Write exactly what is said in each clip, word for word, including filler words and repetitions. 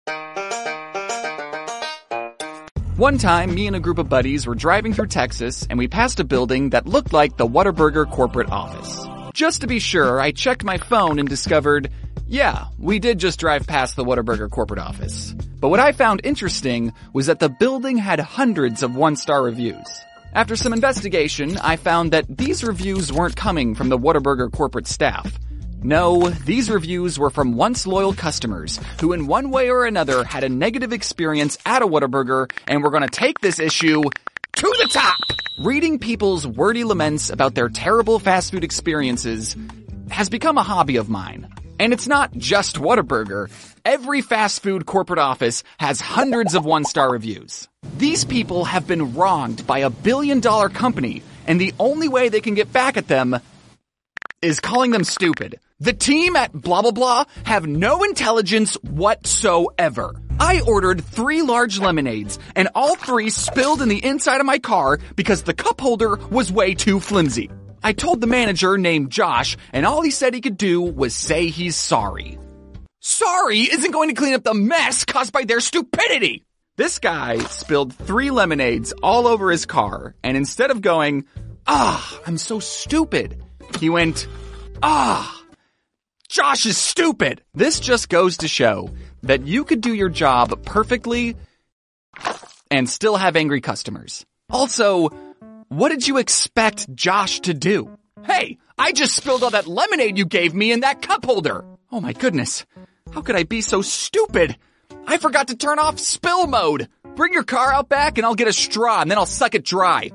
One time, me and a group of buddies were driving through Texas, and we passed a building that looked like the Whataburger corporate office. Just to be sure, I checked my phone and discovered, yeah, we did just drive past the Whataburger corporate office. But what I found interesting was that the building had hundreds of one-star reviews. After some investigation, I found that these reviews weren't coming from the Whataburger corporate staff. No, these reviews were from once loyal customers who in one way or another had a negative experience at a Whataburger, and we're gonna take this issue to the top! Reading people's wordy laments about their terrible fast food experiences has become a hobby of mine. And it's not just Whataburger. Every fast food corporate office has hundreds of one-star reviews. These people have been wronged by a billion-dollar company, and the only way they can get back at them is calling them stupid. The team at blah blah blah have no intelligence whatsoever. I ordered three large lemonades, and all three spilled in the inside of my car because the cup holder was way too flimsy. I told the manager named Josh, and all he said he could do was say he's sorry. Sorry isn't going to clean up the mess caused by their stupidity! This guy spilled three lemonades all over his car, and instead of going, ah, I'm so stupid, he went, ah, Josh is stupid. This just goes to show that you could do your job perfectly and still have angry customers. Also, what did you expect Josh to do? Hey, I just spilled all that lemonade you gave me in that cup holder. Oh my goodness. How could I be so stupid? I forgot to turn off spill mode. Bring your car out back and I'll get a straw and then I'll suck it dry.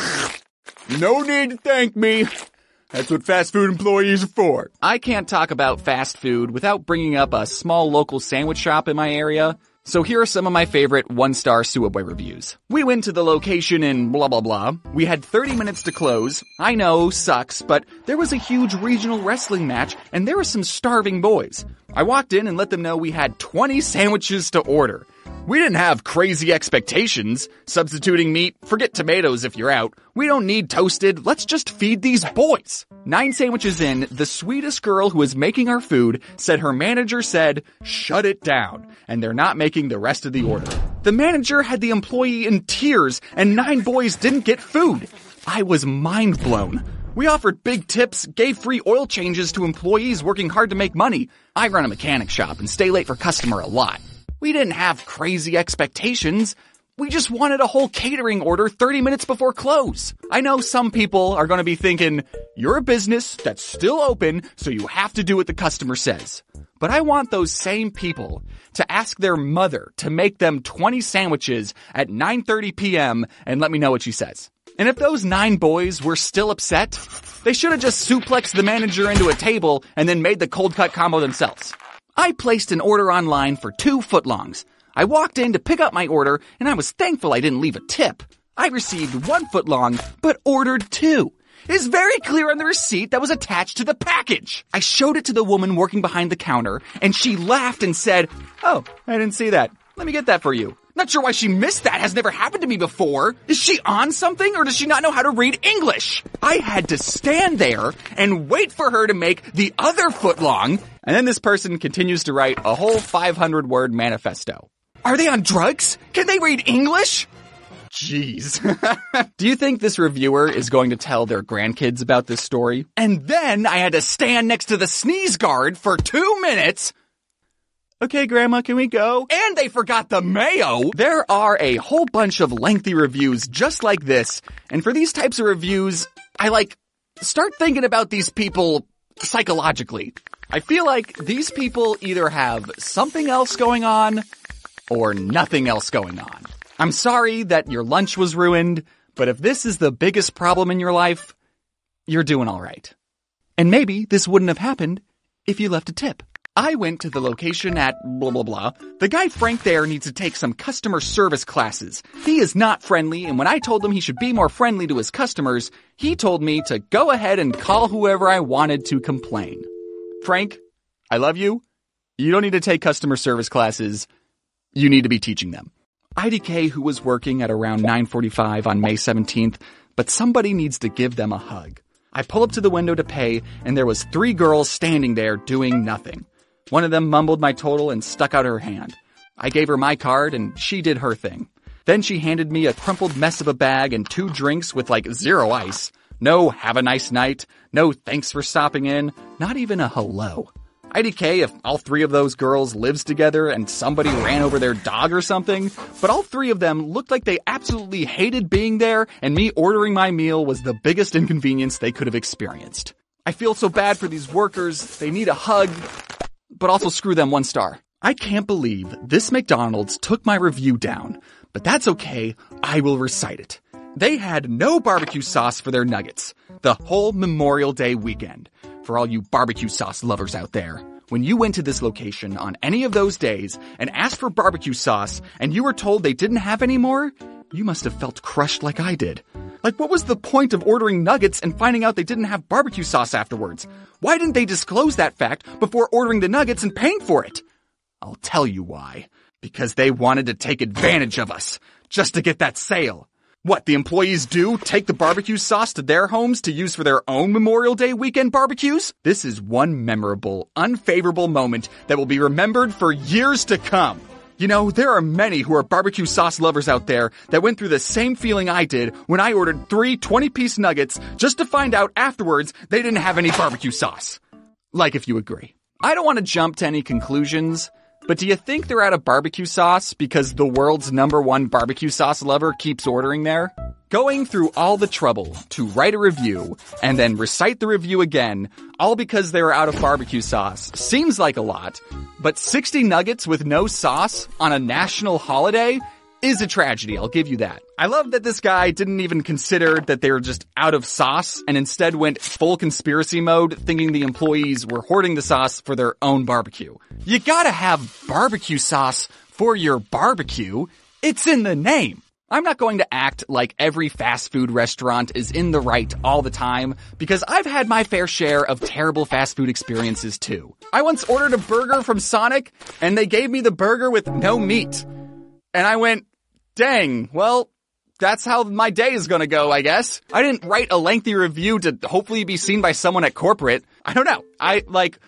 No need to thank me. That's what fast food employees are for. I can't talk about fast food without bringing up a small local sandwich shop in my area. So here are some of my favorite one-star Suaboy reviews. We went to the location in blah blah blah. We had thirty minutes to close. I know, sucks, but there was a huge regional wrestling match and there were some starving boys. I walked in and let them know we had twenty sandwiches to order. We didn't have crazy expectations. Substituting meat, forget tomatoes if you're out. We don't need toasted, let's just feed these boys. Nine sandwiches in, the sweetest girl who was making our food said her manager said, shut it down, and they're not making the rest of the order. The manager had the employee in tears, and nine boys didn't get food. I was mind blown. We offered big tips, gave free oil changes to employees working hard to make money. I run a mechanic shop and stay late for customer a lot. We didn't have crazy expectations. We just wanted a whole catering order thirty minutes before close. I know some people are going to be thinking, you're a business that's still open, so you have to do what the customer says. But I want those same people to ask their mother to make them twenty sandwiches at nine thirty p.m. and let me know what she says. And if those nine boys were still upset, they should have just suplexed the manager into a table and then made the cold cut combo themselves. I placed an order online for two footlongs. I walked in to pick up my order, and I was thankful I didn't leave a tip. I received one footlong, but ordered two. It's very clear on the receipt that was attached to the package. I showed it to the woman working behind the counter, and she laughed and said, oh, I didn't see that. Let me get that for you. Not sure why she missed that. Has never happened to me before. Is she on something, or does she not know how to read English? I had to stand there and wait for her to make the other footlong, and then this person continues to write a whole five hundred word manifesto. Are they on drugs? Can they read English? Jeez. Do you think this reviewer is going to tell their grandkids about this story? And then I had to stand next to the sneeze guard for two minutes. Okay, Grandma, can we go? And they forgot the mayo! There are a whole bunch of lengthy reviews just like this, and for these types of reviews, I like, start thinking about these people psychologically. I feel like these people either have something else going on, or nothing else going on. I'm sorry that your lunch was ruined, but if this is the biggest problem in your life, you're doing alright. And maybe this wouldn't have happened if you left a tip. I went to the location at blah blah blah. The guy Frank there needs to take some customer service classes. He is not friendly, and when I told him he should be more friendly to his customers, he told me to go ahead and call whoever I wanted to complain. Frank, I love you. You don't need to take customer service classes. You need to be teaching them. I D K, who was working at around nine forty-five on May seventeenth, but somebody needs to give them a hug. I pull up to the window to pay, and there was three girls standing there doing nothing. One of them mumbled my total and stuck out her hand. I gave her my card and she did her thing. Then she handed me a crumpled mess of a bag and two drinks with like zero ice. No have a nice night, no thanks for stopping in, not even a hello. I D K if all three of those girls lives together and somebody ran over their dog or something, but all three of them looked like they absolutely hated being there, and me ordering my meal was the biggest inconvenience they could have experienced. I feel so bad for these workers, they need a hug, but also screw them one star. I can't believe this McDonald's took my review down, but that's okay, I will recite it. They had no barbecue sauce for their nuggets, the whole Memorial Day weekend. For all you barbecue sauce lovers out there, when you went to this location on any of those days and asked for barbecue sauce and you were told they didn't have any more, you must have felt crushed like I did. Like, what was the point of ordering nuggets and finding out they didn't have barbecue sauce afterwards? Why didn't they disclose that fact before ordering the nuggets and paying for it? I'll tell you why. Because they wanted to take advantage of us, just to get that sale. What the employees do? Take the barbecue sauce to their homes to use for their own Memorial Day weekend barbecues? This is one memorable, unfavorable moment that will be remembered for years to come. You know, there are many who are barbecue sauce lovers out there that went through the same feeling I did when I ordered three twenty-piece nuggets just to find out afterwards they didn't have any barbecue sauce. Like if you agree. I don't want to jump to any conclusions, but do you think they're out of barbecue sauce because the world's number one barbecue sauce lover keeps ordering there? Going through all the trouble to write a review and then recite the review again, all because they were out of barbecue sauce, seems like a lot, but sixty nuggets with no sauce on a national holiday is a tragedy, I'll give you that. I love that this guy didn't even consider that they were just out of sauce and instead went full conspiracy mode, thinking the employees were hoarding the sauce for their own barbecue. You gotta have barbecue sauce for your barbecue. It's in the name. I'm not going to act like every fast food restaurant is in the right all the time, because I've had my fair share of terrible fast food experiences too. I once ordered a burger from Sonic, and they gave me the burger with no meat. And I went, dang, well, that's how my day is gonna go, I guess. I didn't write a lengthy review to hopefully be seen by someone at corporate. I don't know. I, like,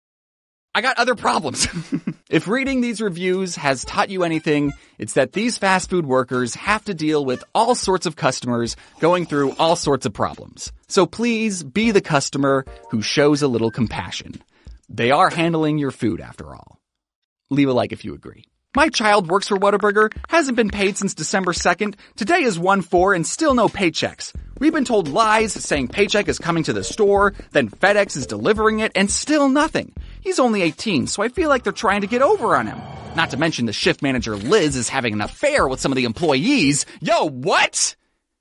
I got other problems. If reading these reviews has taught you anything, it's that these fast food workers have to deal with all sorts of customers going through all sorts of problems. So please be the customer who shows a little compassion. They are handling your food after all. Leave a like if you agree. My child works for Whataburger, hasn't been paid since December second. Today is one four and still no paychecks. We've been told lies saying paycheck is coming to the store, then FedEx is delivering it, and still nothing. He's only eighteen, so I feel like they're trying to get over on him. Not to mention the shift manager Liz is having an affair with some of the employees. Yo, what?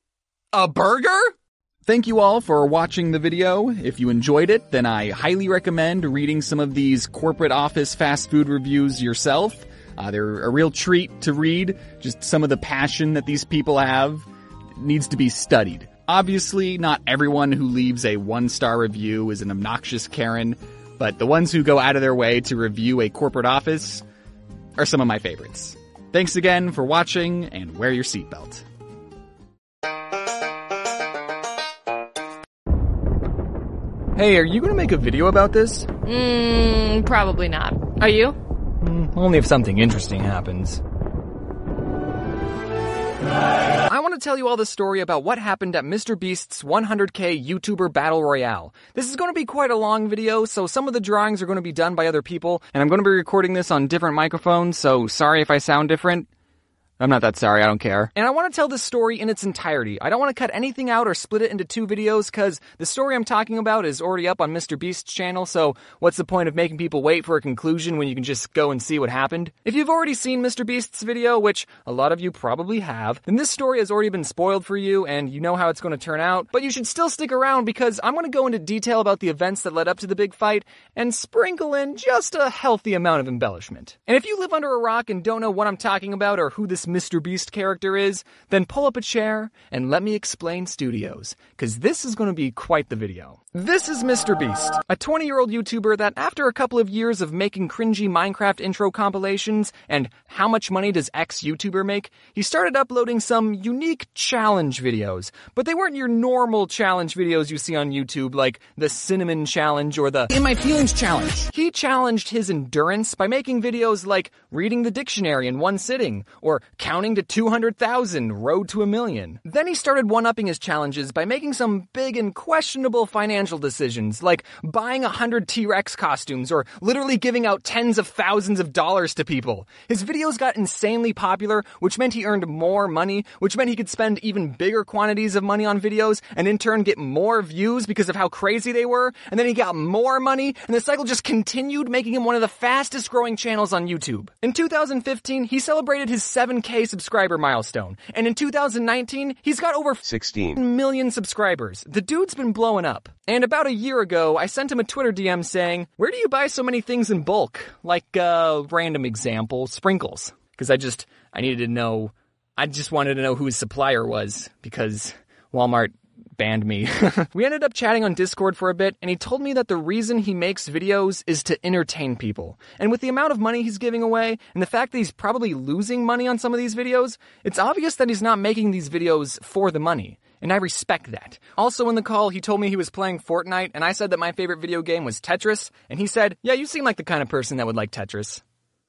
A burger? Thank you all for watching the video. If you enjoyed it, then I highly recommend reading some of these corporate office fast food reviews yourself. Uh, they're a real treat to read. Just some of the passion that these people have needs to be studied. Obviously, not everyone who leaves a one-star review is an obnoxious Karen, but the ones who go out of their way to review a corporate office are some of my favorites. Thanks again for watching, and wear your seatbelt. Hey, are you gonna make a video about this? Mmm, probably not. Are you? Mm, only if something interesting happens. I want to tell you all the story about what happened at MrBeast's one hundred K YouTuber Battle Royale. This is going to be quite a long video, so some of the drawings are going to be done by other people, and I'm going to be recording this on different microphones, so sorry if I sound different. I'm not that sorry, I don't care. And I want to tell this story in its entirety. I don't want to cut anything out or split it into two videos, because the story I'm talking about is already up on MrBeast's channel, so what's the point of making people wait for a conclusion when you can just go and see what happened? If you've already seen MrBeast's video, which a lot of you probably have, then this story has already been spoiled for you, and you know how it's going to turn out, but you should still stick around, because I'm going to go into detail about the events that led up to the big fight, and sprinkle in just a healthy amount of embellishment. And if you live under a rock and don't know what I'm talking about or who this MrBeast character is, then pull up a chair and let me explain Studios, because this is going to be quite the video. This is Mister Beast, a twenty-year-old YouTuber that after a couple of years of making cringy Minecraft intro compilations and how much money does X YouTuber make, he started uploading some unique challenge videos. But they weren't your normal challenge videos you see on YouTube like the Cinnamon Challenge or the In My Feelings Challenge. He challenged his endurance by making videos like reading the dictionary in one sitting or counting to two hundred thousand, road to a million. Then he started one-upping his challenges by making some big and questionable financial decisions, like buying a hundred T-Rex costumes or literally giving out tens of thousands of dollars to people. His videos got insanely popular, which meant he earned more money, which meant he could spend even bigger quantities of money on videos and in turn get more views because of how crazy they were, and then he got more money, and the cycle just continued, making him one of the fastest growing channels on YouTube. In two thousand fifteen, he celebrated his seven K subscriber milestone, and in two thousand nineteen, he's got over sixteen million subscribers. The dude's been blowing up. And about a year ago, I sent him a Twitter D M saying, where do you buy so many things in bulk? Like, uh, random example, sprinkles. Because I just, I needed to know, I just wanted to know who his supplier was, because Walmart banned me. We ended up chatting on Discord for a bit, and he told me that the reason he makes videos is to entertain people. And with the amount of money he's giving away, and the fact that he's probably losing money on some of these videos, it's obvious that he's not making these videos for the money. And I respect that. Also in the call, he told me he was playing Fortnite, and I said that my favorite video game was Tetris, and he said, yeah, you seem like the kind of person that would like Tetris.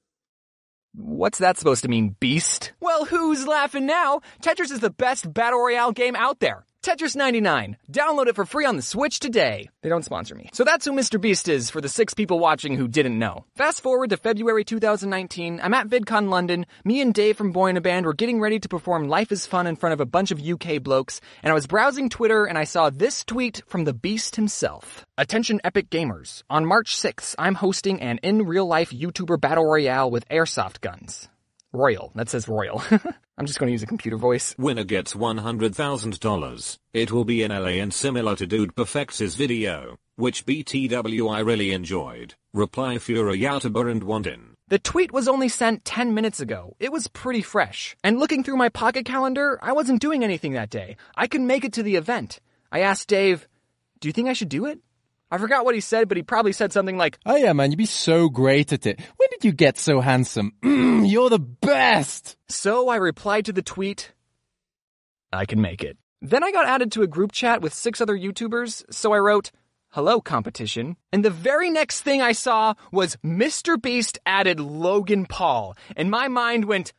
What's that supposed to mean, beast? Well, who's laughing now? Tetris is the best battle royale game out there. Tetris ninety-nine. Download it for free on the Switch today. They don't sponsor me. So that's who Mister Beast is for the six people watching who didn't know. Fast forward to February two thousand nineteen, I'm at VidCon London. Me and Dave from Boy in a Band were getting ready to perform Life is Fun in front of a bunch of U K blokes, and I was browsing Twitter and I saw this tweet from the Beast himself. Attention Epic Gamers. On March sixth, I'm hosting an in-real-life YouTuber battle royale with airsoft guns. Royal. That says royal. I'm just going to use a computer voice. Winner gets one hundred thousand dollars. It will be in L A and similar to Dude Perfects his video, which B T W I really enjoyed. Reply Fura Youtuber and Wandin. The tweet was only sent ten minutes ago. It was pretty fresh. And looking through my pocket calendar, I wasn't doing anything that day. I could make it to the event. I asked Dave, do you think I should do it? I forgot what he said, but he probably said something like, oh yeah, man, you'd be so great at it. When did you get so handsome? Mm, you're the best! So I replied to the tweet, I can make it. Then I got added to a group chat with six other YouTubers, so I wrote, hello, competition. And the very next thing I saw was Mister Beast added Logan Paul, and my mind went,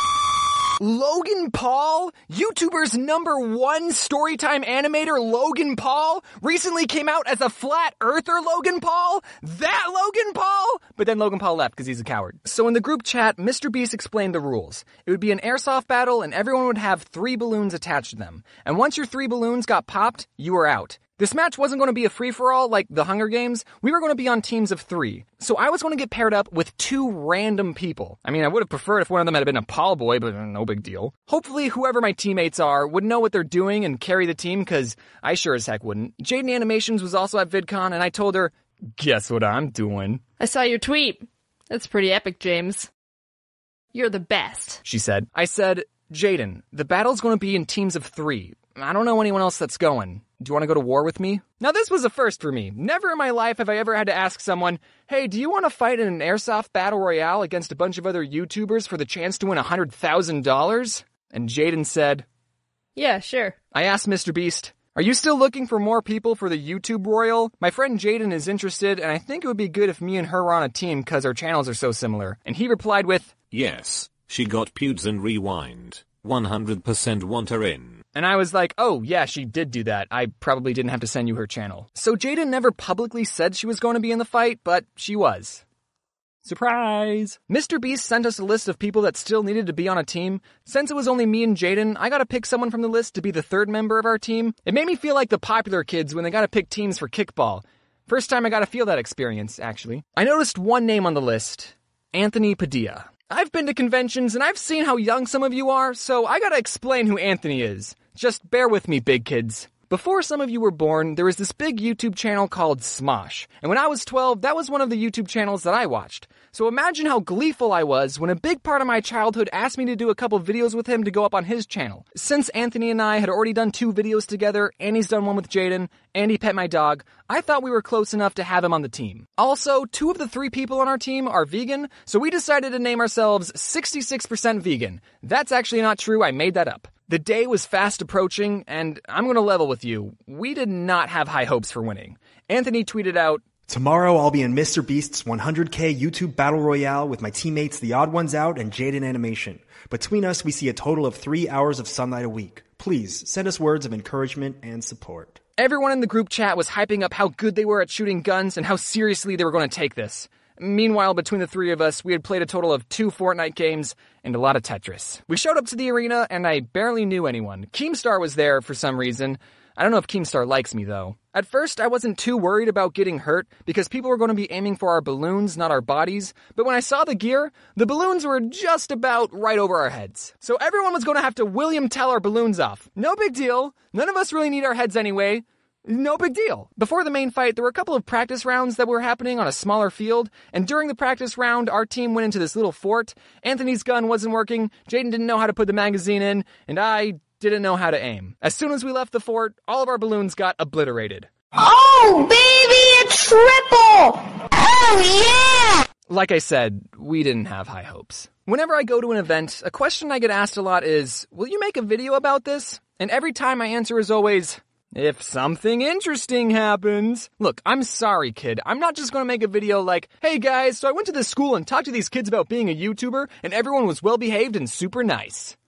Logan Paul? YouTuber's number one storytime animator Logan Paul recently came out as a flat earther Logan Paul? That Logan Paul? But then Logan Paul left because he's a coward. So in the group chat, Mister Beast explained the rules. It would be an airsoft battle and everyone would have three balloons attached to them. And once your three balloons got popped, you were out. This match wasn't going to be a free-for-all like the Hunger Games. We were going to be on teams of three. So I was going to get paired up with two random people. I mean, I would have preferred if one of them had been a Paul boy, but no big deal. Hopefully, whoever my teammates are would know what they're doing and carry the team, because I sure as heck wouldn't. Jaden Animations was also at VidCon, and I told her, guess what I'm doing? I saw your tweet. That's pretty epic, James. You're the best, she said. I said, Jaden, the battle's going to be in teams of three. I don't know anyone else that's going. Do you want to go to war with me? Now this was a first for me. Never in my life have I ever had to ask someone, hey, do you want to fight in an airsoft battle royale against a bunch of other YouTubers for the chance to win one hundred thousand dollars? And Jaden said, yeah, sure. I asked Mister Beast, are you still looking for more people for the YouTube Royal? My friend Jaden is interested, and I think it would be good if me and her were on a team because our channels are so similar. And he replied with, yes, she got pewds and rewind. one hundred percent want her in. And I was like, oh, yeah, she did do that. I probably didn't have to send you her channel. So Jaden never publicly said she was going to be in the fight, but she was. Surprise! Mister Beast sent us a list of people that still needed to be on a team. Since it was only me and Jaden, I gotta pick someone from the list to be the third member of our team. It made me feel like the popular kids when they gotta pick teams for kickball. First time I gotta feel that experience, actually. I noticed one name on the list. Anthony Padilla. I've been to conventions and I've seen how young some of you are, so I gotta explain who Anthony is. Just bear with me, big kids. Before some of you were born, there was this big YouTube channel called Smosh. And when I was twelve, that was one of the YouTube channels that I watched. So imagine how gleeful I was when a big part of my childhood asked me to do a couple videos with him to go up on his channel. Since Anthony and I had already done two videos together, and he's done one with Jaden, and he pet my dog, I thought we were close enough to have him on the team. Also, two of the three people on our team are vegan, so we decided to name ourselves sixty-six percent vegan. That's actually not true, I made that up. The day was fast approaching, and I'm gonna level with you. We did not have high hopes for winning. Anthony tweeted out, "Tomorrow I'll be in Mister Beast's one hundred K YouTube Battle Royale with my teammates The Odd Ones Out and Jaden Animation. Between us, we see a total of three hours of sunlight a week. Please send us words of encouragement and support." Everyone in the group chat was hyping up how good they were at shooting guns and how seriously they were going to take this. Meanwhile, between the three of us, we had played a total of two Fortnite games and a lot of Tetris. We showed up to the arena, and I barely knew anyone. Keemstar was there for some reason. I don't know if Keemstar likes me, though. At first, I wasn't too worried about getting hurt, because people were going to be aiming for our balloons, not our bodies. But when I saw the gear, the balloons were just about right over our heads. So everyone was going to have to William Tell our balloons off. No big deal. None of us really need our heads anyway. No big deal. Before the main fight, there were a couple of practice rounds that were happening on a smaller field, and during the practice round, our team went into this little fort. Anthony's gun wasn't working, Jaden didn't know how to put the magazine in, and I didn't know how to aim. As soon as we left the fort, all of our balloons got obliterated. Oh, baby, a triple! Oh, yeah! Like I said, we didn't have high hopes. Whenever I go to an event, a question I get asked a lot is, will you make a video about this? And every time my answer is always, if something interesting happens. Look, I'm sorry, kid. I'm not just going to make a video like, hey guys, so I went to this school and talked to these kids about being a YouTuber, and everyone was well-behaved and super nice.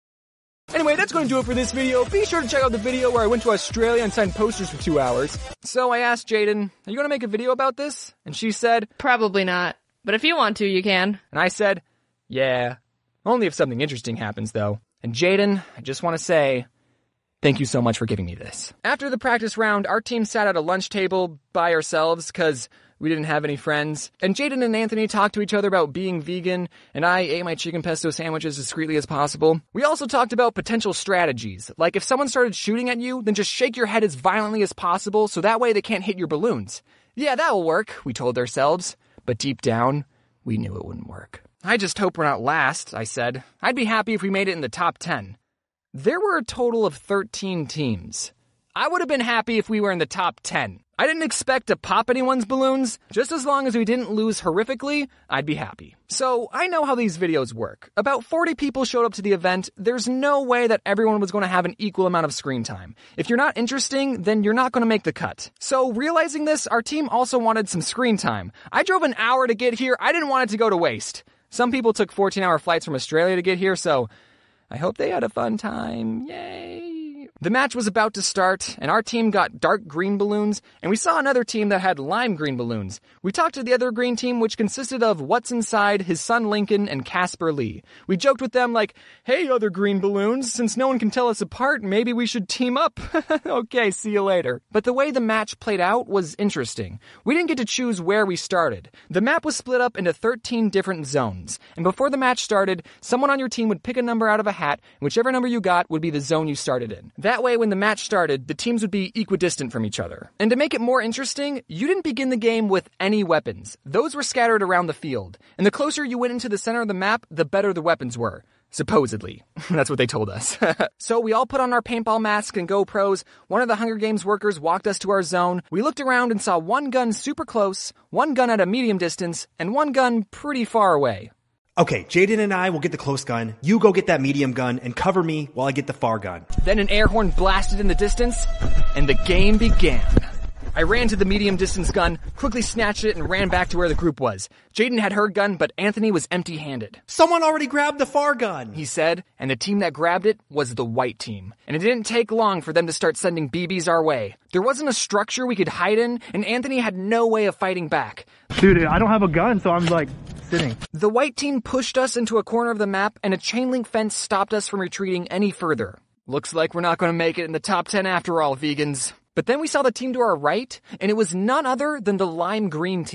Anyway, that's going to do it for this video. Be sure to check out the video where I went to Australia and signed posters for two hours. So I asked Jaden, are you going to make a video about this? And she said, Probably not. But if you want to, you can. And I said, yeah. Only if something interesting happens, though. And Jaden, I just want to say, thank you so much for giving me this. After the practice round, our team sat at a lunch table by ourselves because we didn't have any friends. And Jaden and Anthony talked to each other about being vegan, and I ate my chicken pesto sandwiches as discreetly as possible. We also talked about potential strategies, like if someone started shooting at you, then just shake your head as violently as possible so that way they can't hit your balloons. Yeah, that'll work, we told ourselves. But deep down, we knew it wouldn't work. I just hope we're not last, I said. I'd be happy if we made it in the top ten. There were a total of thirteen teams. I would have been happy if we were in the top ten. I didn't expect to pop anyone's balloons. Just as long as we didn't lose horrifically, I'd be happy. So, I know how these videos work. About forty people showed up to the event. There's no way that everyone was going to have an equal amount of screen time. If you're not interesting, then you're not going to make the cut. So, realizing this, our team also wanted some screen time. I drove an hour to get here. I didn't want it to go to waste. Some people took fourteen-hour flights from Australia to get here, so I hope they had a fun time. Yay! The match was about to start, and our team got dark green balloons, and we saw another team that had lime green balloons. We talked to the other green team, which consisted of What's Inside, his son Lincoln, and Casper Lee. We joked with them like, hey, other green balloons, since no one can tell us apart, maybe we should team up. Okay, see you later. But the way the match played out was interesting. We didn't get to choose where we started. The map was split up into thirteen different zones, and before the match started, someone on your team would pick a number out of a hat, and whichever number you got would be the zone you started in. That way, when the match started, the teams would be equidistant from each other. And to make it more interesting, you didn't begin the game with any weapons. Those were scattered around the field. And the closer you went into the center of the map, the better the weapons were. Supposedly. That's what they told us. So we all put on our paintball masks and GoPros. One of the Hunger Games workers walked us to our zone. We looked around and saw one gun super close, one gun at a medium distance, and one gun pretty far away. Okay, Jaden and I will get the close gun, you go get that medium gun, and cover me while I get the far gun. Then an air horn blasted in the distance, and the game began. I ran to the medium distance gun, quickly snatched it, and ran back to where the group was. Jaden had her gun, but Anthony was empty-handed. Someone already grabbed the far gun, he said, and the team that grabbed it was the white team. And it didn't take long for them to start sending B Bs our way. There wasn't a structure we could hide in, and Anthony had no way of fighting back. Dude, I don't have a gun, so I'm like sitting. The white team pushed us into a corner of the map, and a chain link fence stopped us from retreating any further. Looks like we're not going to make it in the top ten after all, vegans. But then we saw the team to our right, and it was none other than the lime green team.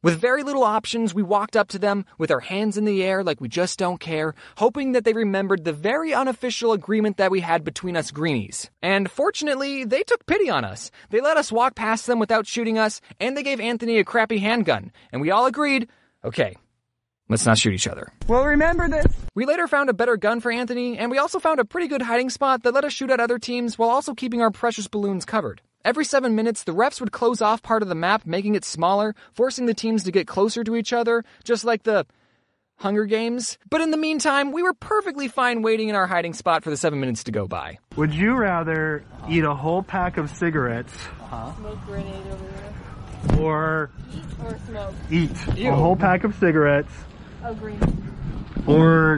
With very little options, we walked up to them with our hands in the air like we just don't care, hoping that they remembered the very unofficial agreement that we had between us greenies. And fortunately, they took pity on us. They let us walk past them without shooting us, and they gave Anthony a crappy handgun. And we all agreed, okay, let's not shoot each other. Well, remember this. We later found a better gun for Anthony, and we also found a pretty good hiding spot that let us shoot at other teams while also keeping our precious balloons covered. Every seven minutes, the refs would close off part of the map, making it smaller, forcing the teams to get closer to each other, just like the Hunger Games. But in the meantime, we were perfectly fine waiting in our hiding spot for the seven minutes to go by. Would you rather eat a whole pack of cigarettes Uh-huh. Smoke grenade over there. or Eat or smoke? eat Ew. a whole pack of cigarettes Oh, green. or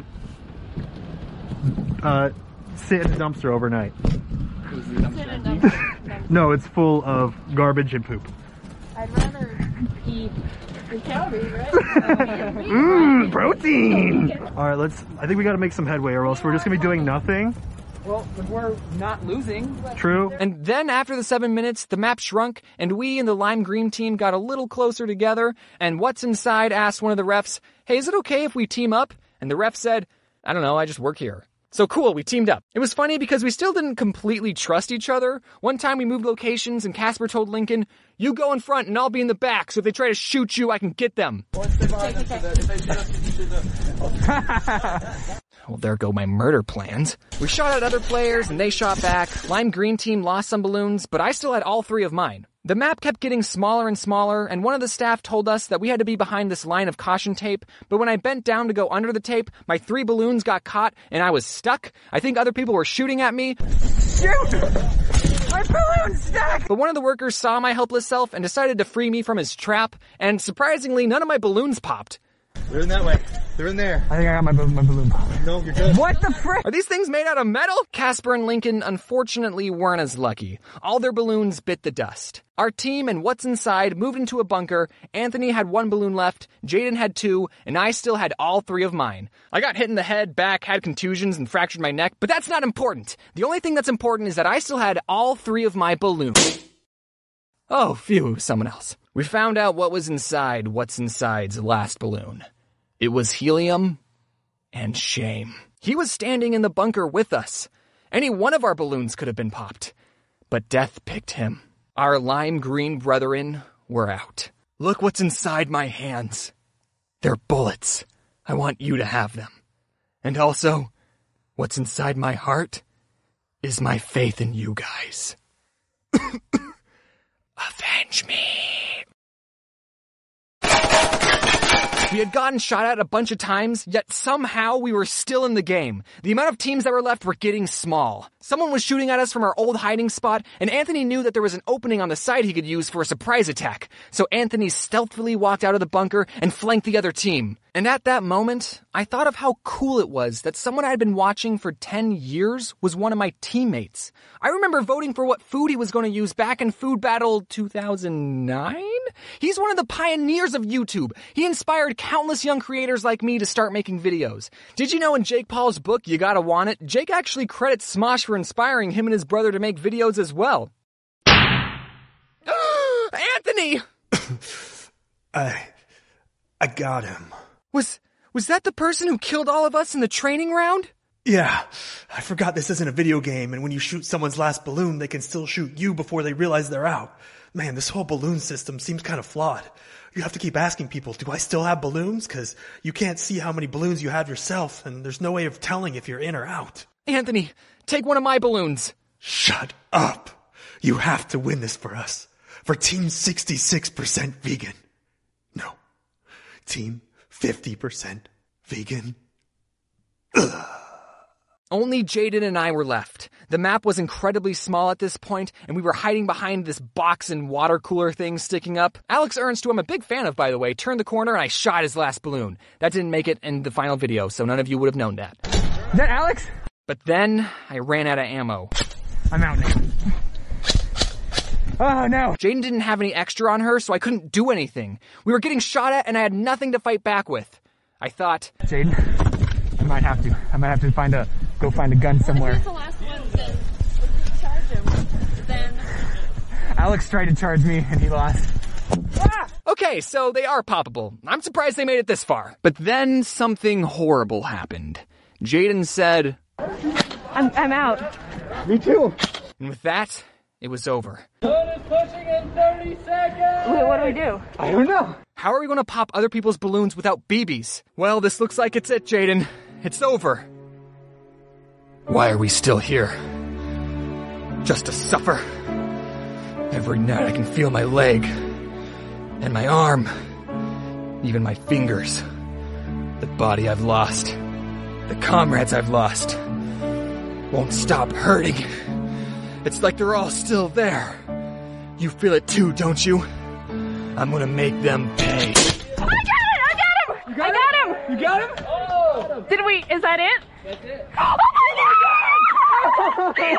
uh, sit in a dumpster overnight? Sit in a dumpster. No, it's full of garbage and poop. I'd rather eat the calories, right? Mmm, protein! Alright, let's, I think we gotta make some headway or else we're just gonna be doing nothing. Well, if we're not losing. True. And then after the seven minutes, the map shrunk, and we and the lime green team got a little closer together, and What's Inside asked one of the refs, hey, is it okay if we team up? And the ref said, I don't know, I just work here. So cool, we teamed up. It was funny because we still didn't completely trust each other. One time we moved locations and Casper told Lincoln, you go in front and I'll be in the back, so if they try to shoot you, I can get them. Well, there go my murder plans. We shot at other players and they shot back. Lime green team lost some balloons, but I still had all three of mine. The map kept getting smaller and smaller, and one of the staff told us that we had to be behind this line of caution tape, but when I bent down to go under the tape, my three balloons got caught, and I was stuck. I think other people were shooting at me. Shoot! My balloon's stuck! But one of the workers saw my helpless self and decided to free me from his trap, and surprisingly, none of my balloons popped. They're in that way. They're in there. I think I got my, my balloon pop. No, you're good. What the frick? Are these things made out of metal? Casper and Lincoln unfortunately weren't as lucky. All their balloons bit the dust. Our team and What's Inside moved into a bunker. Anthony had one balloon left, Jaden had two, and I still had all three of mine. I got hit in the head, back, had contusions, and fractured my neck, but that's not important. The only thing that's important is that I still had all three of my balloons. Oh, phew, someone else. We found out what was inside What's Inside's last balloon. It was helium and shame. He was standing in the bunker with us. Any one of our balloons could have been popped, but death picked him. Our lime green brethren were out. Look what's inside my hands. They're bullets. I want you to have them. And also, what's inside my heart is my faith in you guys. Avenge me. We had gotten shot at a bunch of times, yet somehow we were still in the game. The amount of teams that were left were getting small. Someone was shooting at us from our old hiding spot, and Anthony knew that there was an opening on the side he could use for a surprise attack. So Anthony stealthily walked out of the bunker and flanked the other team. And at that moment, I thought of how cool it was that someone I had been watching for ten years was one of my teammates. I remember voting for what food he was going to use back in Food Battle two thousand nine? He's one of the pioneers of YouTube. He inspired countless young creators like me to start making videos. Did you know in Jake Paul's book, You Gotta Want It, Jake actually credits Smosh for inspiring him and his brother to make videos as well. Anthony! I... I got him. Was, was that the person who killed all of us in the training round? Yeah, I forgot this isn't a video game, and when you shoot someone's last balloon, they can still shoot you before they realize they're out. Man, this whole balloon system seems kind of flawed. You have to keep asking people, do I still have balloons? Because you can't see how many balloons you have yourself, and there's no way of telling if you're in or out. Anthony, take one of my balloons. Shut up. You have to win this for us. For Team sixty-six percent vegan. No. Team fifty percent vegan. Ugh. Only Jaden and I were left. The map was incredibly small at this point, and we were hiding behind this box and water cooler thing sticking up. Alex Ernst, who I'm a big fan of, by the way, turned the corner and I shot his last balloon. That didn't make it in the final video, so none of you would have known that. Is that Alex? But then, I ran out of ammo. I'm out now. Oh, no. Jaden didn't have any extra on her, so I couldn't do anything. We were getting shot at, and I had nothing to fight back with. I thought... Jaden, I might have to. I might have to find a... Go find a gun somewhere. What if the last one says, let's charge him? Then... Alex tried to charge me, and he lost. Ah! Okay, so they are poppable. I'm surprised they made it this far. But then something horrible happened. Jaden said, I'm, I'm out. Me too. And with that, it was over. Wait, what do we do? I don't know. How are we going to pop other people's balloons without B Bs? Well, this looks like it's it, Jaden. It's over. Why are we still here? Just to suffer. Every night I can feel my leg. And my arm. Even my fingers. The body I've lost. The comrades I've lost. Won't stop hurting. It's like they're all still there. You feel it too, don't you? I'm gonna make them pay. I got it! I got him! You got I got him! You got him? Oh! Did we, is that it? That's it. Oh my God!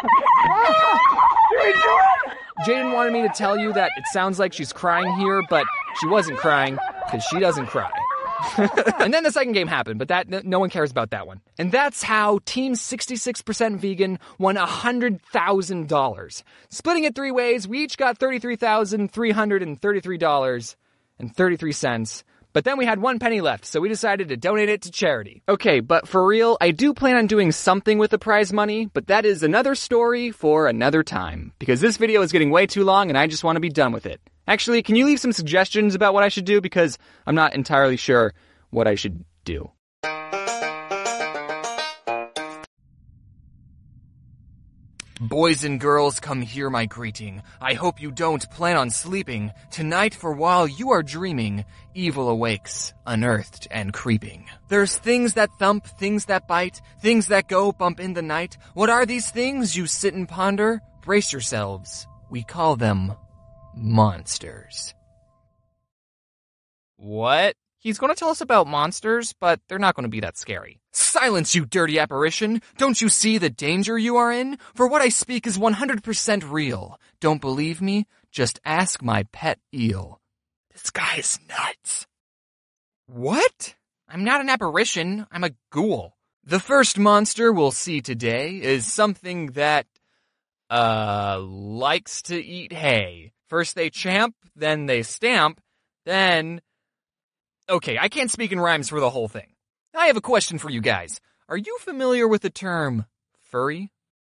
Jaden wanted me to tell you that it sounds like she's crying here, but she wasn't crying, because she doesn't cry. And then the second game happened, but that no one cares about that one. And that's how Team sixty-six percent Vegan won one hundred thousand dollars. Splitting it three ways, we each got thirty-three thousand three hundred thirty-three dollars and thirty-three cents. But then we had one penny left, so we decided to donate it to charity. Okay, but for real, I do plan on doing something with the prize money, but that is another story for another time. Because this video is getting way too long and I just want to be done with it. Actually, can you leave some suggestions about what I should do? Because I'm not entirely sure what I should do. Boys and girls, come hear my greeting. I hope you don't plan on sleeping. Tonight, for while you are dreaming, evil awakes, unearthed and creeping. There's things that thump, things that bite, things that go bump in the night. What are these things, you sit and ponder? Brace yourselves. We call them monsters. What? He's going to tell us about monsters, but they're not going to be that scary. Silence, you dirty apparition! Don't you see the danger you are in? For what I speak is one hundred percent real. Don't believe me? Just ask my pet eel. This guy's nuts. What? I'm not an apparition. I'm a ghoul. The first monster we'll see today is something that, uh, likes to eat hay. First they champ, then they stamp, then... Okay, I can't speak in rhymes for the whole thing. I have a question for you guys. Are you familiar with the term furry?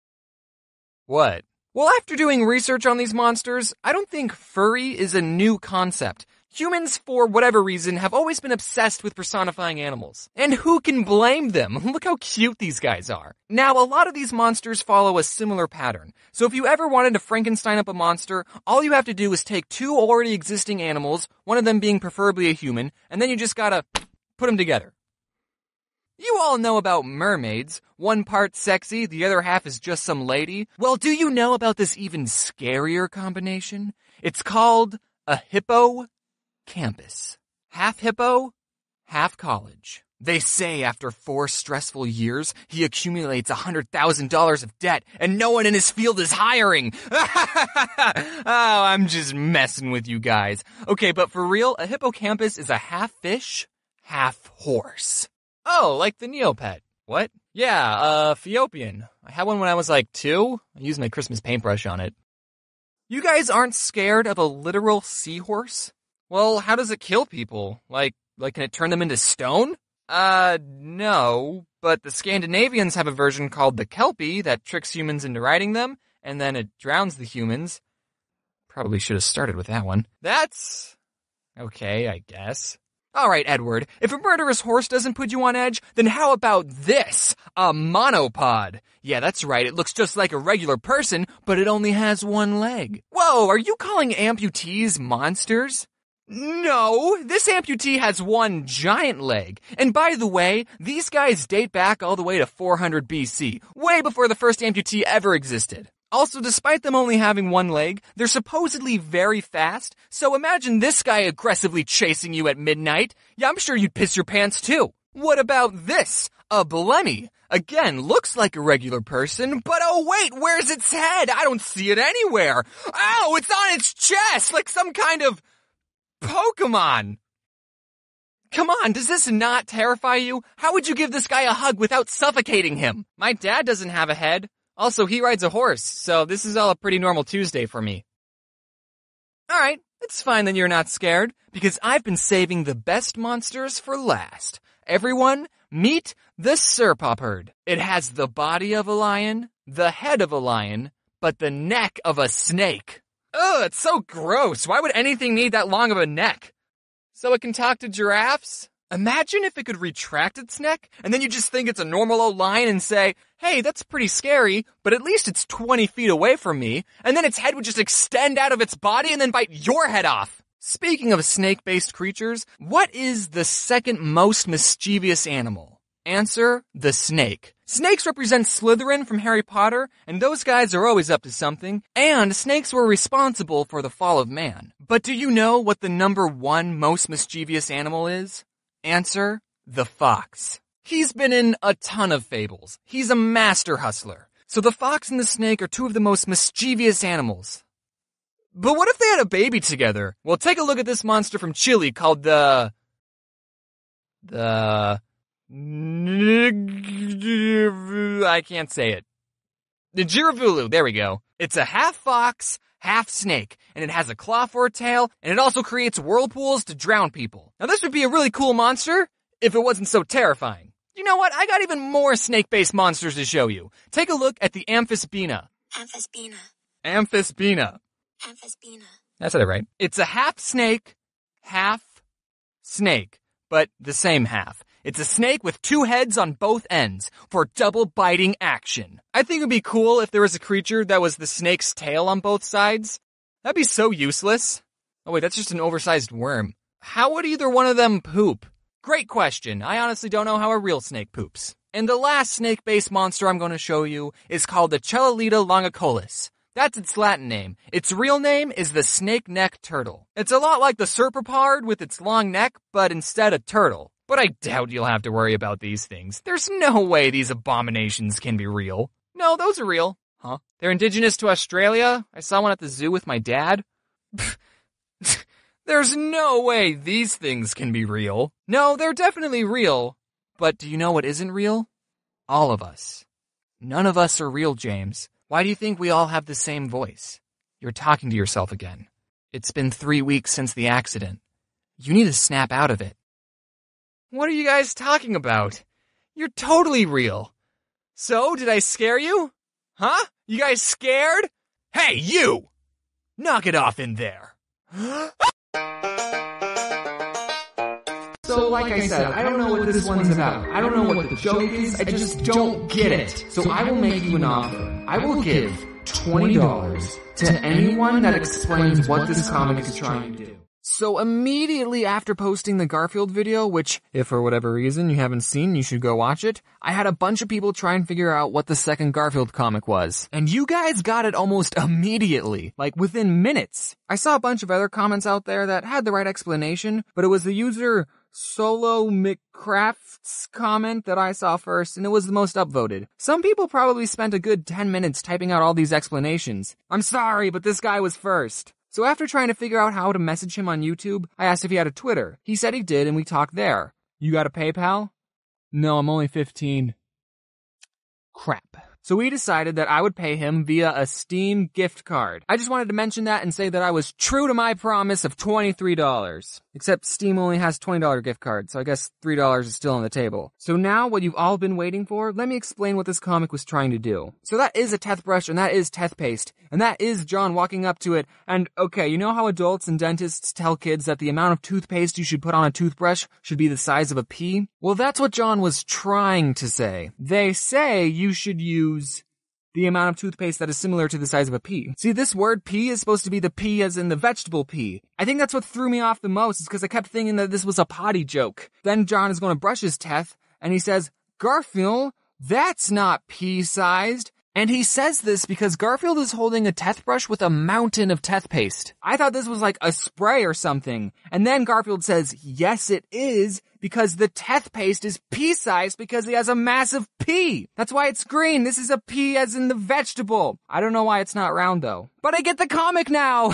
What? Well, after doing research on these monsters, I don't think furry is a new concept. Humans, for whatever reason, have always been obsessed with personifying animals. And who can blame them? Look how cute these guys are. Now, a lot of these monsters follow a similar pattern. So if you ever wanted to Frankenstein up a monster, all you have to do is take two already existing animals, one of them being preferably a human, and then you just gotta put them together. You all know about mermaids. One part sexy, the other half is just some lady. Well, do you know about this even scarier combination? It's called a hippo campus. Half hippo, half college. They say after four stressful years, he accumulates one hundred thousand dollars of debt, and no one in his field is hiring. Oh, I'm just messing with you guys. Okay, but for real, a hippocampus is a half fish, half horse. Oh, like the Neopet. What? Yeah, uh, Ethiopian. I had one when I was like two. I used my Christmas paintbrush on it. You guys aren't scared of a literal seahorse? Well, how does it kill people? Like, like, can it turn them into stone? Uh, no, but the Scandinavians have a version called the Kelpie that tricks humans into riding them, and then it drowns the humans. Probably should have started with that one. That's okay, I guess. Alright, Edward, if a murderous horse doesn't put you on edge, then how about this? A monopod. Yeah, that's right, it looks just like a regular person, but it only has one leg. Whoa, are you calling amputees monsters? No, this amputee has one giant leg. And by the way, these guys date back all the way to four hundred B C, way before the first amputee ever existed. Also, despite them only having one leg, they're supposedly very fast, so imagine this guy aggressively chasing you at midnight. Yeah, I'm sure you'd piss your pants too. What about this? A Blemmy. Again, looks like a regular person, but oh wait, where's its head? I don't see it anywhere. Oh, it's on its chest, like some kind of Pokemon. Come on, does this not terrify you? How would you give this guy a hug without suffocating him? My dad doesn't have a head. Also, he rides a horse, so this is all a pretty normal Tuesday for me. Alright, It's fine that you're not scared, because I've been saving the best monsters for last. Everyone, meet the Serpopard. It has the body of a lion, the head of a lion, but the neck of a snake. Ugh, it's so gross. Why would anything need that long of a neck? So it can talk to giraffes? Imagine if it could retract its neck, and then you just think it's a normal old lion and say, hey, that's pretty scary, but at least it's twenty feet away from me, and then its head would just extend out of its body and then bite your head off. Speaking of snake-based creatures, what is the second most mischievous animal? Answer, the snake. Snakes represent Slytherin from Harry Potter, and those guys are always up to something, and snakes were responsible for the fall of man. But do you know what the number one most mischievous animal is? Answer, the fox. He's been in a ton of fables. He's a master hustler. So the fox and the snake are two of the most mischievous animals. But what if they had a baby together? Well, take a look at this monster from Chile called the... The... I can't say it. The Jiravulu, there we go. It's a half fox, half snake, and it has a claw for a tail, and it also creates whirlpools to drown people. Now this would be a really cool monster if it wasn't so terrifying. You know what? I got even more snake-based monsters to show you. Take a look at the Amphisbaena. Amphisbaena. Amphisbaena. Amphisbaena. I said it right. It's a half snake, half snake, but the same half. It's a snake with two heads on both ends for double biting action. I think it would be cool if there was a creature that was the snake's tail on both sides. That'd be so useless. Oh wait, that's just an oversized worm. How would either one of them poop? Great question. I honestly don't know how a real snake poops. And the last snake-based monster I'm going to show you is called the Chelalita longicollis. That's its Latin name. Its real name is the snake-neck turtle. It's a lot like the Serpopard with its long neck, but instead a turtle. But I doubt you'll have to worry about these things. There's no way these abominations can be real. No, those are real. Huh? They're indigenous to Australia? I saw one at the zoo with my dad. There's no way these things can be real. No, they're definitely real. But do you know what isn't real? All of us. None of us are real, James. Why do you think we all have the same voice? You're talking to yourself again. It's been three weeks since the accident. You need to snap out of it. What are you guys talking about? You're totally real. So, did I scare you? Huh? You guys scared? Hey, you! Knock it off in there. So, like I said, I don't know what this one's about. I don't know what the joke is. I just don't get it. So I will make you an offer. I will give twenty dollars to anyone that explains what this comic is trying to do. So immediately after posting the Garfield video, which, if for whatever reason you haven't seen, you should go watch it, I had a bunch of people try and figure out what the second Garfield comic was. And you guys got it almost immediately, like within minutes. I saw a bunch of other comments out there that had the right explanation, but it was the user Solo McCraft's comment that I saw first, and it was the most upvoted. Some people probably spent a good ten minutes typing out all these explanations. I'm sorry, but this guy was first. So after trying to figure out how to message him on YouTube, I asked if he had a Twitter. He said he did, and we talked there. You got a PayPal? No, I'm only fifteen. Crap. So we decided that I would pay him via a Steam gift card. I just wanted to mention that and say that I was true to my promise of twenty-three dollars. Except Steam only has twenty dollars gift card, so I guess three dollars is still on the table. So now, what you've all been waiting for, let me explain what this comic was trying to do. So that is a toothbrush, and that is toothpaste, and that is John walking up to it, and okay, you know how adults and dentists tell kids that the amount of toothpaste you should put on a toothbrush should be the size of a pea? Well, that's what John was trying to say. They say you should use the amount of toothpaste that is similar to the size of a pea. See, this word pea is supposed to be the pea as in the vegetable pea. I think that's what threw me off the most, is because I kept thinking that this was a potty joke. Then John is going to brush his teeth, and he says, Garfield, that's not pea-sized. And he says this because Garfield is holding a toothbrush with a mountain of toothpaste. I thought this was like a spray or something. And then Garfield says, yes, it is, because the toothpaste is pea-sized because he has a massive pea. That's why it's green. This is a pea as in the vegetable. I don't know why it's not round, though. But I get the comic now!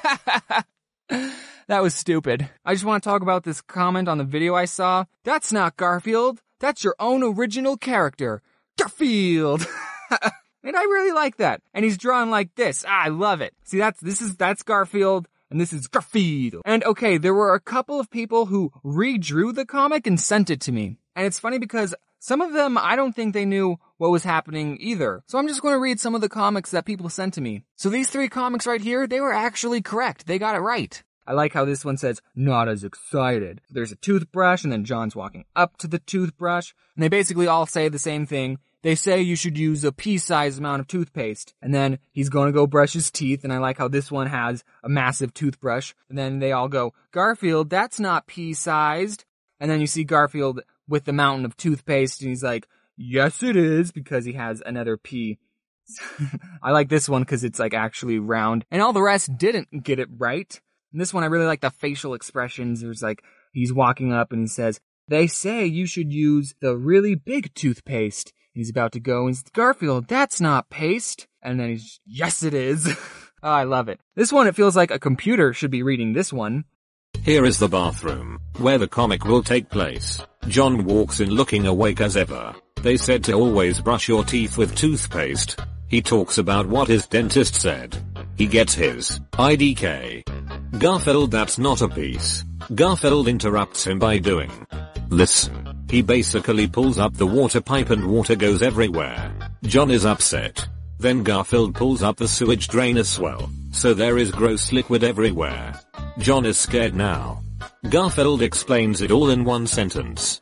That was stupid. I just want to talk about this comment on the video I saw. That's not Garfield. That's your own original character. Garfield! And I really like that. And he's drawn like this. Ah, I love it. See, that's, this is, that's Garfield. and this is Garfield. And okay, there were a couple of people who redrew the comic and sent it to me. And it's funny because some of them, I don't think they knew what was happening either. So I'm just going to read some of the comics that people sent to me. So these three comics right here, they were actually correct. They got it right. I like how this one says, not as excited. There's a toothbrush, and then John's walking up to the toothbrush, and they basically all say the same thing. They say you should use a pea-sized amount of toothpaste, and then he's going to go brush his teeth, and I like how this one has a massive toothbrush, and then they all go, Garfield, that's not pea-sized. And then you see Garfield with the mountain of toothpaste, and he's like, yes it is, because he has another pea. I like this one because it's like actually round, and all the rest didn't get it right. And this one, I really like the facial expressions. There's like, he's walking up and he says, they say you should use the really big toothpaste. And he's about to go and he's, Garfield, that's not paste. And then he's, yes it is. Oh, I love it. This one, it feels like a computer should be reading this one. Here is the bathroom, where the comic will take place. John walks in looking awake as ever. They said to always brush your teeth with toothpaste. He talks about what his dentist said. He gets his I D K. Garfield, that's not a piece. Garfield interrupts him by doing, listen. He basically pulls up the water pipe and water goes everywhere. John is upset. Then Garfield pulls up the sewage drain as well, so there is gross liquid everywhere. John is scared now. Garfield explains it all in one sentence.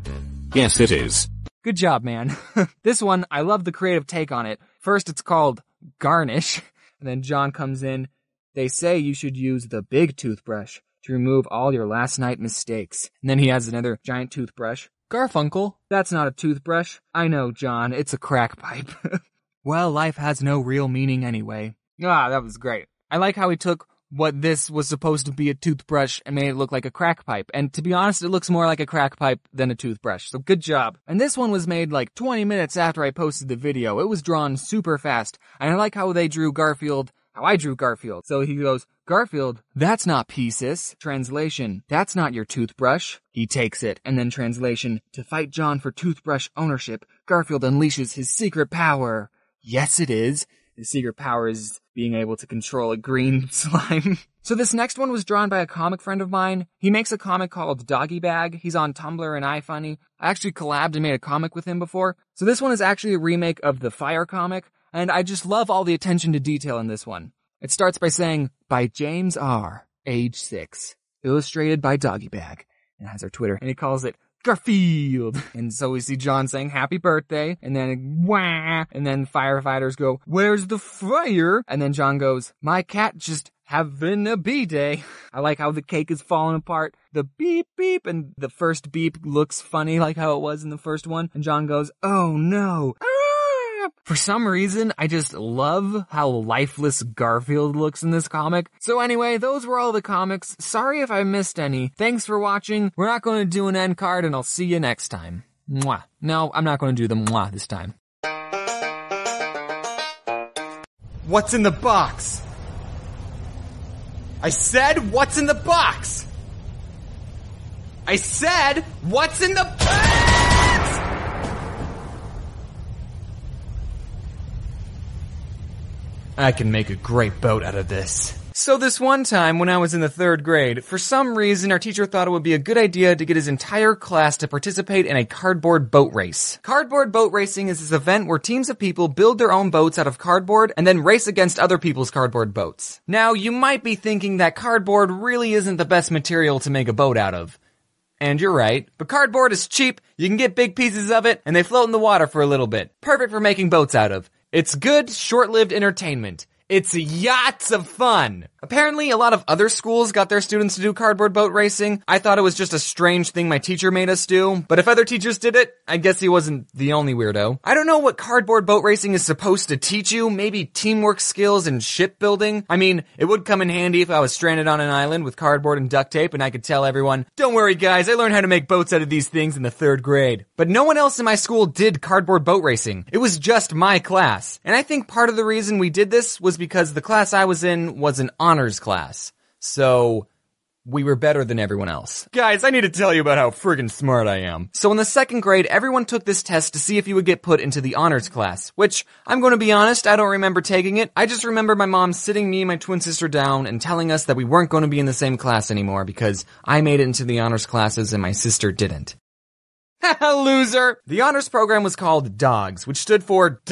Yes it is. Good job, man. This one, I love the creative take on it. First it's called Garnish, and then John comes in. They say you should use the big toothbrush to remove all your last night mistakes. And then he has another giant toothbrush. Garfunkel, that's not a toothbrush. I know, John, it's a crack pipe. Well, life has no real meaning anyway. Ah, that was great. I like how he took what this was supposed to be a toothbrush and made it look like a crack pipe. And to be honest, it looks more like a crack pipe than a toothbrush. So good job. And this one was made like twenty minutes after I posted the video. It was drawn super fast. And I like how they drew Garfield, how I drew Garfield. So he goes, Garfield, that's not pieces. Translation, that's not your toothbrush. He takes it. And then translation, to fight John for toothbrush ownership, Garfield unleashes his secret power. Yes, it is. His secret power is being able to control a green slime. So this next one was drawn by a comic friend of mine. He makes a comic called Doggy Bag. He's on Tumblr and iFunny. I actually collabed and made a comic with him before. So this one is actually a remake of the Fire comic, and I just love all the attention to detail in this one. It starts by saying, by James R., age six, illustrated by Doggy Bag, and has our Twitter, and he calls it Garfield. And so we see John saying happy birthday, and then wah, and then firefighters go, where's the fire? And then John goes, my cat just having a B-day. I like how the cake is falling apart. The beep beep, and the first beep looks funny like how it was in the first one. And John goes, oh no. For some reason, I just love how lifeless Garfield looks in this comic. So anyway, those were all the comics. Sorry if I missed any. Thanks for watching. We're not going to do an end card, and I'll see you next time. Mwah. No, I'm not going to do the mwah this time. What's in the box? I said, what's in the box? I said, what's in the box? I can make a great boat out of this. So this one time when I was in the third grade, for some reason our teacher thought it would be a good idea to get his entire class to participate in a cardboard boat race. Cardboard boat racing is this event where teams of people build their own boats out of cardboard and then race against other people's cardboard boats. Now you might be thinking that cardboard really isn't the best material to make a boat out of. And you're right, but cardboard is cheap, you can get big pieces of it, and they float in the water for a little bit. Perfect for making boats out of. It's good, short-lived entertainment. It's yachts of fun. Apparently, a lot of other schools got their students to do cardboard boat racing. I thought it was just a strange thing my teacher made us do, but if other teachers did it, I guess he wasn't the only weirdo. I don't know what cardboard boat racing is supposed to teach you. Maybe teamwork skills and shipbuilding. I mean, it would come in handy if I was stranded on an island with cardboard and duct tape and I could tell everyone, don't worry guys, I learned how to make boats out of these things in the third grade. But no one else in my school did cardboard boat racing. It was just my class. And I think part of the reason we did this was because the class I was in was an honors class. So, we were better than everyone else. Guys, I need to tell you about how friggin' smart I am. So in the second grade, everyone took this test to see if you would get put into the honors class, which, I'm going to be honest, I don't remember taking it. I just remember my mom sitting me and my twin sister down and telling us that we weren't going to be in the same class anymore because I made it into the honors classes and my sister didn't. Haha, loser! The honors program was called DOGS, which stood for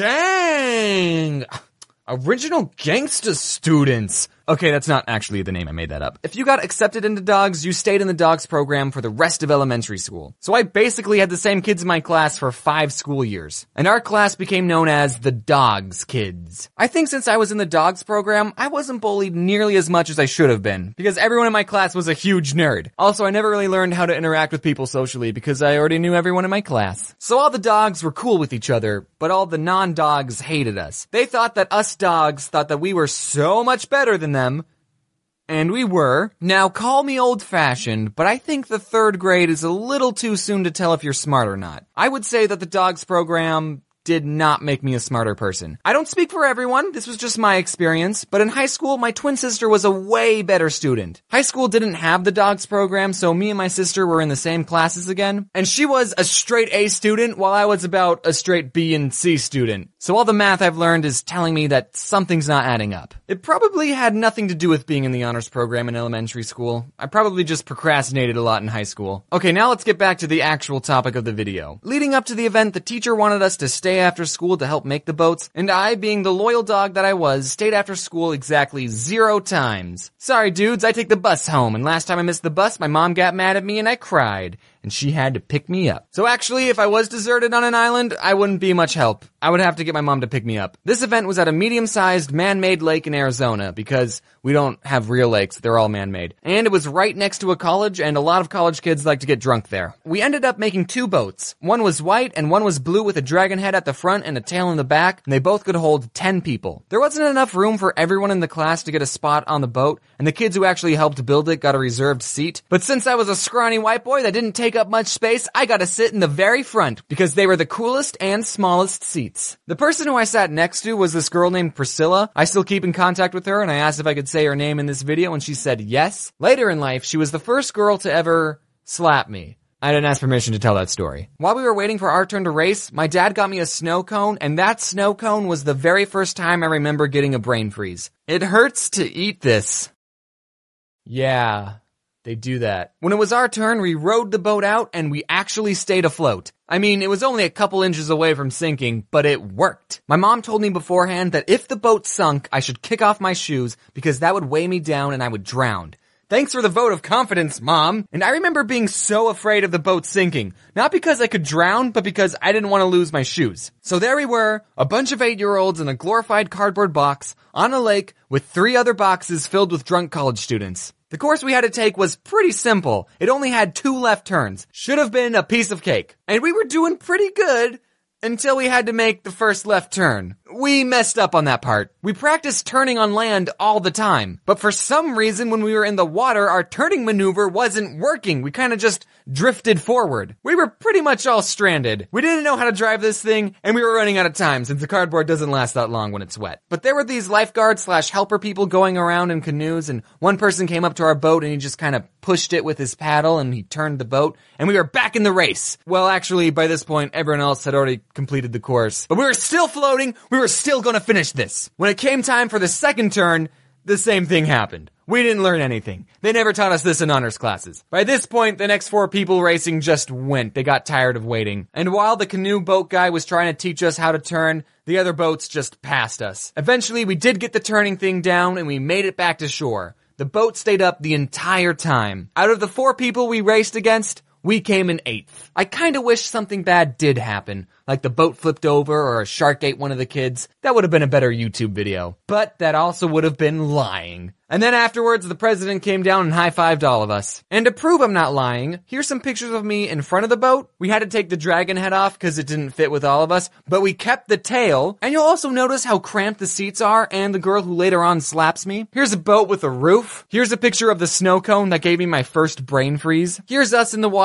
Dang! Original Gangsta Students. Okay, that's not actually the name, I made that up. If you got accepted into DOGS, you stayed in the DOGS program for the rest of elementary school. So I basically had the same kids in my class for five school years. And our class became known as the DOGS kids. I think since I was in the DOGS program, I wasn't bullied nearly as much as I should have been, because everyone in my class was a huge nerd. Also, I never really learned how to interact with people socially because I already knew everyone in my class. So all the dogs were cool with each other, but all the non-dogs hated us. They thought that us dogs thought that we were so much better than them. Them, and we were. Now, call me old-fashioned, but I think the third grade is a little too soon to tell if you're smart or not. I would say that the DOGS program did not make me a smarter person. I don't speak for everyone, this was just my experience, but in high school, my twin sister was a way better student. High school didn't have the DOGS program, so me and my sister were in the same classes again, and she was a straight A student while I was about a straight B and C student. So all the math I've learned is telling me that something's not adding up. It probably had nothing to do with being in the honors program in elementary school. I probably just procrastinated a lot in high school. Okay, now let's get back to the actual topic of the video. Leading up to the event, the teacher wanted us to stay after school to help make the boats, and I, being the loyal dog that I was, stayed after school exactly zero times. Sorry dudes, I take the bus home, and last time I missed the bus, my mom got mad at me and I cried. And she had to pick me up. So actually, if I was deserted on an island, I wouldn't be much help. I would have to get my mom to pick me up. This event was at a medium-sized man-made lake in Arizona, because we don't have real lakes, they're all man-made. And it was right next to a college, and a lot of college kids like to get drunk there. We ended up making two boats. One was white, and one was blue with a dragon head at the front and a tail in the back, and they both could hold ten people. There wasn't enough room for everyone in the class to get a spot on the boat, and the kids who actually helped build it got a reserved seat. But since I was a scrawny white boy that didn't take up much space, I got to sit in the very front because they were the coolest and smallest seats. The person who I sat next to was this girl named Priscilla. I still keep in contact with her, and I asked if I could say her name in this video, and she said yes. Later in life, she was the first girl to ever slap me. I didn't ask permission to tell that story. While we were waiting for our turn to race, my dad got me a snow cone, and that snow cone was the very first time I remember getting a brain freeze. It hurts to eat this. Yeah. They do that. When it was our turn, we rowed the boat out and we actually stayed afloat. I mean, it was only a couple inches away from sinking, but it worked. My mom told me beforehand that if the boat sunk, I should kick off my shoes because that would weigh me down and I would drown. Thanks for the vote of confidence, Mom. And I remember being so afraid of the boat sinking. Not because I could drown, but because I didn't want to lose my shoes. So there we were, a bunch of eight-year-olds in a glorified cardboard box on a lake with three other boxes filled with drunk college students. The course we had to take was pretty simple. It only had two left turns. Should have been a piece of cake. And we were doing pretty good until we had to make the first left turn. We messed up on that part. We practiced turning on land all the time. But for some reason, when we were in the water, our turning maneuver wasn't working. We kind of just drifted forward. We were pretty much all stranded. We didn't know how to drive this thing, and we were running out of time since the cardboard doesn't last that long when it's wet. But there were these lifeguard slash helper people going around in canoes, and one person came up to our boat and he just kind of pushed it with his paddle and he turned the boat, and we were back in the race. Well, actually, by this point, everyone else had already completed the course. But we were still floating. We were still gonna finish this. When it came time for the second turn, the same thing happened. We didn't learn anything. They never taught us this in honors classes. By this point, the next four people racing just went. They got tired of waiting. And while the canoe boat guy was trying to teach us how to turn, the other boats just passed us. Eventually, we did get the turning thing down and we made it back to shore. The boat stayed up the entire time. Out of the four people we raced against, we came in eighth. I kinda wish something bad did happen, like the boat flipped over or a shark ate one of the kids. That would have been a better YouTube video. But that also would have been lying. And then afterwards, the president came down and high-fived all of us. And to prove I'm not lying, here's some pictures of me in front of the boat. We had to take the dragon head off because it didn't fit with all of us, but we kept the tail. And you'll also notice how cramped the seats are and the girl who later on slaps me. Here's a boat with a roof. Here's a picture of the snow cone that gave me my first brain freeze. Here's us in the water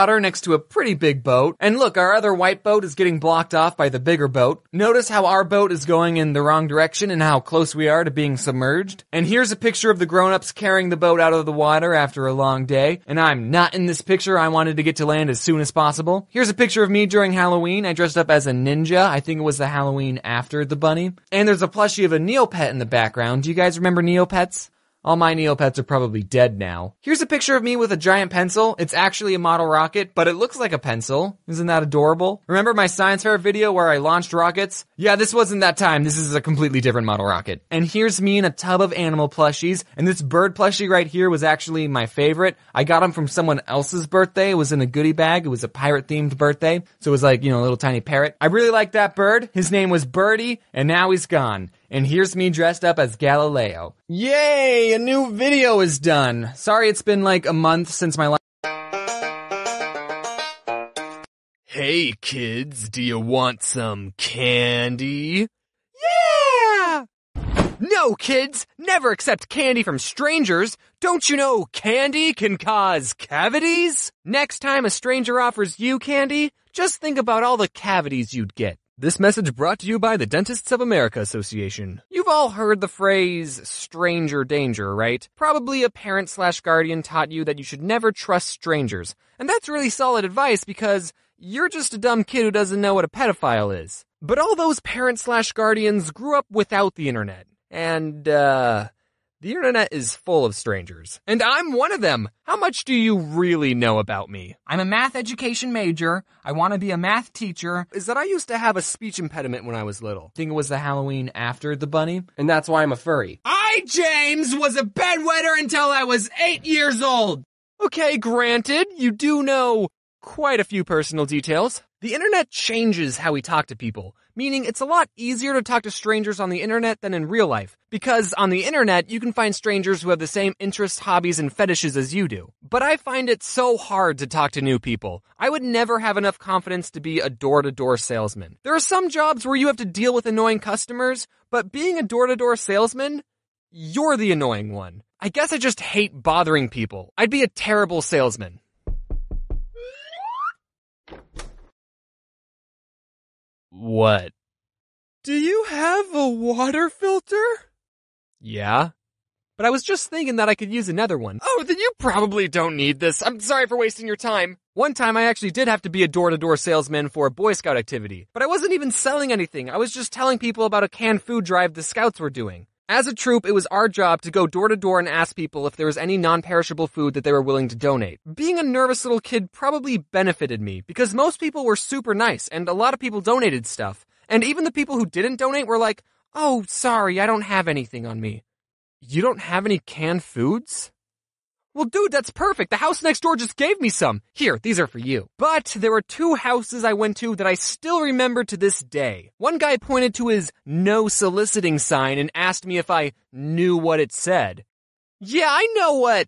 water next to a pretty big boat. And look, our other white boat is getting blocked off by the bigger boat. Notice how our boat is going in the wrong direction and how close we are to being submerged. And here's a picture of the grown-ups carrying the boat out of the water after a long day. And I'm not in this picture. I wanted to get to land as soon as possible. Here's a picture of me during Halloween. I dressed up as a ninja. I think it was the Halloween after the bunny. And there's a plushie of a Neopet in the background. Do you guys remember Neopets? All my Neopets are probably dead now. Here's a picture of me with a giant pencil. It's actually a model rocket, but it looks like a pencil. Isn't that adorable? Remember my science fair video where I launched rockets? Yeah, this wasn't that time. This is a completely different model rocket. And here's me in a tub of animal plushies. And this bird plushie right here was actually my favorite. I got him from someone else's birthday. It was in a goodie bag. It was a pirate-themed birthday. So it was like, you know, a little tiny parrot. I really liked that bird. His name was Birdie, and now he's gone. And here's me dressed up as Galileo. Yay! A new video is done. Sorry it's been like a month since my last... Hey kids, do you want some candy? Yeah! No kids, never accept candy from strangers. Don't you know candy can cause cavities? Next time a stranger offers you candy, just think about all the cavities you'd get. This message brought to you by the Dentists of America Association. You've all heard the phrase stranger danger, right? Probably a parent slash guardian taught you that you should never trust strangers. And that's really solid advice because you're just a dumb kid who doesn't know what a pedophile is. But all those parent slash guardians grew up without the internet. And, uh... the internet is full of strangers. And I'm one of them. How much do you really know about me? I'm a math education major. I want to be a math teacher. Is that I used to have a speech impediment when I was little. I think it was the Halloween after the bunny. And that's why I'm a furry. I, James, was a bedwetter until I was eight years old. Okay, granted, you do know quite a few personal details. The internet changes how we talk to people, meaning it's a lot easier to talk to strangers on the internet than in real life. Because on the internet, you can find strangers who have the same interests, hobbies, and fetishes as you do. But I find it so hard to talk to new people. I would never have enough confidence to be a door-to-door salesman. There are some jobs where you have to deal with annoying customers, but being a door-to-door salesman, you're the annoying one. I guess I just hate bothering people. I'd be a terrible salesman. What? Do you have a water filter? Yeah. But I was just thinking that I could use another one. Oh, then you probably don't need this. I'm sorry for wasting your time. One time I actually did have to be a door-to-door salesman for a Boy Scout activity. But I wasn't even selling anything. I was just telling people about a canned food drive the Scouts were doing. As a troop, it was our job to go door to door and ask people if there was any non-perishable food that they were willing to donate. Being a nervous little kid probably benefited me, because most people were super nice, and a lot of people donated stuff. And even the people who didn't donate were like, oh, sorry, I don't have anything on me. You don't have any canned foods? Well, dude, that's perfect. The house next door just gave me some. Here, these are for you. But there were two houses I went to that I still remember to this day. One guy pointed to his no soliciting sign and asked me if I knew what it said. Yeah, I know what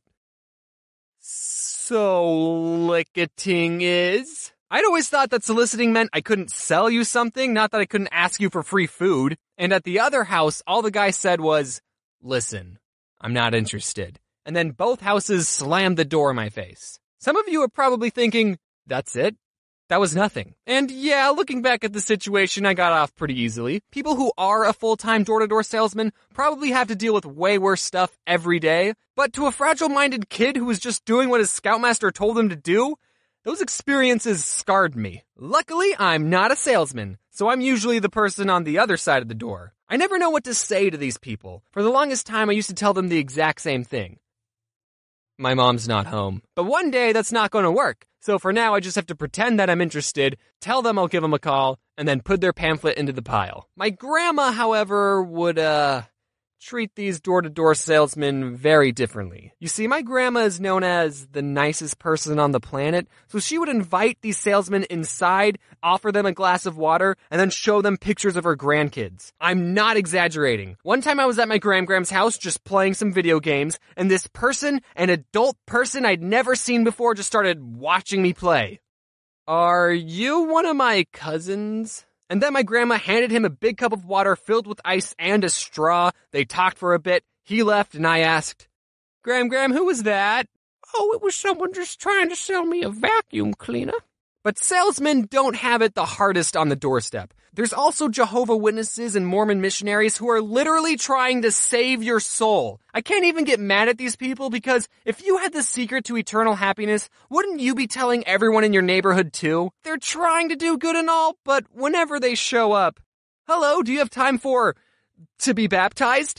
soliciting is. I'd always thought that soliciting meant I couldn't sell you something, not that I couldn't ask you for free food. And at the other house, all the guy said was, listen, I'm not interested. And then both houses slammed the door in my face. Some of you are probably thinking, that's it? That was nothing. And yeah, looking back at the situation, I got off pretty easily. People who are a full-time door-to-door salesman probably have to deal with way worse stuff every day. But to a fragile-minded kid who was just doing what his scoutmaster told him to do, those experiences scarred me. Luckily, I'm not a salesman, so I'm usually the person on the other side of the door. I never know what to say to these people. For the longest time, I used to tell them the exact same thing. My mom's not home. But one day, that's not going to work. So for now, I just have to pretend that I'm interested, tell them I'll give them a call, and then put their pamphlet into the pile. My grandma, however, would, uh... treat these door-to-door salesmen very differently. You see, my grandma is known as the nicest person on the planet, so she would invite these salesmen inside, offer them a glass of water, and then show them pictures of her grandkids. I'm not exaggerating. One time I was at my gram-gram's house just playing some video games, and this person, an adult person I'd never seen before, just started watching me play. Are you one of my cousins? And then my grandma handed him a big cup of water filled with ice and a straw. They talked for a bit. He left, and I asked, Gram Gram, who was that? Oh, it was someone just trying to sell me a vacuum cleaner. But salesmen don't have it the hardest on the doorstep. There's also Jehovah's Witnesses and Mormon missionaries who are literally trying to save your soul. I can't even get mad at these people because if you had the secret to eternal happiness, wouldn't you be telling everyone in your neighborhood too? They're trying to do good and all, but whenever they show up, hello, do you have time for to be baptized?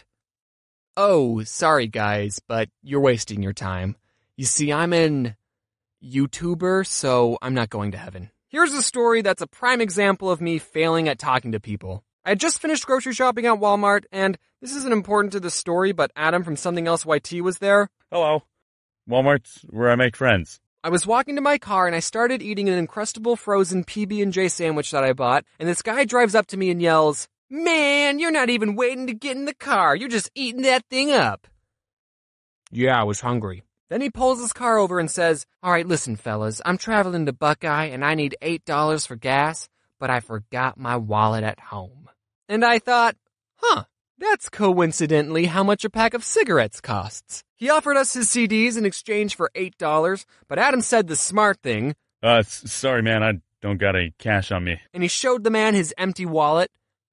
Oh, sorry guys, but you're wasting your time. You see, I'm an YouTuber, so I'm not going to heaven. Here's a story that's a prime example of me failing at talking to people. I had just finished grocery shopping at Walmart, and this isn't important to the story, but Adam from Something Else Y T was there. Hello. Walmart's where I make friends. I was walking to my car, and I started eating an Uncrustable frozen P B and J sandwich that I bought, and this guy drives up to me and yells, "Man, you're not even waiting to get in the car. You're just eating that thing up." Yeah, I was hungry. Then he pulls his car over and says, "All right, listen, fellas, I'm traveling to Buckeye and I need eight dollars for gas, but I forgot my wallet at home." And I thought, huh, that's coincidentally how much a pack of cigarettes costs. He offered us his C Ds in exchange for eight dollars, but Adam said the smart thing. Uh, sorry, man, I don't got any cash on me. And he showed the man his empty wallet.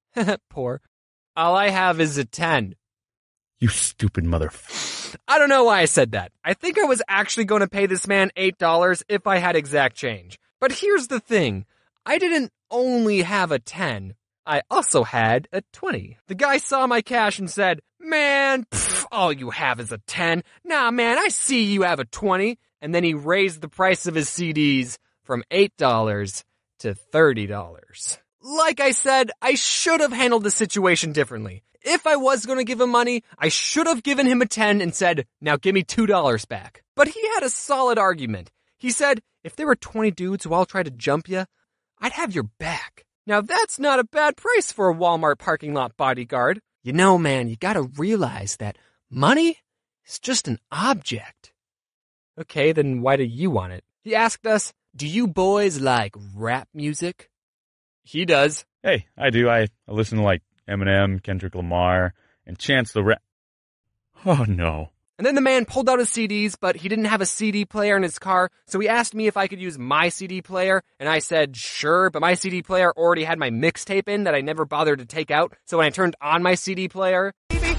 Poor. All I have is a ten. You stupid mother... I don't know why I said that. I think I was actually going to pay this man eight dollars if I had exact change. But here's the thing. I didn't only have a ten. I also had a twenty. The guy saw my cash and said, "Man, pff, all you have is a ten. Nah, man, I see you have a twenty. And then he raised the price of his C Ds from eight dollars to thirty dollars. Like I said, I should have handled the situation differently. If I was going to give him money, I should have given him a ten and said, "Now give me two dollars back." But he had a solid argument. He said, if there were twenty dudes who all tried to jump you, I'd have your back. Now that's not a bad price for a Walmart parking lot bodyguard. You know, man, you gotta realize that money is just an object. Okay, then why do you want it? He asked us, do you boys like rap music? He does. Hey, I do. I, I listen to like Eminem, Kendrick Lamar, and Chance the Rapper. Oh, no. And then the man pulled out his C Ds, but he didn't have a C D player in his car, so he asked me if I could use my C D player, and I said, sure, but my C D player already had my mixtape in that I never bothered to take out, so when I turned on my C D player...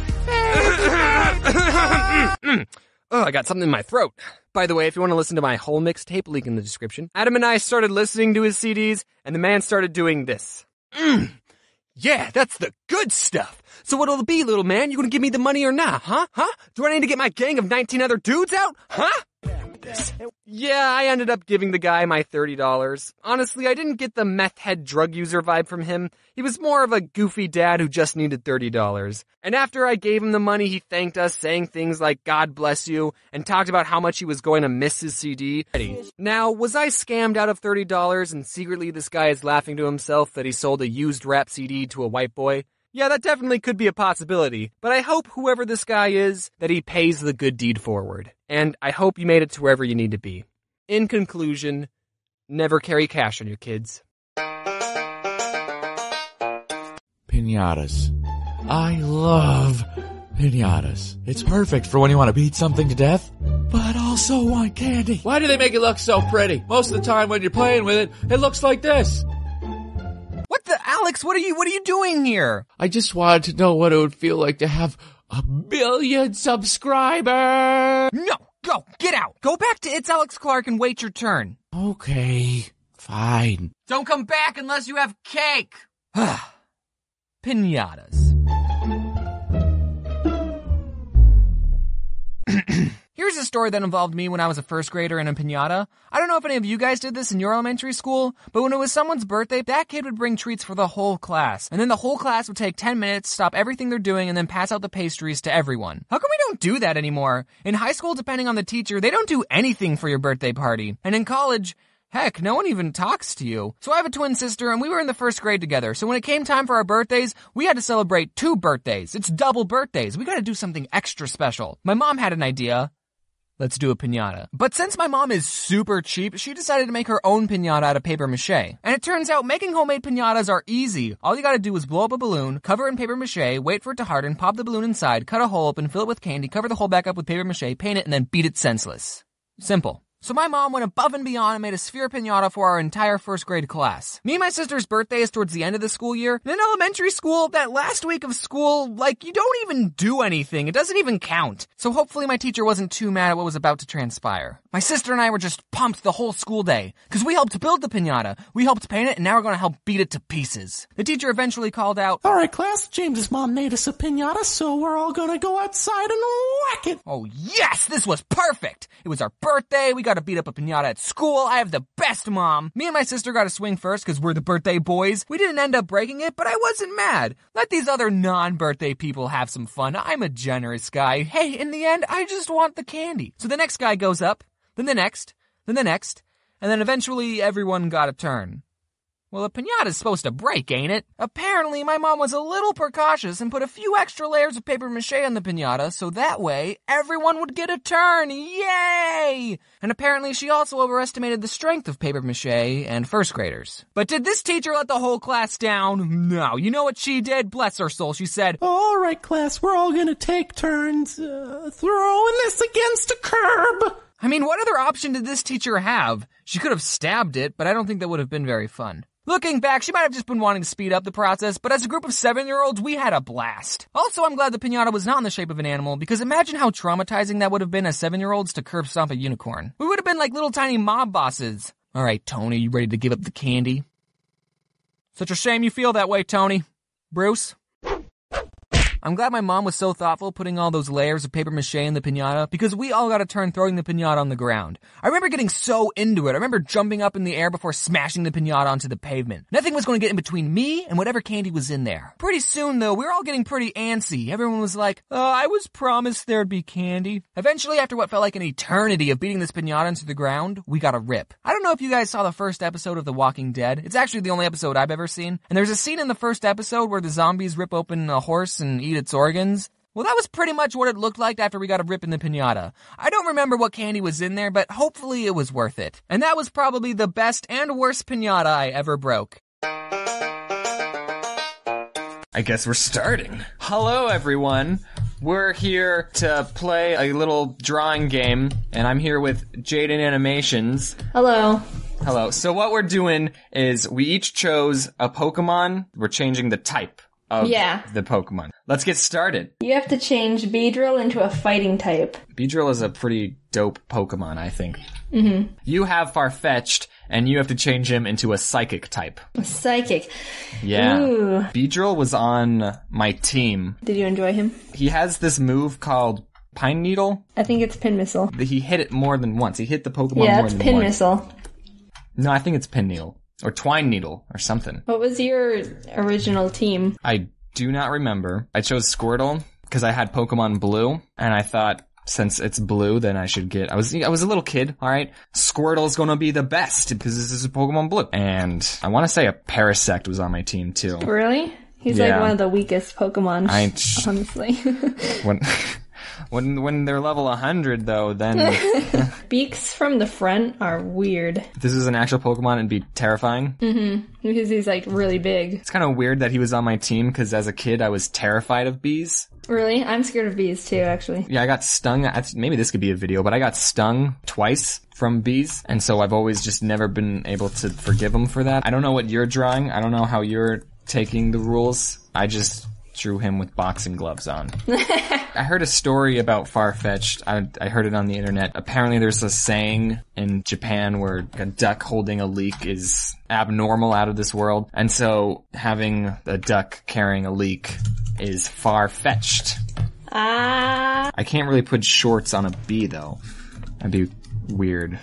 Oh, I got something in my throat. By the way, if you want to listen to my whole mixtape, link in the description. Adam and I started listening to his C Ds, and the man started doing this. Mm. Yeah, that's the good stuff. So what'll it be, little man? You gonna give me the money or not, huh? Huh? Do I need to get my gang of nineteen other dudes out? Huh? Yeah, I ended up giving the guy my thirty dollars. Honestly, I didn't get the meth head drug user vibe from him. He was more of a goofy dad who just needed thirty dollars. And after I gave him the money, he thanked us, saying things like, God bless you, and talked about how much he was going to miss his C D. Now, was I scammed out of thirty dollars and secretly this guy is laughing to himself that he sold a used rap C D to a white boy? Yeah, that definitely could be a possibility, but I hope whoever this guy is, that he pays the good deed forward. And I hope you made it to wherever you need to be. In conclusion, never carry cash on you, kids. Piñatas. I love piñatas. It's perfect for when you want to beat something to death, but also want candy. Why do they make it look so pretty? Most of the time when you're playing with it, it looks like this. What the, Alex, what are you, what are you doing here? I just wanted to know what it would feel like to have a billion subscribers. No, go, get out. Go back to It's Alex Clark and wait your turn. Okay, fine. Don't come back unless you have cake. Piñatas. Here's a story that involved me when I was a first grader in a piñata. I don't know if any of you guys did this in your elementary school, but when it was someone's birthday, that kid would bring treats for the whole class. And then the whole class would take ten minutes, stop everything they're doing, and then pass out the pastries to everyone. How come we don't do that anymore? In high school, depending on the teacher, they don't do anything for your birthday party. And in college, heck, no one even talks to you. So I have a twin sister, and we were in the first grade together. So when it came time for our birthdays, we had to celebrate two birthdays. It's double birthdays. We gotta do something extra special. My mom had an idea. Let's do a piñata. But since my mom is super cheap, she decided to make her own piñata out of paper mache. And it turns out making homemade piñatas are easy. All you gotta do is blow up a balloon, cover it in paper mache, wait for it to harden, pop the balloon inside, cut a hole open, fill it with candy, cover the hole back up with paper mache, paint it, and then beat it senseless. Simple. So my mom went above and beyond and made a sphere pinata for our entire first grade class. Me and my sister's birthday is towards the end of the school year. And in elementary school, that last week of school, like, you don't even do anything. It doesn't even count. So hopefully my teacher wasn't too mad at what was about to transpire. My sister and I were just pumped the whole school day. Because we helped build the pinata. We helped paint it, and now we're going to help beat it to pieces. The teacher eventually called out, "All right, class, James's mom made us a pinata, so we're all going to go outside and whack it." Oh yes, this was perfect. It was our birthday. We got to beat up a pinata at school. I have the best mom. Me and my sister got to swing first because we're the birthday boys. We didn't end up breaking it, but I wasn't mad. Let these other non-birthday people have some fun. I'm a generous guy. Hey, in the end, I just want the candy. So the next guy goes up, then the next, then the next, and then eventually everyone got a turn. Well, a pinata's supposed to break, ain't it? Apparently, my mom was a little precautious and put a few extra layers of paper mache on the pinata so that way everyone would get a turn. Yay! And apparently she also overestimated the strength of paper mache and first graders. But did this teacher let the whole class down? No. You know what she did? Bless her soul. She said, "All right, class, we're all going to take turns uh, throwing this against a curb." I mean, what other option did this teacher have? She could have stabbed it, but I don't think that would have been very fun. Looking back, she might have just been wanting to speed up the process, but as a group of seven-year-olds, we had a blast. Also, I'm glad the pinata was not in the shape of an animal, because imagine how traumatizing that would have been as seven-year-olds to curb stomp a unicorn. We would have been like little tiny mob bosses. All right, Tony, you ready to give up the candy? Such a shame you feel that way, Tony. Bruce? I'm glad my mom was so thoughtful putting all those layers of paper mache in the pinata because we all got a turn throwing the pinata on the ground. I remember getting so into it. I remember jumping up in the air before smashing the pinata onto the pavement. Nothing was going to get in between me and whatever candy was in there. Pretty soon, though, we were all getting pretty antsy. Everyone was like, oh, I was promised there'd be candy. Eventually, after what felt like an eternity of beating this pinata into the ground, we got a rip. I don't know if you guys saw the first episode of The Walking Dead. It's actually the only episode I've ever seen. And there's a scene in the first episode where the zombies rip open a horse and eat its organs. Well, that was pretty much what it looked like after we got a rip in the pinata. I don't remember what candy was in there, but hopefully it was worth it. And that was probably the best and worst pinata I ever broke. I guess we're starting. Hello, everyone. We're here to play a little drawing game, and I'm here with Jaden Animations. Hello. Hello. So what we're doing is we each chose a Pokemon. We're changing the type of yeah. the Pokemon. Let's get started. You have to change Beedrill into a fighting type. Beedrill is a pretty dope Pokemon, I think. Mm-hmm. You have Farfetch'd, and you have to change him into a Psychic type. A Psychic. Yeah. Ooh. Beedrill was on my team. Did you enjoy him? He has this move called Pine Needle. I think it's Pin Missile. He hit it more than once. He hit the Pokemon yeah, more than once. Yeah, it's Pin Missile. No, I think it's Pin Needle. Or Twine Needle, or something. What was your original team? I do not remember. I chose Squirtle because I had Pokemon Blue, and I thought since it's blue, then I should get. I was I was a little kid, all right. Squirtle's gonna be the best because this is a Pokemon Blue, and I want to say a Parasect was on my team too. Really? He's yeah. like one of the weakest Pokemon. I, honestly. when when when they're level one hundred though, then Beaks from the front are weird. If this is an actual Pokemon, it'd be terrifying. Mm-hmm. Because he's like really big. It's kind of weird that he was on my team because as a kid I was terrified of bees. Really? I'm scared of bees too, actually. Yeah, I got stung. Maybe this could be a video, but I got stung twice from bees, and so I've always just never been able to forgive them for that. I don't know what you're drawing. I don't know how you're taking the rules. I just drew him with boxing gloves on. I heard a story about Farfetch'd. I, I heard it on the internet. Apparently there's a saying in Japan where a duck holding a leek is abnormal, out of this world. And so having a duck carrying a leek is far-fetched. Ah. I can't really put shorts on a bee, though. That'd be weird.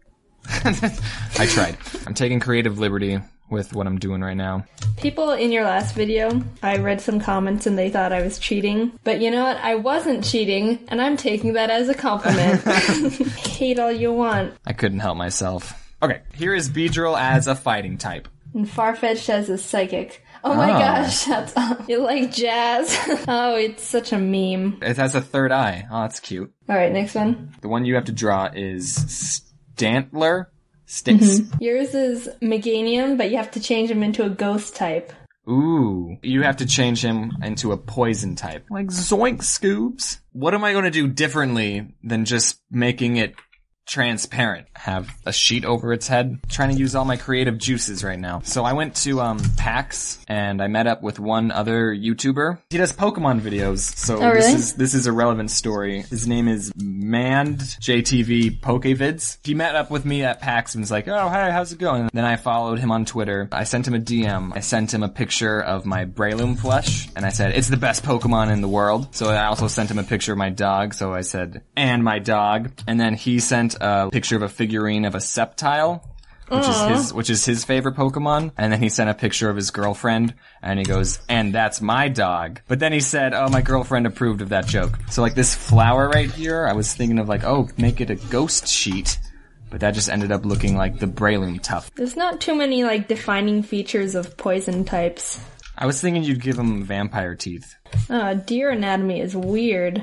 I tried. I'm taking creative liberty with what I'm doing right now. People in your last video, I read some comments and they thought I was cheating. But you know what? I wasn't cheating, and I'm taking that as a compliment. Hate all you want. I couldn't help myself. Okay, here is Beedrill as a fighting type. And Farfetch'd as a psychic. Oh my oh. gosh, that's you like jazz. Oh, it's such a meme. It has a third eye. Oh, that's cute. Alright, next one. The one you have to draw is Stantler. Sticks. Mm-hmm. Yours is Meganium, but you have to change him into a ghost type. Ooh. You have to change him into a poison type. Like Zoink Scoops. What am I going to do differently than just making it transparent. I have a sheet over its head. I'm trying to use all my creative juices right now. So I went to um PAX and I met up with one other YouTuber. He does Pokemon videos, so oh, really? this is this is a relevant story. His name is Mand J T V Pokevids. He met up with me at PAX and was like, "Oh, hey, how's it going?" And then I followed him on Twitter. I sent him a D M. I sent him a picture of my Breloom plush, and I said, "It's the best Pokemon in the world." So I also sent him a picture of my dog, so I said, "And my dog." And then he sent a picture of a figurine of a Sceptile, which Aww. is his which is his favorite Pokemon. And then he sent a picture of his girlfriend, and he goes, "And that's my dog." But then he said, "Oh, my girlfriend approved of that joke." So like this flower right here, I was thinking of like, oh, make it a ghost sheet. But that just ended up looking like the Breloom tuft. There's not too many, like, defining features of poison types. I was thinking you'd give him vampire teeth. Oh, deer anatomy is weird.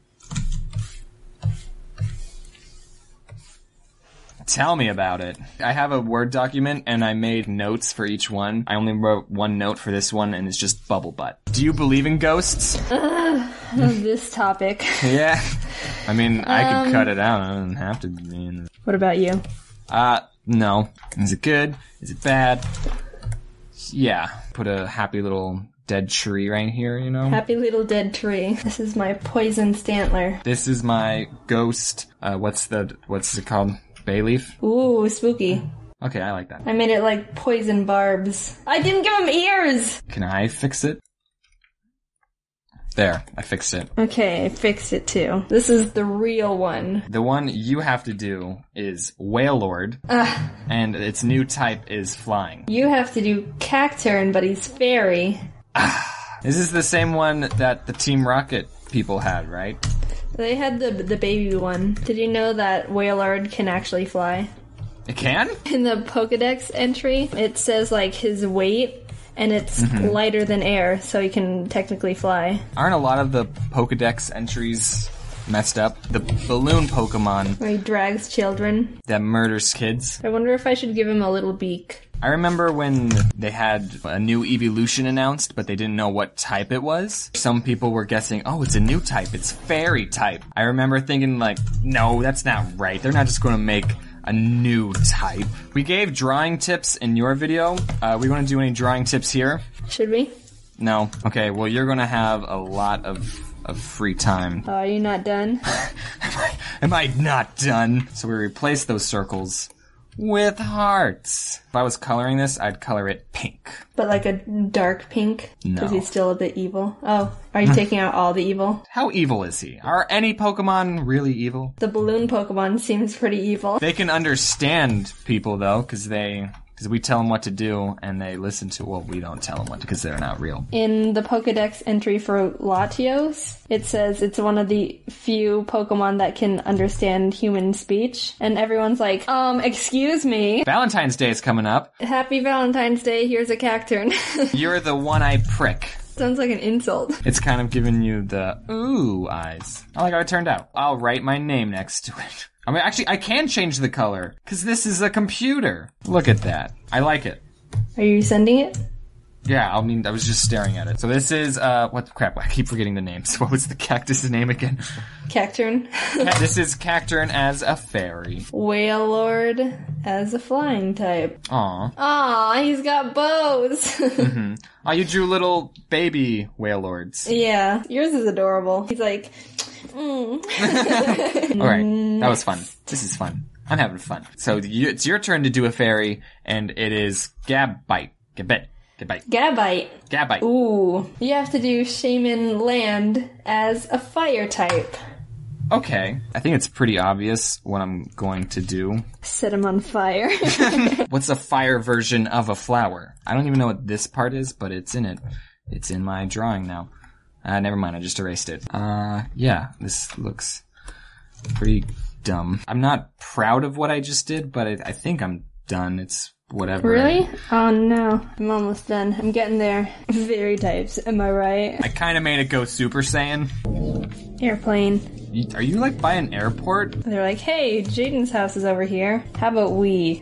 Tell me about it. I have a Word document and I made notes for each one. I only wrote one note for this one and it's just bubble butt. Do you believe in ghosts? Uh, this topic. Yeah. I mean, I Um, could cut it out. I don't have to be in. What about you? Uh, no. Is it good? Is it bad? Yeah. Put a happy little dead tree right here, you know? Happy little dead tree. This is my poison Stantler. This is my ghost, uh, what's the, what's it called? Bay leaf? Ooh, spooky. Okay, I like that. I made it like poison barbs. I didn't give him ears! Can I fix it? There, I fixed it. Okay, I fixed it too. This is the real one. The one you have to do is Wailord, Ugh. and its new type is flying. You have to do Cacturn, but he's fairy. This is the same one that the Team Rocket people had, right? They had the the baby one. Did you know that Wailord can actually fly? It can? In the Pokedex entry, it says like his weight, and it's Mhm. lighter than air, so he can technically fly. Aren't a lot of the Pokedex entries messed up? The balloon Pokemon Where he drags children. that murders kids. I wonder if I should give him a little beak. I remember when they had a new evolution announced, but they didn't know what type it was. Some people were guessing, oh, it's a new type, it's fairy type. I remember thinking like, no, that's not right. They're not just gonna make a new type. We gave drawing tips in your video. Uh, we wanna do any drawing tips here? Should we? No. Okay, well you're gonna have a lot of, of free time. Oh, are you not done? Am I not done? So we replace those circles with hearts. If I was coloring this, I'd color it pink. But like a dark pink? No. Because he's still a bit evil. Oh, are you taking out all the evil? How evil is he? Are any Pokemon really evil? The balloon Pokemon seems pretty evil. They can understand people though, because they, because we tell them what to do, and they listen to, well, we don't tell them what to, because they're not real. In the Pokedex entry for Latios, it says it's one of the few Pokemon that can understand human speech. And everyone's like, um, excuse me. Valentine's Day is coming up. Happy Valentine's Day, here's a Cacturn. You're the one-eyed prick. Sounds like an insult. It's kind of giving you the ooh eyes. I like how it turned out. I'll write my name next to it. I mean, actually, I can change the color, because this is a computer. Look at that. I like it. Are you sending it? Yeah, I mean, I was just staring at it. So this is, uh, what the crap, I keep forgetting the names. What was the cactus's name again? Cacturn. Ca- this is Cacturn as a fairy. Wailord as a flying type. Aw. Aw, he's got bows. Mm-hmm. Oh, you drew little baby Wailords. Yeah, yours is adorable. He's like, mm. Alright, that was fun. This is fun. I'm having fun. So you, it's your turn to do a fairy, and it is Gabite. Gabite. Gabite. Gabite. Gabite. Ooh. You have to do Shaman Land as a fire type. Okay. I think it's pretty obvious what I'm going to do. Set him on fire. What's a fire version of a flower? I don't even know what this part is, but it's in it. It's in my drawing now. Uh, never mind, I just erased it. Uh, yeah, this looks pretty dumb. I'm not proud of what I just did, but I, I think I'm done. It's whatever. Really? Oh no. I'm almost done. I'm getting there. Fairy types, am I right? I kinda made it go Super Saiyan. Airplane. You, are you like by an airport? They're like, hey, Jaden's house is over here. How about we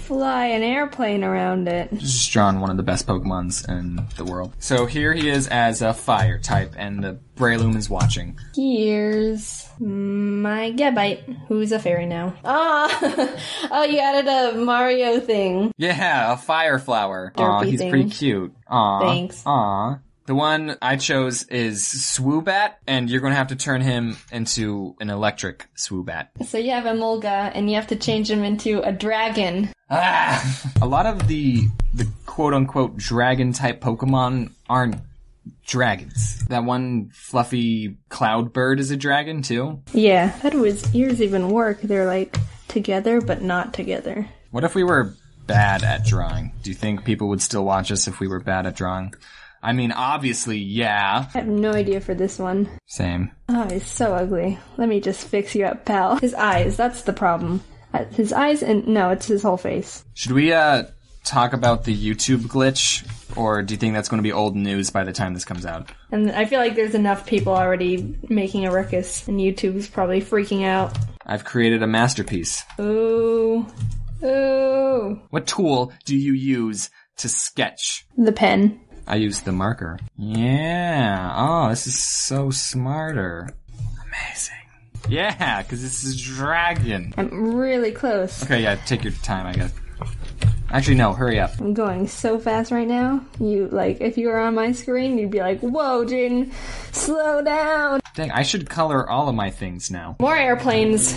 fly an airplane around it. Just drawn one of the best Pokemons in the world. So here he is as a fire type, and the Breloom is watching. Here's my Gabite, who's a fairy now. Ah, oh, you added a Mario thing. Yeah, a fire flower. Aw, he's thing. pretty cute. Aw. Thanks. Aw. The one I chose is Swoobat, and you're going to have to turn him into an electric Swoobat. So you have a Mulga, and you have to change him into a dragon. Ah! A lot of the the quote-unquote dragon-type Pokemon aren't dragons. That one fluffy cloud bird is a dragon, too. Yeah, how do his ears even work? They're like together, but not together. What if we were bad at drawing? Do you think people would still watch us if we were bad at drawing? I mean, obviously, yeah. I have no idea for this one. Same. Oh, he's so ugly. Let me just fix you up, pal. His eyes, that's the problem. Uh, his eyes and... No, it's his whole face. Should we, uh, talk about the YouTube glitch? Or do you think that's going to be old news by the time this comes out? And I feel like there's enough people already making a ruckus, and YouTube's probably freaking out. I've created a masterpiece. Ooh. Ooh. What tool do you use to sketch? The pen. I used the marker. Yeah. Oh, this is so smarter. Amazing. Yeah, because this is dragon. I'm really close. Okay, yeah, take your time, I guess. Actually, no, hurry up. I'm going so fast right now. You, like, if you were on my screen, you'd be like, whoa, Jaden, slow down. Dang, I should color all of my things now. More airplanes.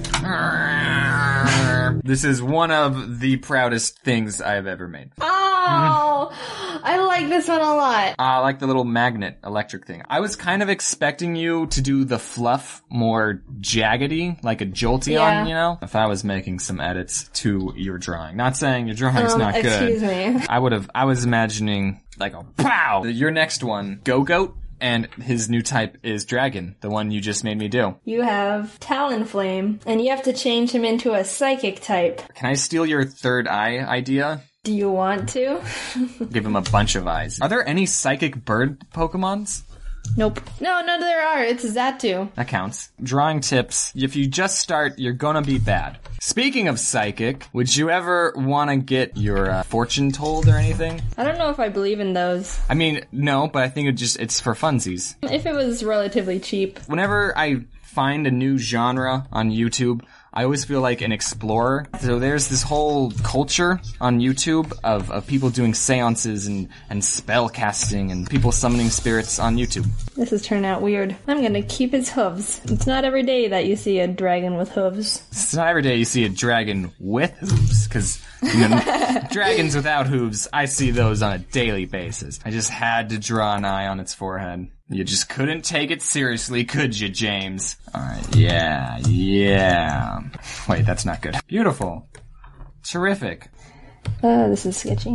This is one of the proudest things I've ever made. Oh, I like this one a lot. I like the little magnet electric thing. I was kind of expecting you to do the fluff more jaggedy, like a Jolteon, yeah. you know? If I was making some edits to your drawing. Not saying your drawing's um, not good. Excuse me. I would have, I was imagining like a pow! Your next one, Go-Goat. And his new type is Dragon, the one you just made me do. You have Talonflame, and you have to change him into a Psychic type. Can I steal your third eye idea? Do you want to? Give him a bunch of eyes. Are there any psychic bird Pokemons? Nope. No, no, there are. It's Xatu. That counts. Drawing tips. If you just start, you're gonna be bad. Speaking of psychic, would you ever want to get your uh, fortune told or anything? I don't know if I believe in those. I mean, no, but I think it just it's for funsies. If it was relatively cheap. Whenever I find a new genre on YouTube, I always feel like an explorer. So there's this whole culture on YouTube of, of people doing seances and, and spell casting and people summoning spirits on YouTube. This has turned out weird. I'm gonna keep his hooves. It's not every day that you see a dragon with hooves. It's not every day you see a dragon with hooves, because you know, dragons without hooves, I see those on a daily basis. I just had to draw an eye on its forehead. You just couldn't take it seriously, could you, James? Alright, yeah, yeah. Wait, that's not good. Beautiful. Terrific. Uh, this is sketchy.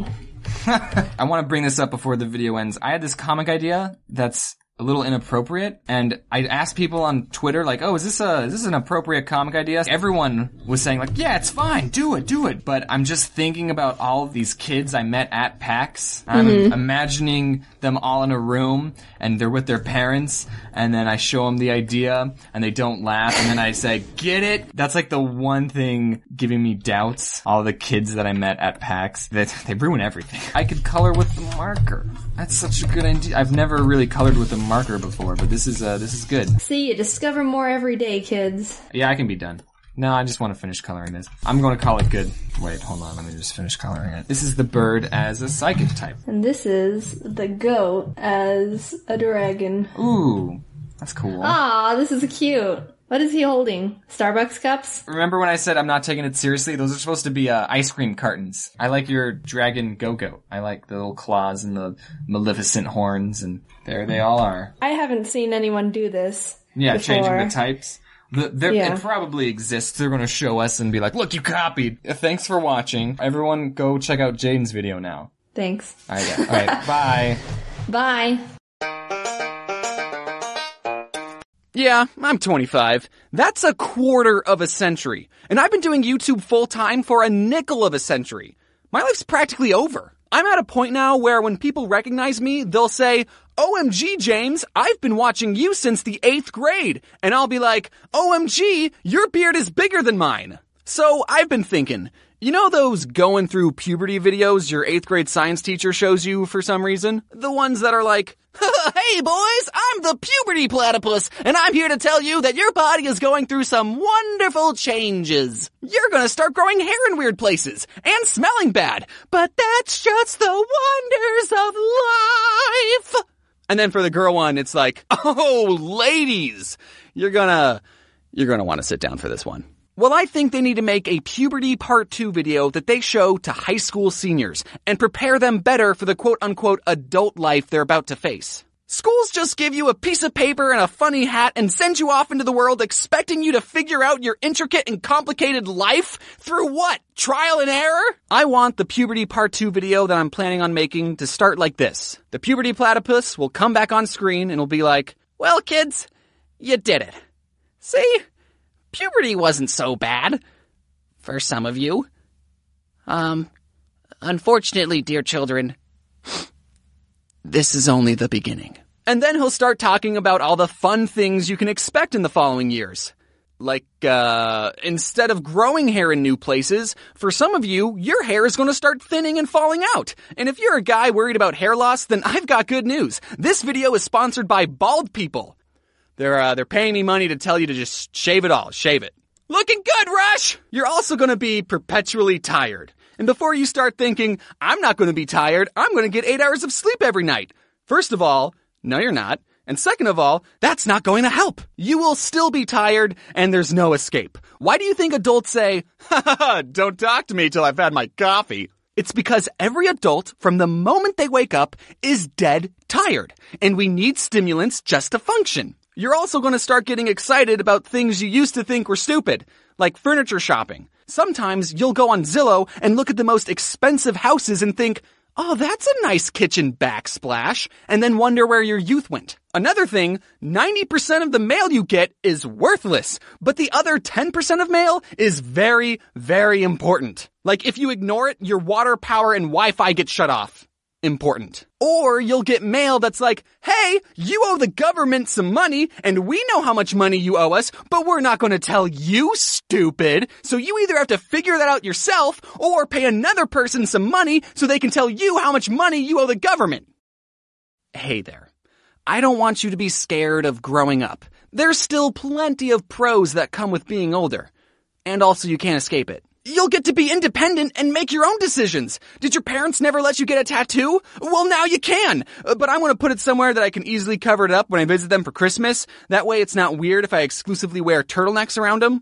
I want to bring this up before the video ends. I had this comic idea that's a little inappropriate, and I asked people on Twitter, like, oh, is this a, is this an appropriate comic idea? Everyone was saying, like, yeah, it's fine, do it, do it. But I'm just thinking about all of these kids I met at PAX. I'm Mm-hmm. imagining them all in a room, and they're with their parents, and then I show them the idea, and they don't laugh, and then I say, get it? That's like the one thing giving me doubts. All the kids that I met at PAX, that they ruin everything. I could color with the marker. That's such a good idea. I've never really colored with a marker before, but this is uh, this is good. See, you discover more every day, kids. Yeah, I can be done. No, I just want to finish coloring this. I'm going to call it good. Wait, hold on. Let me just finish coloring it. This is the bird as a psychic type. And this is the goat as a dragon. Ooh, that's cool. Aw, this is cute. What is he holding? Starbucks cups? Remember when I said I'm not taking it seriously? Those are supposed to be uh, ice cream cartons. I like your dragon Go-Goat. I like the little claws and the maleficent horns, and there they all are. I haven't seen anyone do this Yeah, before. changing the types. The, there, Yeah. It probably exists. They're going to show us and be like, look, you copied. Uh, Thanks for watching. Everyone go check out Jaden's video now. Thanks. All right, yeah. All right, bye. Bye. Yeah, I'm twenty-five. That's a quarter of a century. And I've been doing YouTube full-time for a nickel of a century. My life's practically over. I'm at a point now where when people recognize me, they'll say, O M G, James, I've been watching you since the eighth grade. And I'll be like, O M G, your beard is bigger than mine. So I've been thinking, You know those going through puberty videos your eighth grade science teacher shows you for some reason? The ones that are like, hey boys, I'm the puberty platypus, and I'm here to tell you that your body is going through some wonderful changes. You're gonna start growing hair in weird places, and smelling bad, but that's just the wonders of life. And then for the girl one, it's like, oh, ladies, you're gonna, you're gonna want to sit down for this one. Well, I think they need to make a puberty part two video that they show to high school seniors and prepare them better for the quote-unquote adult life they're about to face. Schools just give you a piece of paper and a funny hat and send you off into the world expecting you to figure out your intricate and complicated life through what? Trial and error? I want the puberty part two video that I'm planning on making to start like this. The puberty platypus will come back on screen and will be like, well, kids, you did it. See? Puberty wasn't so bad. For some of you. Um, unfortunately, dear children, this is only the beginning. And then he'll start talking about all the fun things you can expect in the following years. Like, uh, instead of growing hair in new places, for some of you, your hair is going to start thinning and falling out. And if you're a guy worried about hair loss, then I've got good news. This video is sponsored by Bald People. They're, uh, they're paying me money to tell you to just shave it all. Shave it. Looking good, Rush! You're also going to be perpetually tired. And before you start thinking, I'm not going to be tired, I'm going to get eight hours of sleep every night. First of all, no you're not. And second of all, that's not going to help. You will still be tired, and there's no escape. Why do you think adults say, ha ha ha, don't talk to me till I've had my coffee? It's because every adult, from the moment they wake up, is dead tired. And we need stimulants just to function. You're also going to start getting excited about things you used to think were stupid, like furniture shopping. Sometimes you'll go on Zillow and look at the most expensive houses and think, oh, that's a nice kitchen backsplash, and then wonder where your youth went. Another thing, ninety percent of the mail you get is worthless, but the other ten percent of mail is very, very important. Like if you ignore it, your water, power, and Wi-Fi get shut off. Important. Or you'll get mail that's like, hey, you owe the government some money, and we know how much money you owe us, but we're not going to tell you, stupid. So you either have to figure that out yourself, or pay another person some money so they can tell you how much money you owe the government. Hey there. I don't want you to be scared of growing up. There's still plenty of pros that come with being older. And also you can't escape it. You'll get to be independent and make your own decisions. Did your parents never let you get a tattoo? Well, now you can. But I want to put it somewhere that I can easily cover it up when I visit them for Christmas. That way it's not weird if I exclusively wear turtlenecks around them.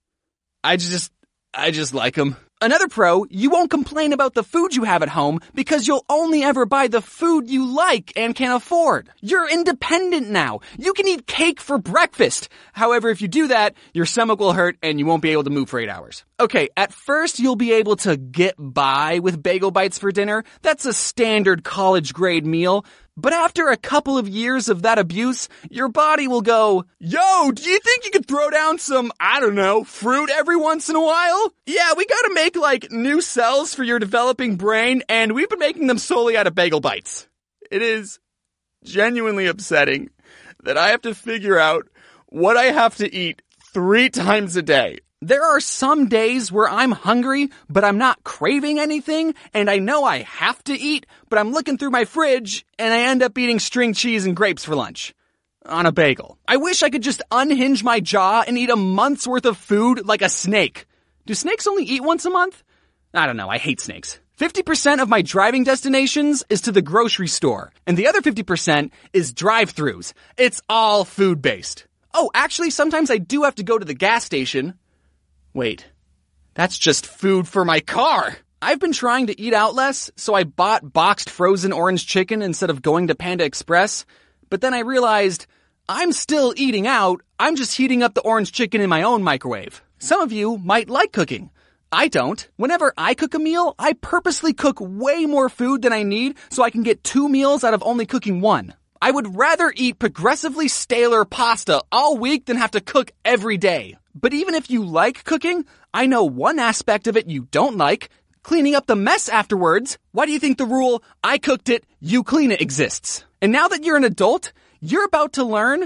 I just, I just like them. Another pro, you won't complain about the food you have at home because you'll only ever buy the food you like and can afford. You're independent now. You can eat cake for breakfast. However, if you do that, your stomach will hurt and you won't be able to move for eight hours. Okay, at first you'll be able to get by with bagel bites for dinner. That's a standard college grade meal. But after a couple of years of that abuse, your body will go, yo, do you think you could throw down some, I don't know, fruit every once in a while? Yeah, we gotta make like new cells for your developing brain, and we've been making them solely out of bagel bites. It is genuinely upsetting that I have to figure out what I have to eat three times a day. There are some days where I'm hungry, but I'm not craving anything, and I know I have to eat, but I'm looking through my fridge, and I end up eating string cheese and grapes for lunch. On a bagel. I wish I could just unhinge my jaw and eat a month's worth of food like a snake. Do snakes only eat once a month? I don't know, I hate snakes. fifty percent of my driving destinations is to the grocery store, and the other fifty percent is drive-thrus. It's all food-based. Oh, actually, sometimes I do have to go to the gas station. Wait, that's just food for my car. I've been trying to eat out less, so I bought boxed frozen orange chicken instead of going to Panda Express. But then I realized I'm still eating out. I'm just heating up the orange chicken in my own microwave. Some of you might like cooking. I don't. Whenever I cook a meal, I purposely cook way more food than I need so I can get two meals out of only cooking one. I would rather eat progressively staler pasta all week than have to cook every day. But even if you like cooking, I know one aspect of it you don't like, cleaning up the mess afterwards. Why do you think the rule, I cooked it, you clean it exists? And now that you're an adult, you're about to learn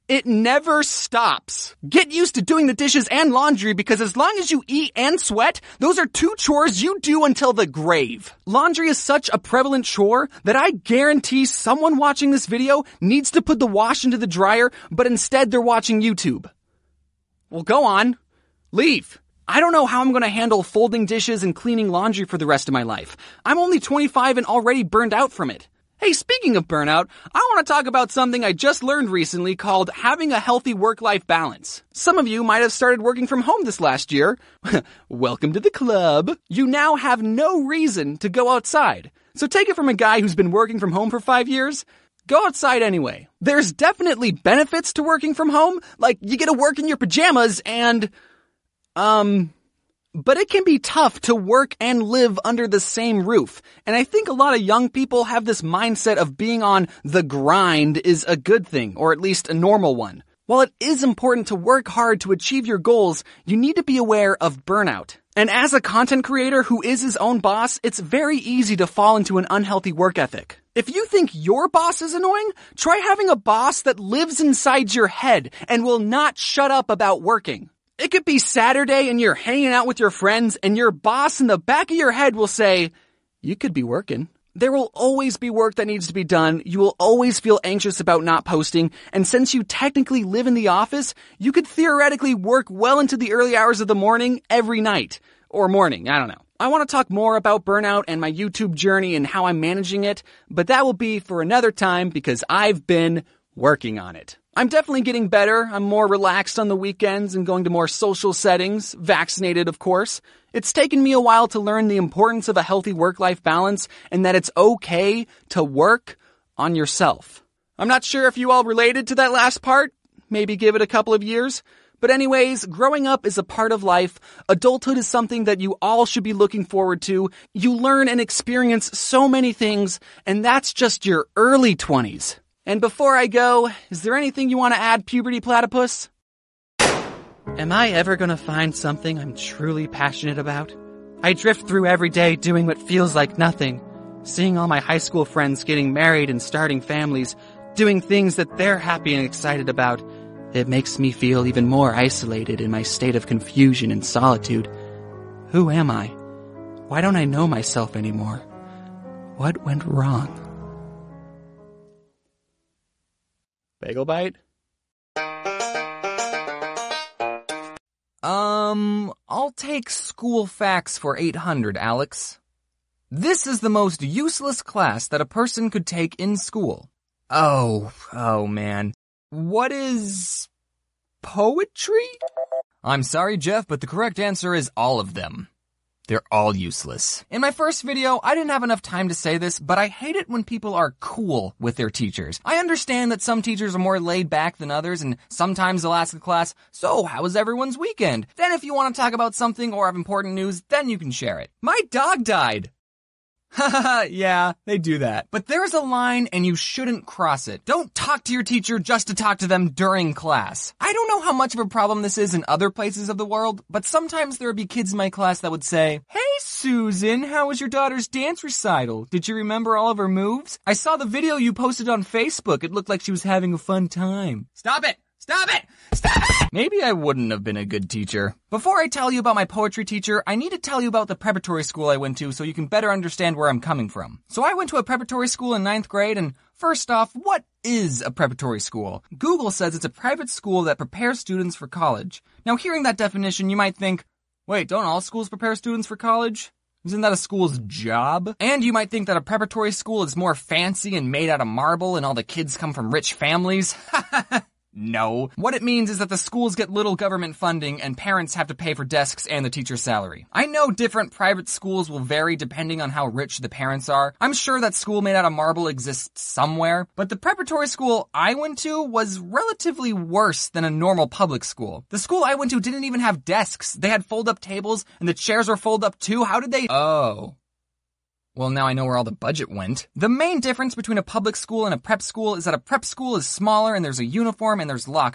It never stops. Get used to doing the dishes and laundry because as long as you eat and sweat, those are two chores you do until the grave. Laundry is such a prevalent chore that I guarantee someone watching this video needs to put the wash into the dryer, but instead they're watching YouTube. Well, go on. Leave. I don't know how I'm going to handle folding dishes and cleaning laundry for the rest of my life. I'm only twenty-five and already burned out from it. Hey, speaking of burnout, I want to talk about something I just learned recently called having a healthy work-life balance. Some of you might have started working from home this last year. Welcome to the club. You now have no reason to go outside. So take it from a guy who's been working from home for five years. Go outside anyway. There's definitely benefits to working from home, like you get to work in your pajamas and, um... But it can be tough to work and live under the same roof. And I think a lot of young people have this mindset of being on the grind is a good thing, or at least a normal one. While it is important to work hard to achieve your goals, you need to be aware of burnout. And as a content creator who is his own boss, it's very easy to fall into an unhealthy work ethic. If you think your boss is annoying, try having a boss that lives inside your head and will not shut up about working. It could be Saturday and you're hanging out with your friends and your boss in the back of your head will say, you could be working. There will always be work that needs to be done. You will always feel anxious about not posting. And since you technically live in the office, you could theoretically work well into the early hours of the morning every night. Or morning, I don't know. I want to talk more about burnout and my YouTube journey and how I'm managing it, but that will be for another time because I've been working on it. I'm definitely getting better. I'm more relaxed on the weekends and going to more social settings, vaccinated of course. It's taken me a while to learn the importance of a healthy work-life balance and that it's okay to work on yourself. I'm not sure if you all related to that last part. Maybe give it a couple of years. But anyways, growing up is a part of life. Adulthood is something that you all should be looking forward to. You learn and experience so many things, and that's just your early twenties. And before I go, is there anything you want to add, Puberty Platypus? Am I ever going to find something I'm truly passionate about? I drift through every day doing what feels like nothing. Seeing all my high school friends getting married and starting families, doing things that they're happy and excited about. It makes me feel even more isolated in my state of confusion and solitude. Who am I? Why don't I know myself anymore? What went wrong? Bagel bite? Um, I'll take school facts for eight hundred, Alex. This is the most useless class that a person could take in school. Oh, oh man. What is poetry? I'm sorry, Jeff, but the correct answer is all of them. They're all useless. In my first video, I didn't have enough time to say this, but I hate it when people are cool with their teachers. I understand that some teachers are more laid back than others, and sometimes they'll ask the class, so how was everyone's weekend? Then if you want to talk about something or have important news, then you can share it. My dog died. Haha, yeah, they do that. But there's a line and you shouldn't cross it. Don't talk to your teacher just to talk to them during class. I don't know how much of a problem this is in other places of the world, but sometimes there would be kids in my class that would say, "Hey Susan, how was your daughter's dance recital? Did you remember all of her moves? I saw the video you posted on Facebook. It looked like she was having a fun time." Stop it! Stop it! Stop it! Maybe I wouldn't have been a good teacher. Before I tell you about my poetry teacher, I need to tell you about the preparatory school I went to so you can better understand where I'm coming from. So I went to a preparatory school in ninth grade, and first off, what is a preparatory school? Google says it's a private school that prepares students for college. Now, hearing that definition, you might think, wait, don't all schools prepare students for college? Isn't that a school's job? And you might think that a preparatory school is more fancy and made out of marble and all the kids come from rich families. No. What it means is that the schools get little government funding and parents have to pay for desks and the teacher's salary. I know different private schools will vary depending on how rich the parents are. I'm sure that school made out of marble exists somewhere, but the preparatory school I went to was relatively worse than a normal public school. The school I went to didn't even have desks. They had fold-up tables and the chairs were fold-up too. How did they... Oh. Well, now I know where all the budget went. The main difference between a public school and a prep school is that a prep school is smaller and there's a uniform and there's lockers.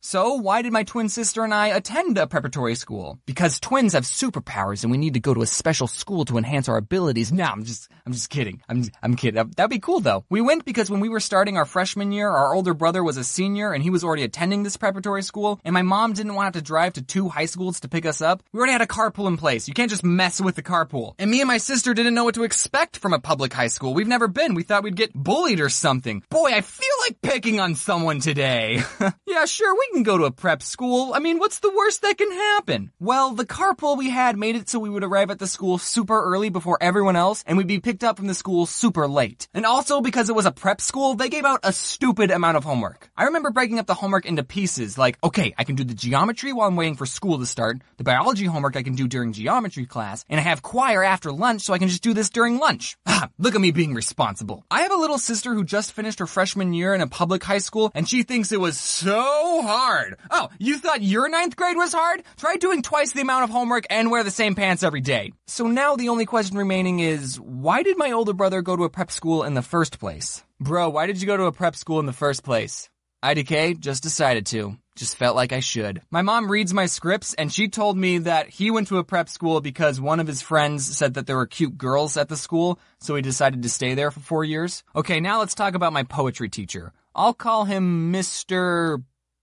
So why did my twin sister and I attend a preparatory school? Because twins have superpowers and we need to go to a special school to enhance our abilities. No, I'm just, I'm just kidding. I'm, I'm kidding. That'd be cool though. We went because when we were starting our freshman year, our older brother was a senior and he was already attending this preparatory school, and my mom didn't want to have to drive to two high schools to pick us up. We already had a carpool in place. You can't just mess with the carpool. And me and my sister didn't know what to expect from a public high school. We've never been. We thought we'd get bullied or something. Boy, I feel like picking on someone today. Yeah, sure, we can go to a prep school. I mean, what's the worst that can happen? Well, the carpool we had made it so we would arrive at the school super early before everyone else, and we'd be picked up from the school super late. And also, because it was a prep school, they gave out a stupid amount of homework. I remember breaking up the homework into pieces, like, okay, I can do the geometry while I'm waiting for school to start, the biology homework I can do during geometry class, and I have choir after lunch, so I can just do this during lunch. Ah, look at me being responsible. I have a little sister who just finished her freshman year in a public high school, and she thinks it was so hard. Oh, you thought your ninth grade was hard? Try doing twice the amount of homework and wear the same pants every day. So now the only question remaining is, why did my older brother go to a prep school in the first place? Bro, why did you go to a prep school in the first place? I D K just decided to. Just felt like I should. My mom reads my scripts, and she told me that he went to a prep school because one of his friends said that there were cute girls at the school, so he decided to stay there for four years. Okay, now let's talk about my poetry teacher. I'll call him Mister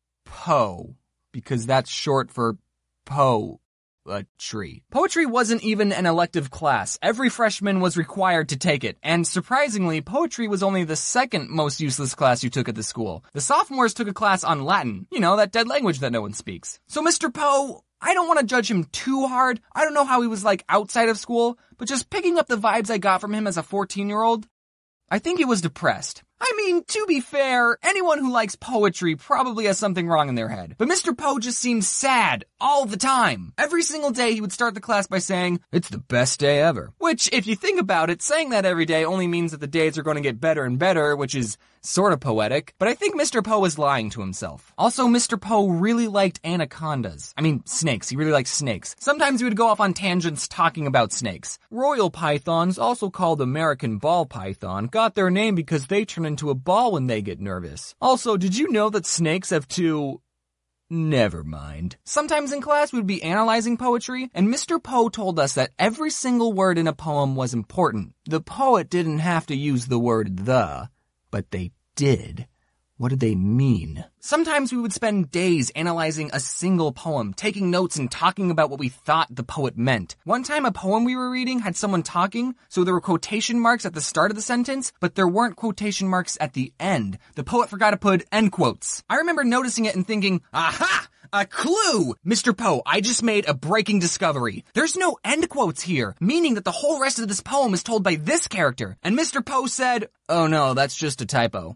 Poe, because that's short for poetry. Poetry wasn't even an elective class. Every freshman was required to take it, and surprisingly, poetry was only the second most useless class you took at the school. The sophomores took a class on Latin, you know, that dead language that no one speaks. So Mister Poe, I don't want to judge him too hard. I don't know how he was like outside of school, but just picking up the vibes I got from him as a fourteen-year-old, I think he was depressed. I mean, to be fair, anyone who likes poetry probably has something wrong in their head. But Mister Poe just seemed sad all the time. Every single day he would start the class by saying, "It's the best day ever." Which, if you think about it, saying that every day only means that the days are going to get better and better, which is sort of poetic. But I think Mister Poe was lying to himself. Also, Mister Poe really liked anacondas. I mean, snakes. He really liked snakes. Sometimes he would go off on tangents talking about snakes. Royal pythons, also called American ball python, got their name because they turn into a ball when they get nervous. Also, did you know that snakes have two... Never mind. Sometimes in class we'd be analyzing poetry, and Mister Poe told us that every single word in a poem was important. The poet didn't have to use the word the, but they did. What did they mean? Sometimes we would spend days analyzing a single poem, taking notes and talking about what we thought the poet meant. One time a poem we were reading had someone talking, so there were quotation marks at the start of the sentence, but there weren't quotation marks at the end. The poet forgot to put end quotes. I remember noticing it and thinking, aha! A clue! Mister Poe, I just made a breaking discovery. There's no end quotes here, meaning that the whole rest of this poem is told by this character. And Mister Poe said, oh no, that's just a typo.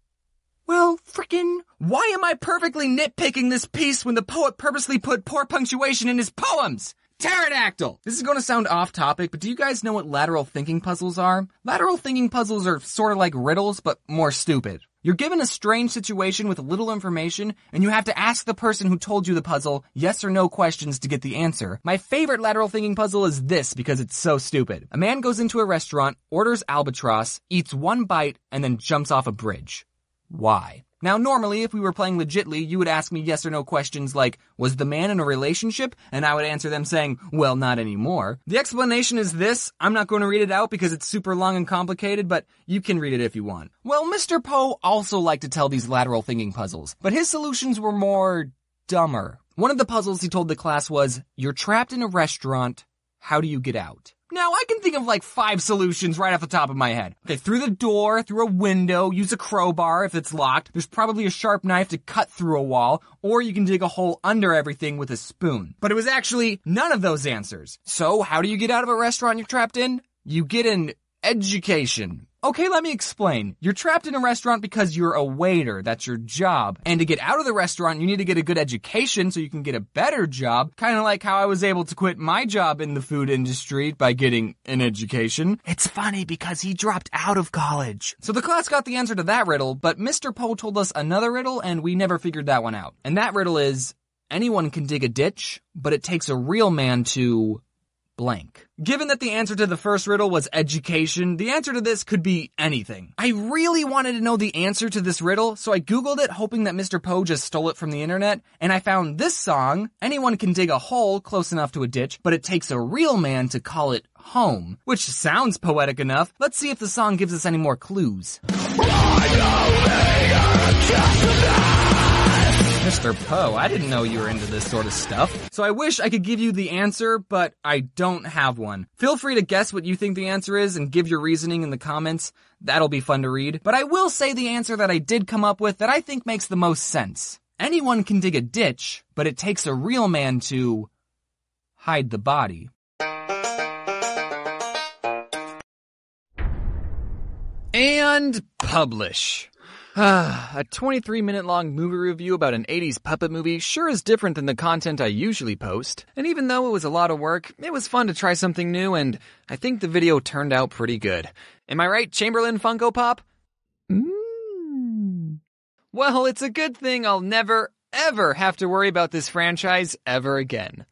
Well, frickin', why am I perfectly nitpicking this piece when the poet purposely put poor punctuation in his poems? Pterodactyl! This is going to sound off topic, but do you guys know what lateral thinking puzzles are? Lateral thinking puzzles are sort of like riddles, but more stupid. You're given a strange situation with little information, and you have to ask the person who told you the puzzle yes or no questions to get the answer. My favorite lateral thinking puzzle is this because it's so stupid. A man goes into a restaurant, orders albatross, eats one bite, and then jumps off a bridge. Why? Now, normally, if we were playing legitly, you would ask me yes or no questions like, was the man in a relationship? And I would answer them saying, well, not anymore. The explanation is this. I'm not going to read it out because it's super long and complicated, but you can read it if you want. Well, Mister Poe also liked to tell these lateral thinking puzzles, but his solutions were more dumber. One of the puzzles he told the class was, you're trapped in a restaurant. How do you get out? Now, I can think of like five solutions right off the top of my head. Okay, through the door, through a window, use a crowbar if it's locked. There's probably a sharp knife to cut through a wall, or you can dig a hole under everything with a spoon. But it was actually none of those answers. So, how do you get out of a restaurant you're trapped in? You get an education. Okay, let me explain. You're trapped in a restaurant because you're a waiter. That's your job. And to get out of the restaurant, you need to get a good education so you can get a better job. Kind of like how I was able to quit my job in the food industry by getting an education. It's funny because he dropped out of college. So the class got the answer to that riddle, but Mister Poe told us another riddle and we never figured that one out. And that riddle is, anyone can dig a ditch, but it takes a real man to blank. Given that the answer to the first riddle was education, the answer to this could be anything. I really wanted to know the answer to this riddle, so I googled it hoping that Mister Poe just stole it from the internet, and I found this song, Anyone Can Dig a Hole Close Enough to a Ditch, but it takes a real man to call it home. Which sounds poetic enough. Let's see if the song gives us any more clues. Mister Poe, I didn't know you were into this sort of stuff. So I wish I could give you the answer, but I don't have one. Feel free to guess what you think the answer is and give your reasoning in the comments. That'll be fun to read. But I will say the answer that I did come up with that I think makes the most sense. Anyone can dig a ditch, but it takes a real man to hide the body. And publish. A twenty-three minute long movie review about an eighties puppet movie sure is different than the content I usually post. And even though it was a lot of work, it was fun to try something new, and I think the video turned out pretty good. Am I right, Chamberlain Funko Pop? Mm. Well, it's a good thing I'll never, ever have to worry about this franchise ever again.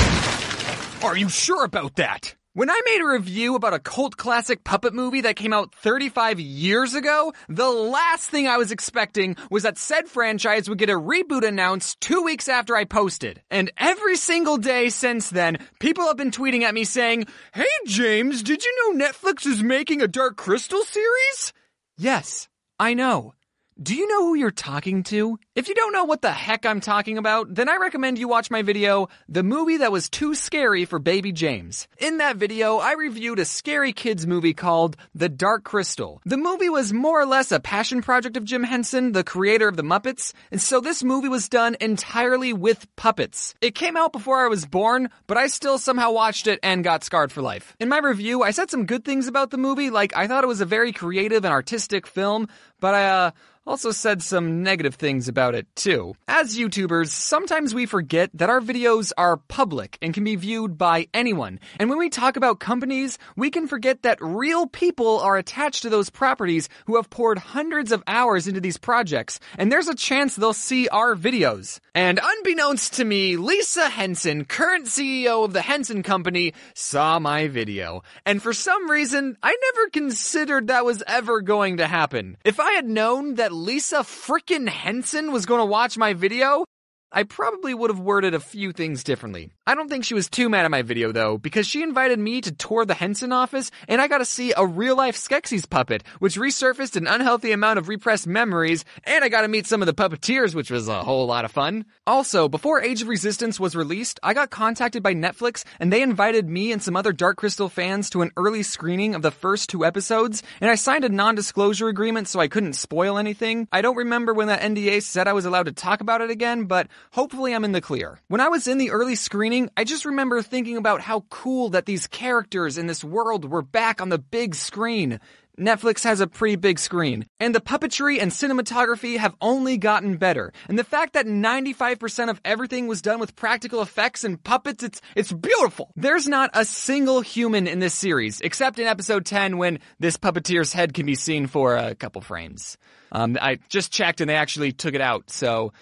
Are you sure about that? When I made a review about a cult classic puppet movie that came out thirty-five years ago, the last thing I was expecting was that said franchise would get a reboot announced two weeks after I posted. And every single day since then, people have been tweeting at me saying, "Hey James, did you know Netflix is making a Dark Crystal series?" Yes, I know. Do you know who you're talking to? If you don't know what the heck I'm talking about, then I recommend you watch my video, The Movie That Was Too Scary for Baby James. In that video, I reviewed a scary kids movie called The Dark Crystal. The movie was more or less a passion project of Jim Henson, the creator of the Muppets, and so this movie was done entirely with puppets. It came out before I was born, but I still somehow watched it and got scarred for life. In my review, I said some good things about the movie, like I thought it was a very creative and artistic film, but I, uh... also said some negative things about it, too. As YouTubers, sometimes we forget that our videos are public and can be viewed by anyone. And when we talk about companies, we can forget that real people are attached to those properties who have poured hundreds of hours into these projects, and there's a chance they'll see our videos. And unbeknownst to me, Lisa Henson, current C E O of the Henson Company, saw my video. And for some reason, I never considered that was ever going to happen. If I had known that Lisa frickin' Henson was going to watch my video, I probably would have worded a few things differently. I don't think she was too mad at my video though, because she invited me to tour the Henson office, and I got to see a real-life Skeksis puppet, which resurfaced an unhealthy amount of repressed memories, and I got to meet some of the puppeteers, which was a whole lot of fun. Also, before Age of Resistance was released, I got contacted by Netflix, and they invited me and some other Dark Crystal fans to an early screening of the first two episodes, and I signed a non-disclosure agreement so I couldn't spoil anything. I don't remember when that N D A said I was allowed to talk about it again, but hopefully I'm in the clear. When I was in the early screening, I just remember thinking about how cool that these characters in this world were back on the big screen. Netflix has a pretty big screen, and the puppetry and cinematography have only gotten better. And the fact that ninety-five percent of everything was done with practical effects and puppets, it's it's beautiful. There's not a single human in this series, except in episode ten when this puppeteer's head can be seen for a couple frames. Um, I just checked and they actually took it out, so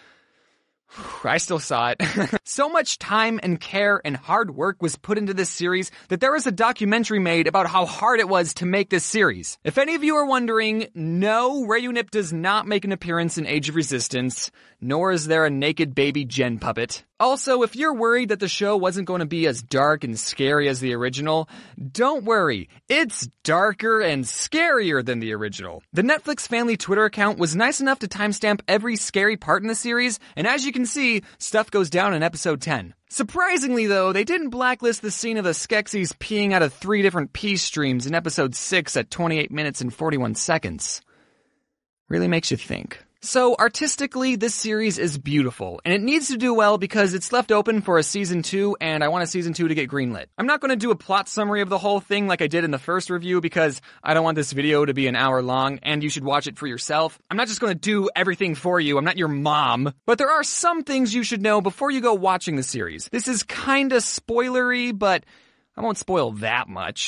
I still saw it. So much time and care and hard work was put into this series that there was a documentary made about how hard it was to make this series. If any of you are wondering, no, Rayunip does not make an appearance in Age of Resistance, nor is there a naked baby Jen puppet. Also, if you're worried that the show wasn't going to be as dark and scary as the original, don't worry. It's darker and scarier than the original. The Netflix family Twitter account was nice enough to timestamp every scary part in the series, and as you can see, stuff goes down in episode ten. Surprisingly though, they didn't blacklist the scene of the Skeksis peeing out of three different pee streams in episode six at twenty-eight minutes and forty-one seconds. Really makes you think. So, artistically, this series is beautiful, and it needs to do well because it's left open for a season two, and I want a season two to get greenlit. I'm not going to do a plot summary of the whole thing like I did in the first review because I don't want this video to be an hour long, and you should watch it for yourself. I'm not just going to do everything for you, I'm not your mom. But there are some things you should know before you go watching the series. This is kinda spoilery, but I won't spoil that much.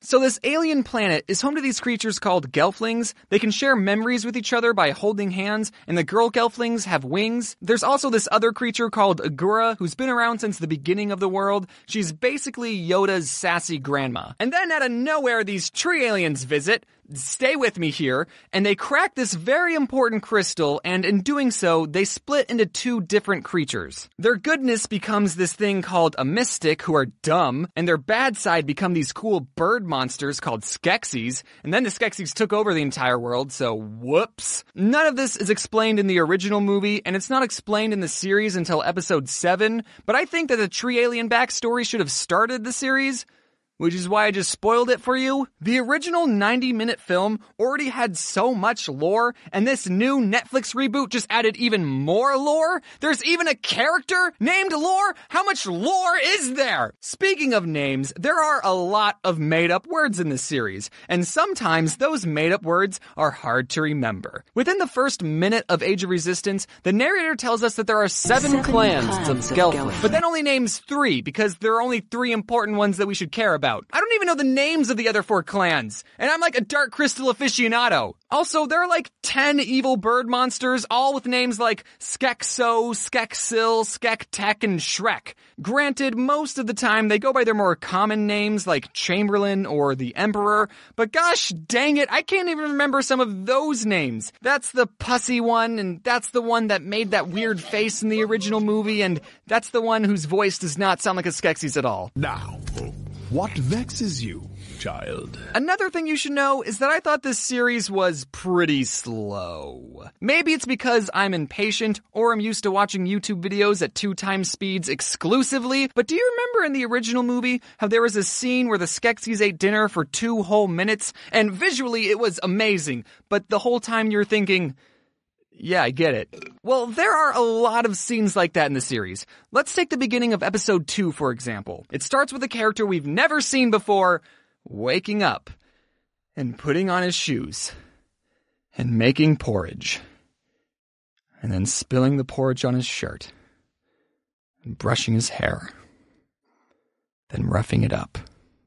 So this alien planet is home to these creatures called Gelflings. They can share memories with each other by holding hands, and the girl Gelflings have wings. There's also this other creature called Agura, who's been around since the beginning of the world. She's basically Yoda's sassy grandma. And then out of nowhere, these tree aliens visit. Stay with me here, and they crack this very important crystal, and in doing so, they split into two different creatures. Their goodness becomes this thing called a mystic, who are dumb, and their bad side become these cool bird monsters called Skeksis, and then the Skeksis took over the entire world, so whoops. None of this is explained in the original movie, and it's not explained in the series until episode seven, but I think that the tree alien backstory should have started the series, which is why I just spoiled it for you. The original ninety minute film already had so much lore, and this new Netflix reboot just added even more lore? There's even a character named Lore? How much lore is there? Speaking of names, there are a lot of made-up words in this series, and sometimes those made-up words are hard to remember. Within the first minute of Age of Resistance, the narrator tells us that there are seven, seven clans, clans of Gelfling, but then only names three, because there are only three important ones that we should care about. I don't even know the names of the other four clans, and I'm like a Dark Crystal aficionado. Also, there are like ten evil bird monsters, all with names like Skekso, Skeksil, Skektek, and Shrek. Granted, most of the time they go by their more common names like Chamberlain or the Emperor, but gosh dang it, I can't even remember some of those names. That's the pussy one, and that's the one that made that weird face in the original movie, and that's the one whose voice does not sound like a Skeksis at all. Now, what vexes you, child? Another thing you should know is that I thought this series was pretty slow. Maybe it's because I'm impatient, or I'm used to watching YouTube videos at two times speeds exclusively, but do you remember in the original movie how there was a scene where the Skeksis ate dinner for two whole minutes, and visually it was amazing, but the whole time you're thinking, yeah, I get it. Well, there are a lot of scenes like that in the series. Let's take the beginning of episode two, for example. It starts with a character we've never seen before, waking up, and putting on his shoes, and making porridge, and then spilling the porridge on his shirt, and brushing his hair, then roughing it up,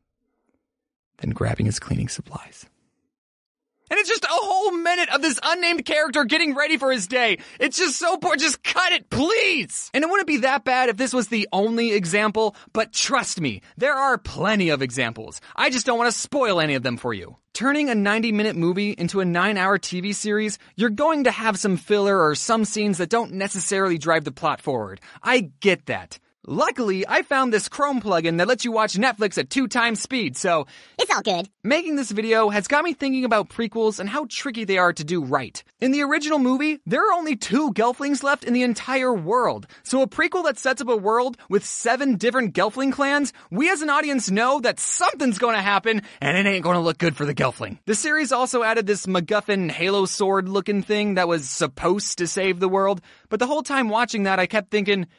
then grabbing his cleaning supplies. And it's just a whole minute of this unnamed character getting ready for his day. It's just so poor. Just cut it, please. And it wouldn't be that bad if this was the only example, but trust me, there are plenty of examples. I just don't want to spoil any of them for you. Turning a ninety minute movie into a nine hour T V series, you're going to have some filler or some scenes that don't necessarily drive the plot forward. I get that. Luckily, I found this Chrome plugin that lets you watch Netflix at two times speed, so it's all good. Making this video has got me thinking about prequels and how tricky they are to do right. In the original movie, there are only two Gelflings left in the entire world, so a prequel that sets up a world with seven different Gelfling clans, we as an audience know that something's gonna happen, and it ain't gonna look good for the Gelfling. The series also added this MacGuffin Halo sword looking thing that was supposed to save the world, but the whole time watching that I kept thinking,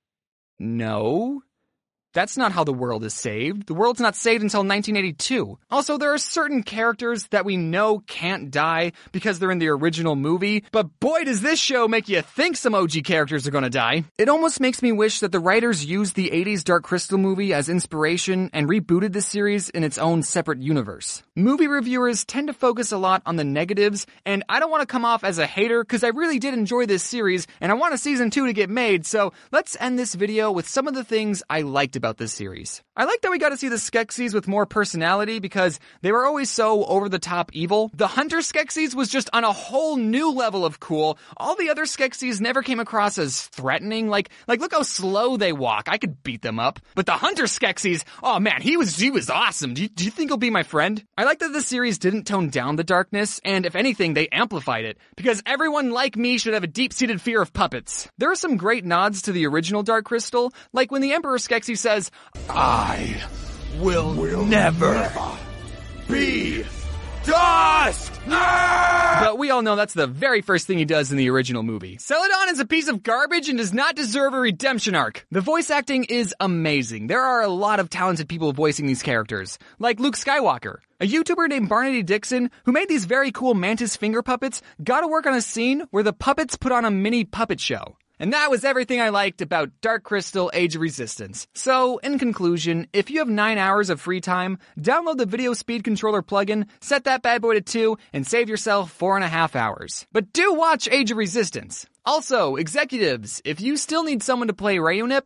no, that's not how the world is saved. The world's not saved until nineteen eighty-two. Also, there are certain characters that we know can't die because they're in the original movie, but boy does this show make you think some O G characters are gonna die. It almost makes me wish that the writers used the eighties Dark Crystal movie as inspiration and rebooted the series in its own separate universe. Movie reviewers tend to focus a lot on the negatives, and I don't want to come off as a hater because I really did enjoy this series, and I want a season two to get made, so let's end this video with some of the things I liked about this series. I like that we got to see the Skeksis with more personality because they were always so over-the-top evil. The Hunter Skeksis was just on a whole new level of cool. All the other Skeksis never came across as threatening. Like, like look how slow they walk. I could beat them up. But the Hunter Skeksis, oh man, he was he was awesome. Do you, do you think he'll be my friend? I like that the series didn't tone down the darkness, and if anything, they amplified it, because everyone like me should have a deep-seated fear of puppets. There are some great nods to the original Dark Crystal, like when the Emperor Skeksis says, I will, will never, never be dust! But we all know that's the very first thing he does in the original movie. Celadon is a piece of garbage and does not deserve a redemption arc. The voice acting is amazing. There are a lot of talented people voicing these characters, like Luke Skywalker. A YouTuber named Barnaby Dixon, who made these very cool mantis finger puppets, got to work on a scene where the puppets put on a mini puppet show. And that was everything I liked about Dark Crystal Age of Resistance. So, in conclusion, if you have nine hours of free time, download the Video Speed Controller plugin, set that bad boy to two, and save yourself four and a half hours. But do watch Age of Resistance. Also, executives, if you still need someone to play Rayunip,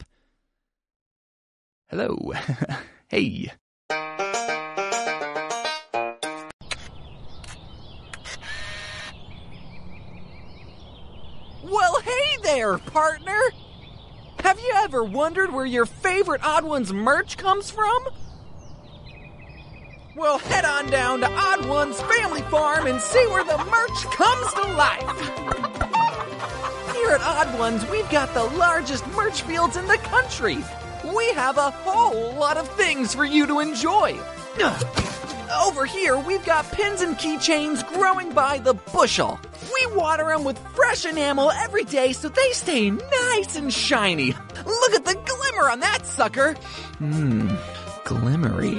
hello. Hey. Well, hey there, partner! Have you ever wondered where your favorite Odd Ones merch comes from? Well, head on down to Odd Ones Family Farm and see where the merch comes to life! Here at Odd Ones, we've got the largest merch fields in the country. We have a whole lot of things for you to enjoy. Over here, we've got pins and keychains growing by the bushel. We water them with fresh enamel every day so they stay nice and shiny. Look at the glimmer on that sucker. Mmm, glimmery.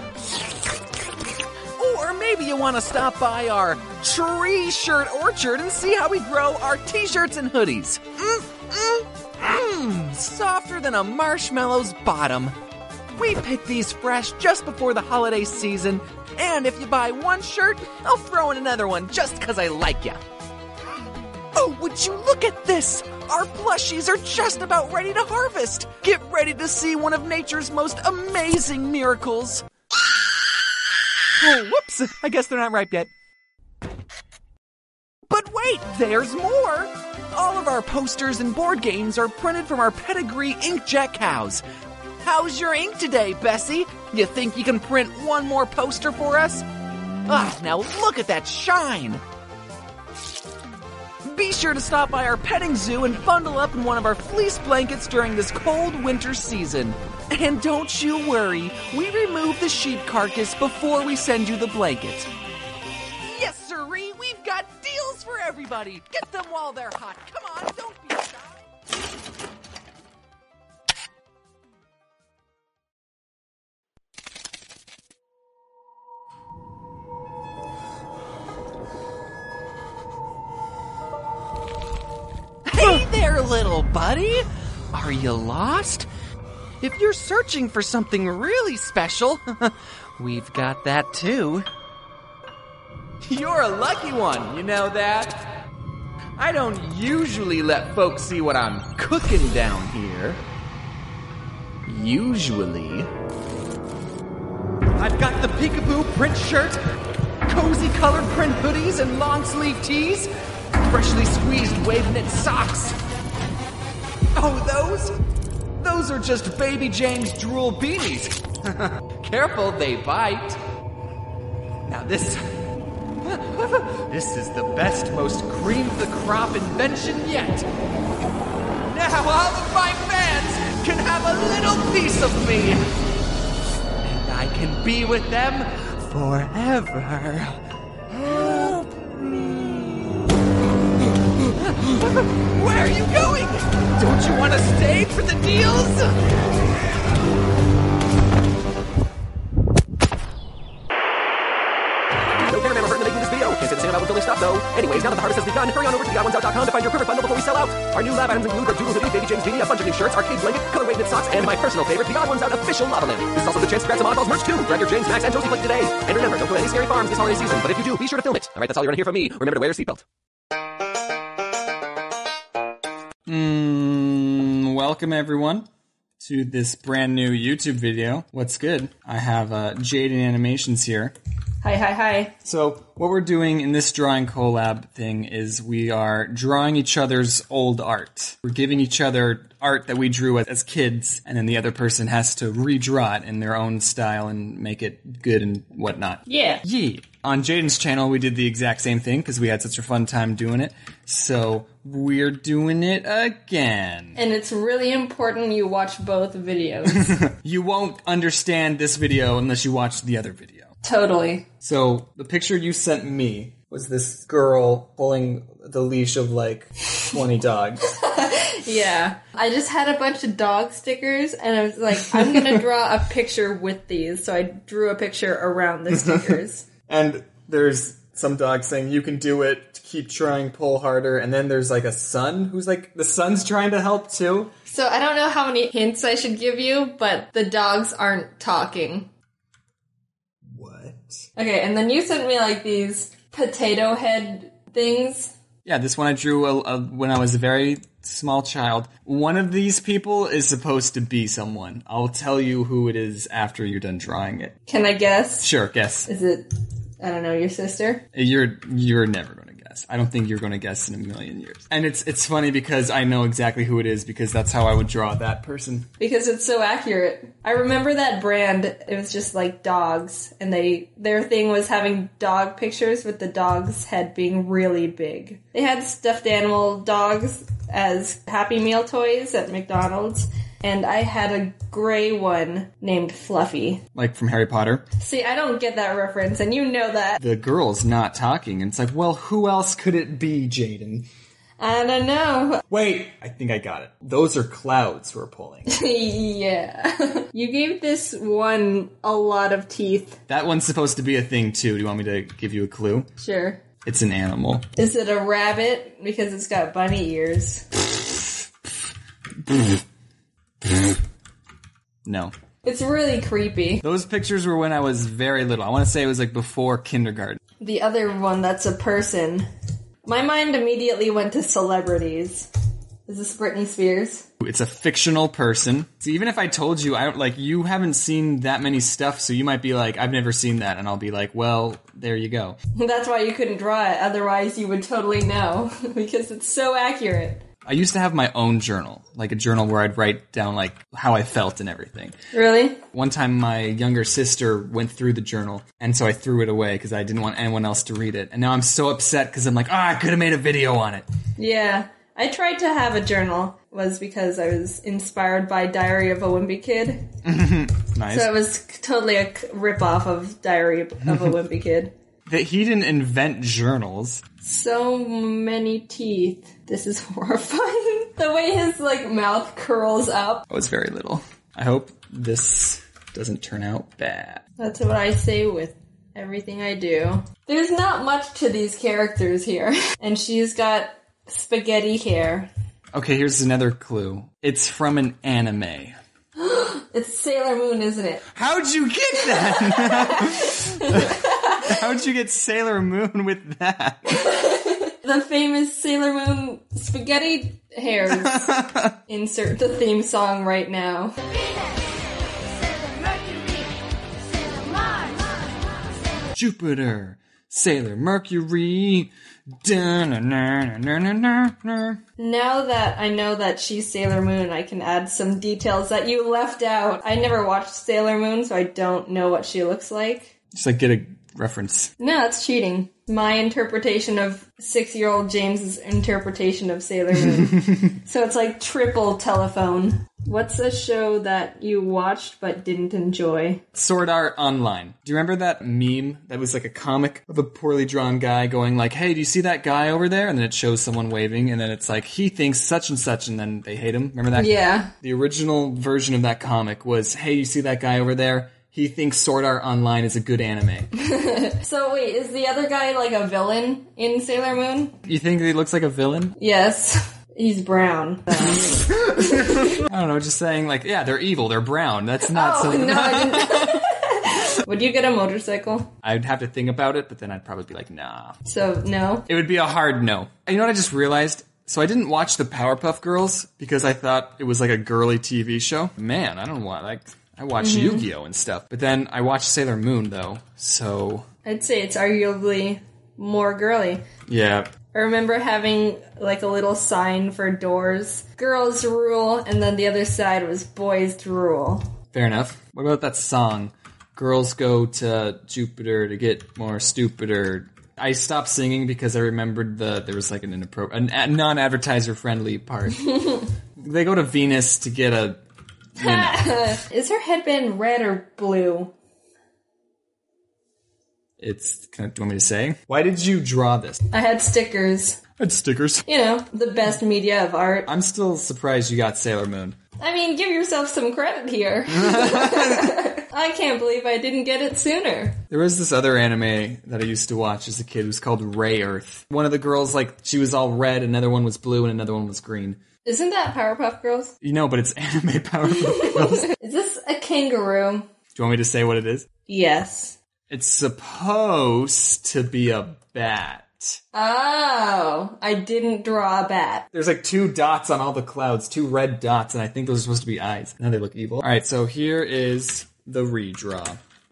Or maybe you want to stop by our tree shirt orchard and see how we grow our t-shirts and hoodies. Mmm, mmm, mmm, softer than a marshmallow's bottom. We pick these fresh just before the holiday season, and if you buy one shirt, I'll throw in another one just because I like ya. Oh, would you look at this? Our plushies are just about ready to harvest. Get ready to see one of nature's most amazing miracles. Oh, whoops, I guess they're not ripe yet. But wait, there's more! All of our posters and board games are printed from our pedigree inkjet cows. How's your ink today, Bessie? You think you can print one more poster for us? Ah, now look at that shine! Be sure to stop by our petting zoo and bundle up in one of our fleece blankets during this cold winter season. And don't you worry, we remove the sheep carcass before we send you the blanket. Yes, sirree, we've got deals for everybody. Get them while they're hot. Come on, don't be shy. Hey there, little buddy! Are you lost? If you're searching for something really special, we've got that too. You're a lucky one, you know that? I don't usually let folks see what I'm cooking down here. Usually. I've got the peekaboo print shirt, cozy colored print hoodies and long sleeve tees, freshly squeezed wave knit socks. Oh, those? Those are just Baby Jane's drool beanies. Careful, they bite. Now this... This is the best, most cream of the crop invention yet. Now all of my fans can have a little piece of me. And I can be with them forever. Help me. Where are you going? Don't you want to stay for the deals? No cameraman hurt in making this video. Can't say the same about when filming stuff, though. Anyways, now that the harvest has begun, hurry on over to the odd ones out dot com to find your perfect bundle before we sell out. Our new lab items include our Doodle Hoodie, Baby James Beanie, a bunch of new shirts, arcade blanket, color weighted socks, and my personal favorite, the Odd Ones Out official lava lamp. This is also the chance to grab some Oddballs merch too. Grab your James, Max, and Josie Flick today. And remember, don't go to any scary farms this holiday season, but if you do, be sure to film it. Alright, that's all you're gonna hear from me. Remember to wear your seatbelt. Mm, welcome everyone to this brand new YouTube video. What's good? I have uh, Jaden Animations here. Hi, hi, hi. So what we're doing in this drawing collab thing is we are drawing each other's old art. We're giving each other art that we drew as, as kids, and then the other person has to redraw it in their own style and make it good and whatnot. Yeah. Yeah. On Jaden's channel, we did the exact same thing because we had such a fun time doing it. So we're doing it again. And it's really important you watch both videos. You won't understand this video unless you watch the other video. Totally. So the picture you sent me was this girl pulling the leash of like twenty dogs. Yeah. I just had a bunch of dog stickers and I was like, I'm going to draw a picture with these. So I drew a picture around the stickers. And there's some dog saying, you can do it, keep trying, pull harder. And then there's like a son who's like, the son's trying to help too. So I don't know how many hints I should give you, but the dogs aren't talking. What? Okay, and then you sent me like these potato head things. Yeah, this one I drew a, a, when I was a very small child. One of these people is supposed to be someone. I'll tell you who it is after you're done drawing it. Can I guess? Sure, guess. Is it, I don't know, your sister? You're you're never going to guess. I don't think you're going to guess in a million years. And it's it's funny because I know exactly who it is because that's how I would draw that person. Because it's so accurate. I remember that brand. It was just like dogs, and they their thing was having dog pictures with the dog's head being really big. They had stuffed animal dogs as Happy Meal toys at McDonald's, and I had a gray one named Fluffy. Like from Harry Potter? See, I don't get that reference, and you know that. The girl's not talking, and it's like, well, who else could it be, Jaden? I don't know. Wait, I think I got it. Those are clouds we're pulling. Yeah. You gave this one a lot of teeth. That one's supposed to be a thing, too. Do you want me to give you a clue? Sure. It's an animal. Is it a rabbit? Because it's got bunny ears. No. It's really creepy. Those pictures were when I was very little. I want to say it was like before kindergarten. The other one, that's a person. My mind immediately went to celebrities. Is this Britney Spears? It's a fictional person. So even if I told you, I don't like, you haven't seen that many stuff, so you might be like, I've never seen that, and I'll be like, well, there you go. That's why you couldn't draw it, otherwise you would totally know, because it's so accurate. I used to have my own journal, like a journal where I'd write down like how I felt and everything. Really? One time my younger sister went through the journal, and so I threw it away because I didn't want anyone else to read it. And now I'm so upset because I'm like, ah, oh, I could have made a video on it. Yeah. I tried to have a journal, was because I was inspired by Diary of a Wimpy Kid. Nice. So it was totally a rip-off of Diary of a Wimpy Kid. That he didn't invent journals. So many teeth. This is horrifying. The way his, like, mouth curls up. I was very little. I hope this doesn't turn out bad. That's what I say with everything I do. There's not much to these characters here. And she's got spaghetti hair. Okay, here's another clue. It's from an anime. It's Sailor Moon, isn't it? How'd you get that? How'd you get Sailor Moon with that? The famous Sailor Moon spaghetti hairs. Insert the theme song right now. Jupiter, Sailor Mercury. Now that I know that she's Sailor Moon, I can add some details that you left out. I never watched Sailor Moon, so I don't know what she looks like. Just like get a reference. No, that's cheating. My interpretation of six-year-old James's interpretation of Sailor Moon. So it's like triple telephone. What's a show that you watched but didn't enjoy? Sword Art Online. Do you remember that meme that was like a comic of a poorly drawn guy going like, hey, do you see that guy over there? And then it shows someone waving, and then it's like, he thinks such and such, and then they hate him. Remember that? Yeah. The original version of that comic was, hey, you see that guy over there? He thinks Sword Art Online is a good anime. So wait, is the other guy like a villain in Sailor Moon? You think he looks like a villain? Yes. He's brown. I don't know, just saying like, yeah, they're evil, they're brown. That's not oh, something. No, I didn't. Would you get a motorcycle? I'd have to think about it, but then I'd probably be like, nah. So, no? It would be a hard no. You know what I just realized? So I didn't watch the Powerpuff Girls because I thought it was like a girly T V show. Man, I don't want, like, I watch mm-hmm. Yu-Gi-Oh! And stuff. But then I watched Sailor Moon, though, so... I'd say it's arguably more girly. Yeah. I remember having, like, a little sign for doors. Girls rule, and then the other side was boys rule. Fair enough. What about that song? Girls go to Jupiter to get more stupider. I stopped singing because I remembered the there was, like, an inappropriate... a non-advertiser friendly part. They go to Venus to get a... You know. Is her headband red or blue? It's, can I, do you want me to say? Why did you draw this? I had stickers. I had stickers. You know, the best media of art. I'm still surprised you got Sailor Moon. I mean, give yourself some credit here. I can't believe I didn't get it sooner. There was this other anime that I used to watch as a kid. It was called Ray Earth. One of the girls, like, she was all red, another one was blue, and another one was green. Isn't that Powerpuff Girls? You know, but it's anime Powerpuff Girls. Is this a kangaroo? Do you want me to say what it is? Yes. It's supposed to be a bat. Oh, I didn't draw a bat. There's like two dots on all the clouds, two red dots, and I think those are supposed to be eyes. Now they look evil. All right, so here is the redraw.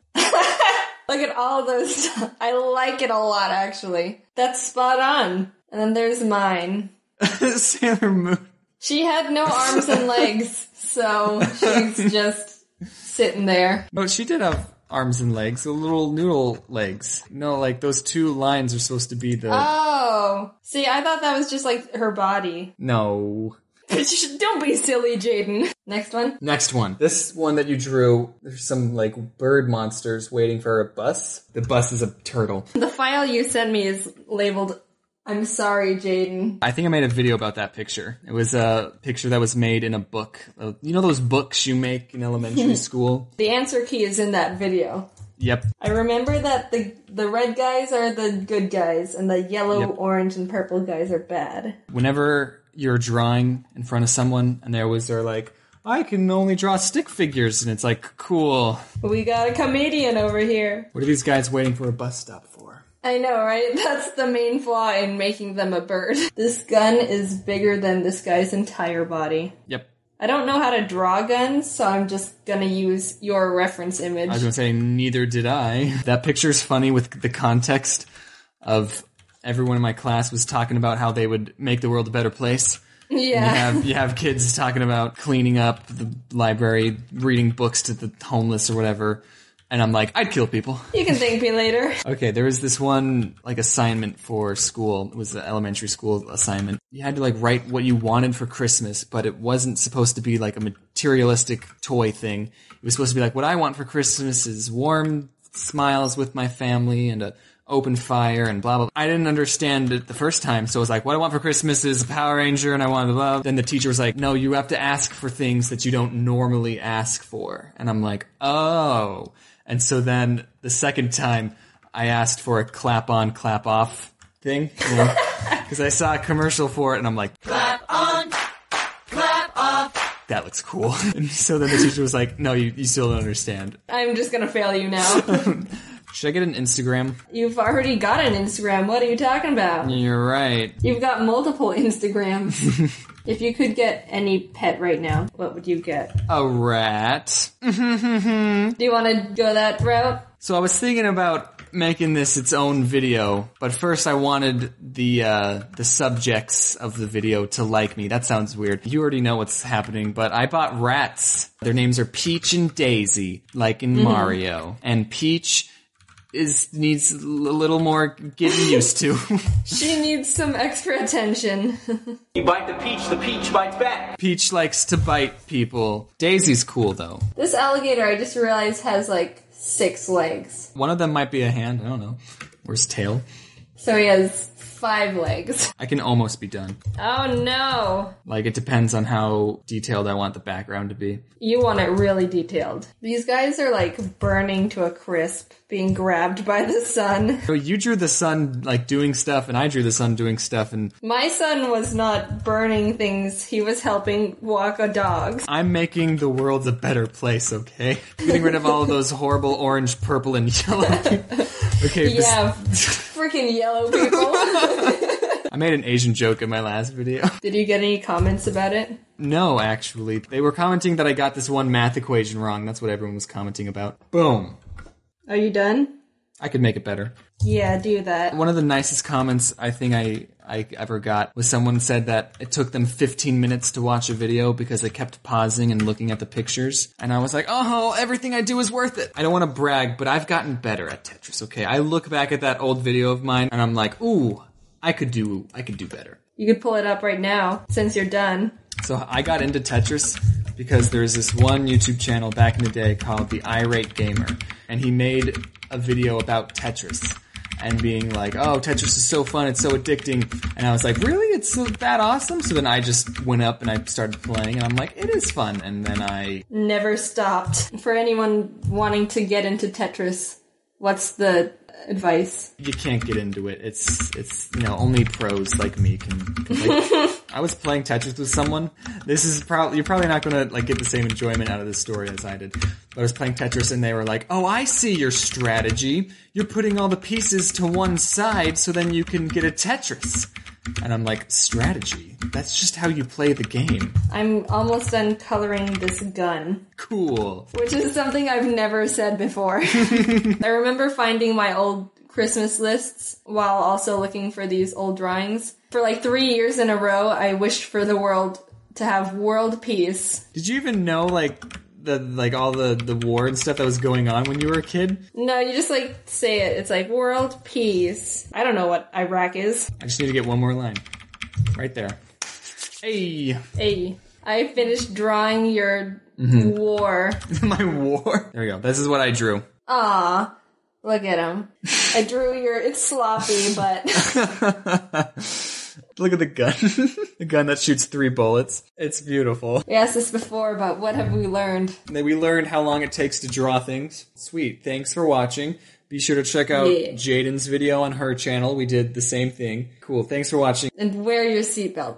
Look at all those. I like it a lot, actually. That's spot on. And then there's mine. Sailor Moon. She had no arms and legs, so she's just sitting there. No, she did have arms and legs, the little noodle legs. No, like those two lines are supposed to be the... Oh. See, I thought that was just like her body. No. Don't be silly, Jaden. Next one. Next one. This one that you drew, there's some like bird monsters waiting for a bus. The bus is a turtle. The file you sent me is labeled, I'm sorry, Jaden. I think I made a video about that picture. It was a picture that was made in a book. Uh, you know those books you make in elementary school? The answer key is in that video. Yep. I remember that the the red guys are the good guys, and the yellow, yep. orange, and purple guys are bad. Whenever you're drawing in front of someone, and they always are like, I can only draw stick figures, and it's like, cool. We got a comedian over here. What are these guys waiting for a bus stop for? I know, right? That's the main flaw in making them a bird. This gun is bigger than this guy's entire body. Yep. I don't know how to draw guns, so I'm just gonna use your reference image. I was gonna say, neither did I. That picture's funny with the context of everyone in my class was talking about how they would make the world a better place. Yeah. And you have, you have kids talking about cleaning up the library, reading books to the homeless or whatever. And I'm like, I'd kill people. You can thank me later. Okay, there was this one, like, assignment for school. It was an elementary school assignment. You had to, like, write what you wanted for Christmas, but it wasn't supposed to be, like, a materialistic toy thing. It was supposed to be, like, what I want for Christmas is warm smiles with my family and a open fire and blah, blah, blah. I didn't understand it the first time, so I was like, what I want for Christmas is a Power Ranger and I want blah, blah. Then the teacher was like, no, you have to ask for things that you don't normally ask for. And I'm like, oh... And so then the second time I asked for a clap on, clap off thing, you know, because I saw a commercial for it and I'm like, clap on, clap off. That looks cool. And so then the teacher was like, no, you, you still don't understand. I'm just going to fail you now. Should I get an Instagram? You've already got an Instagram. What are you talking about? You're right. You've got multiple Instagrams. If you could get any pet right now, what would you get? A rat. Do you want to go that route? So I was thinking about making this its own video, but first I wanted the uh, the subjects of the video to like me. That sounds weird. You already know what's happening, but I bought rats. Their names are Peach and Daisy, like in mm. Mario. And Peach is needs a little more getting used to. She needs some extra attention. You bite the peach, the peach bites back. Peach likes to bite people. Daisy's cool, though. This alligator, I just realized, has like six legs. One of them might be a hand. I don't know. Where's tail? So he has five legs. I can almost be done. Oh no. Like, it depends on how detailed I want the background to be. You want it really detailed. These guys are like burning to a crisp, being grabbed by the sun. So you drew the sun, like, doing stuff, and I drew the sun doing stuff, and... My son was not burning things. He was helping walk a dog. I'm making the world a better place, okay? Getting rid of all of those horrible orange, purple, and yellow people. Okay, yeah, freaking yellow people. I made an Asian joke in my last video. Did you get any comments about it? No, actually. They were commenting that I got this one math equation wrong. That's what everyone was commenting about. Boom. Are you done? I could make it better. Yeah, do that. One of the nicest comments I think I, I ever got was someone said that it took them fifteen minutes to watch a video because they kept pausing and looking at the pictures. And I was like, oh, everything I do is worth it. I don't want to brag, but I've gotten better at Tetris, okay? I look back at that old video of mine and I'm like, ooh, I could do, I could do better. You could pull it up right now since you're done. So I got into Tetris because there's this one YouTube channel back in the day called The Irate Gamer. And he made a video about Tetris. and being like, oh, Tetris is so fun, it's so addicting. And I was like, really? It's so that awesome? So then I just went up and I started playing, and I'm like, it is fun. And then I... Never stopped. For anyone wanting to get into Tetris, what's the advice? You can't get into it. It's, it's you know, only pros like me can... can like, I was playing Tetris with someone. This is probably... You're probably not going to like get the same enjoyment out of this story as I did. But I was playing Tetris and they were like, oh, I see your strategy. You're putting all the pieces to one side so then you can get a Tetris. And I'm like, strategy? That's just how you play the game. I'm almost done coloring this gun. Cool. Which is something I've never said before. I remember finding my old Christmas lists while also looking for these old drawings. For like three years in a row, I wished for the world to have world peace. Did you even know, like... the like all the, the war and stuff that was going on when you were a kid? No, you just like say it. It's like world peace. I don't know what Iraq is. I just need to get one more line. Right there. Hey. Hey. I finished drawing your mm-hmm. war. My war? There we go. This is what I drew. Aw. Look at him. I drew your... It's sloppy, but... Look at the gun. The gun that shoots three bullets. It's beautiful. We asked this before, but what have we learned? We learned how long it takes to draw things. Sweet. Thanks for watching. Be sure to check out yeah. Jaden's video on her channel. We did the same thing. Cool. Thanks for watching. And wear your seatbelt.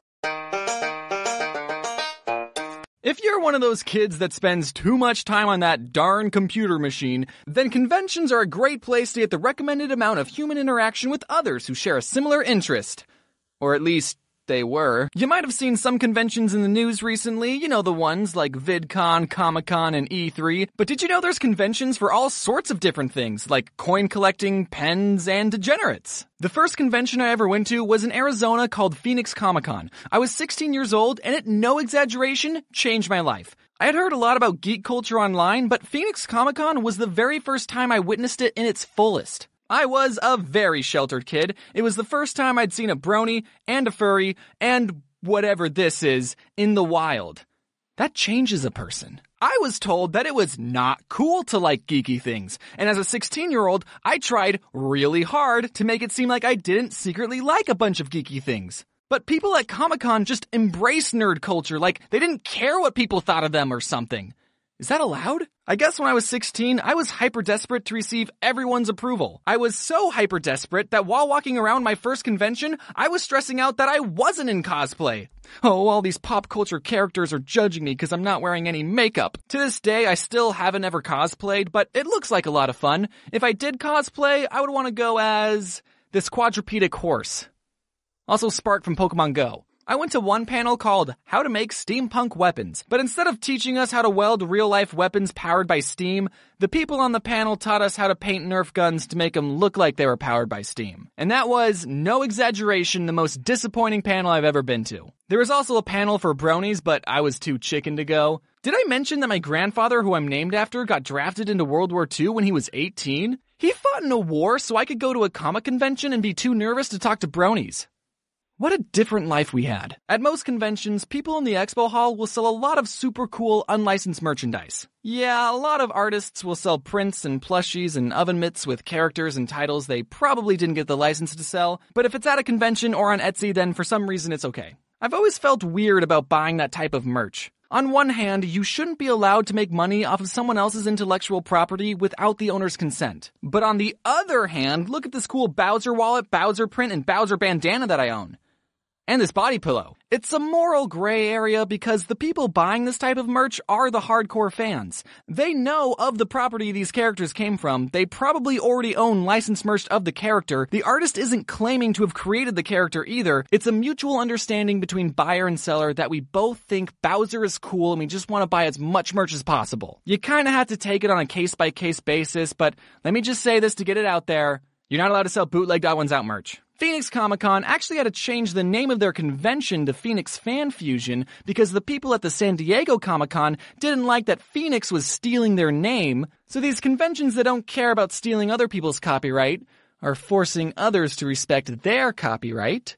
If you're one of those kids that spends too much time on that darn computer machine, then conventions are a great place to get the recommended amount of human interaction with others who share a similar interest. Or at least, they were. You might have seen some conventions in the news recently, you know, the ones like VidCon, Comic-Con, and E three. But did you know there's conventions for all sorts of different things, like coin collecting, pens, and degenerates? The first convention I ever went to was in Arizona called Phoenix Comic-Con. I was sixteen years old, and it, no exaggeration, changed my life. I had heard a lot about geek culture online, but Phoenix Comic-Con was the very first time I witnessed it in its fullest. I was a very sheltered kid. It was the first time I'd seen a brony and a furry and whatever this is in the wild. That changes a person. I was told that it was not cool to like geeky things, and as a sixteen-year-old, I tried really hard to make it seem like I didn't secretly like a bunch of geeky things. But people at Comic-Con just embrace nerd culture like they didn't care what people thought of them or something. Is that allowed? I guess when I was sixteen, I was hyper-desperate to receive everyone's approval. I was so hyper-desperate that while walking around my first convention, I was stressing out that I wasn't in cosplay. Oh, all these pop culture characters are judging me because I'm not wearing any makeup. To this day, I still haven't ever cosplayed, but it looks like a lot of fun. If I did cosplay, I would want to go as this quadrupedic horse. Also Spark from Pokemon Go. I went to one panel called How to Make Steampunk Weapons, but instead of teaching us how to weld real-life weapons powered by steam, the people on the panel taught us how to paint Nerf guns to make them look like they were powered by steam. And that was, no exaggeration, the most disappointing panel I've ever been to. There was also a panel for bronies, but I was too chicken to go. Did I mention that my grandfather, who I'm named after, got drafted into World War Two when he was eighteen? He fought in a war so I could go to a comic convention and be too nervous to talk to bronies. What a different life we had. At most conventions, people in the expo hall will sell a lot of super cool, unlicensed merchandise. Yeah, a lot of artists will sell prints and plushies and oven mitts with characters and titles they probably didn't get the license to sell, but if it's at a convention or on Etsy, then for some reason it's okay. I've always felt weird about buying that type of merch. On one hand, you shouldn't be allowed to make money off of someone else's intellectual property without the owner's consent. But on the other hand, look at this cool Bowser wallet, Bowser print, and Bowser bandana that I own. And this body pillow. It's a moral gray area because the people buying this type of merch are the hardcore fans. They know of the property these characters came from. They probably already own licensed merch of the character. The artist isn't claiming to have created the character either. It's a mutual understanding between buyer and seller that we both think Bowser is cool and we just want to buy as much merch as possible. You kind of have to take it on a case-by-case basis, but let me just say this to get it out there. You're not allowed to sell bootleg Dot Ones Out merch. Phoenix Comic-Con actually had to change the name of their convention to Phoenix Fan Fusion because the people at the San Diego Comic-Con didn't like that Phoenix was stealing their name, so these conventions that don't care about stealing other people's copyright are forcing others to respect their copyright.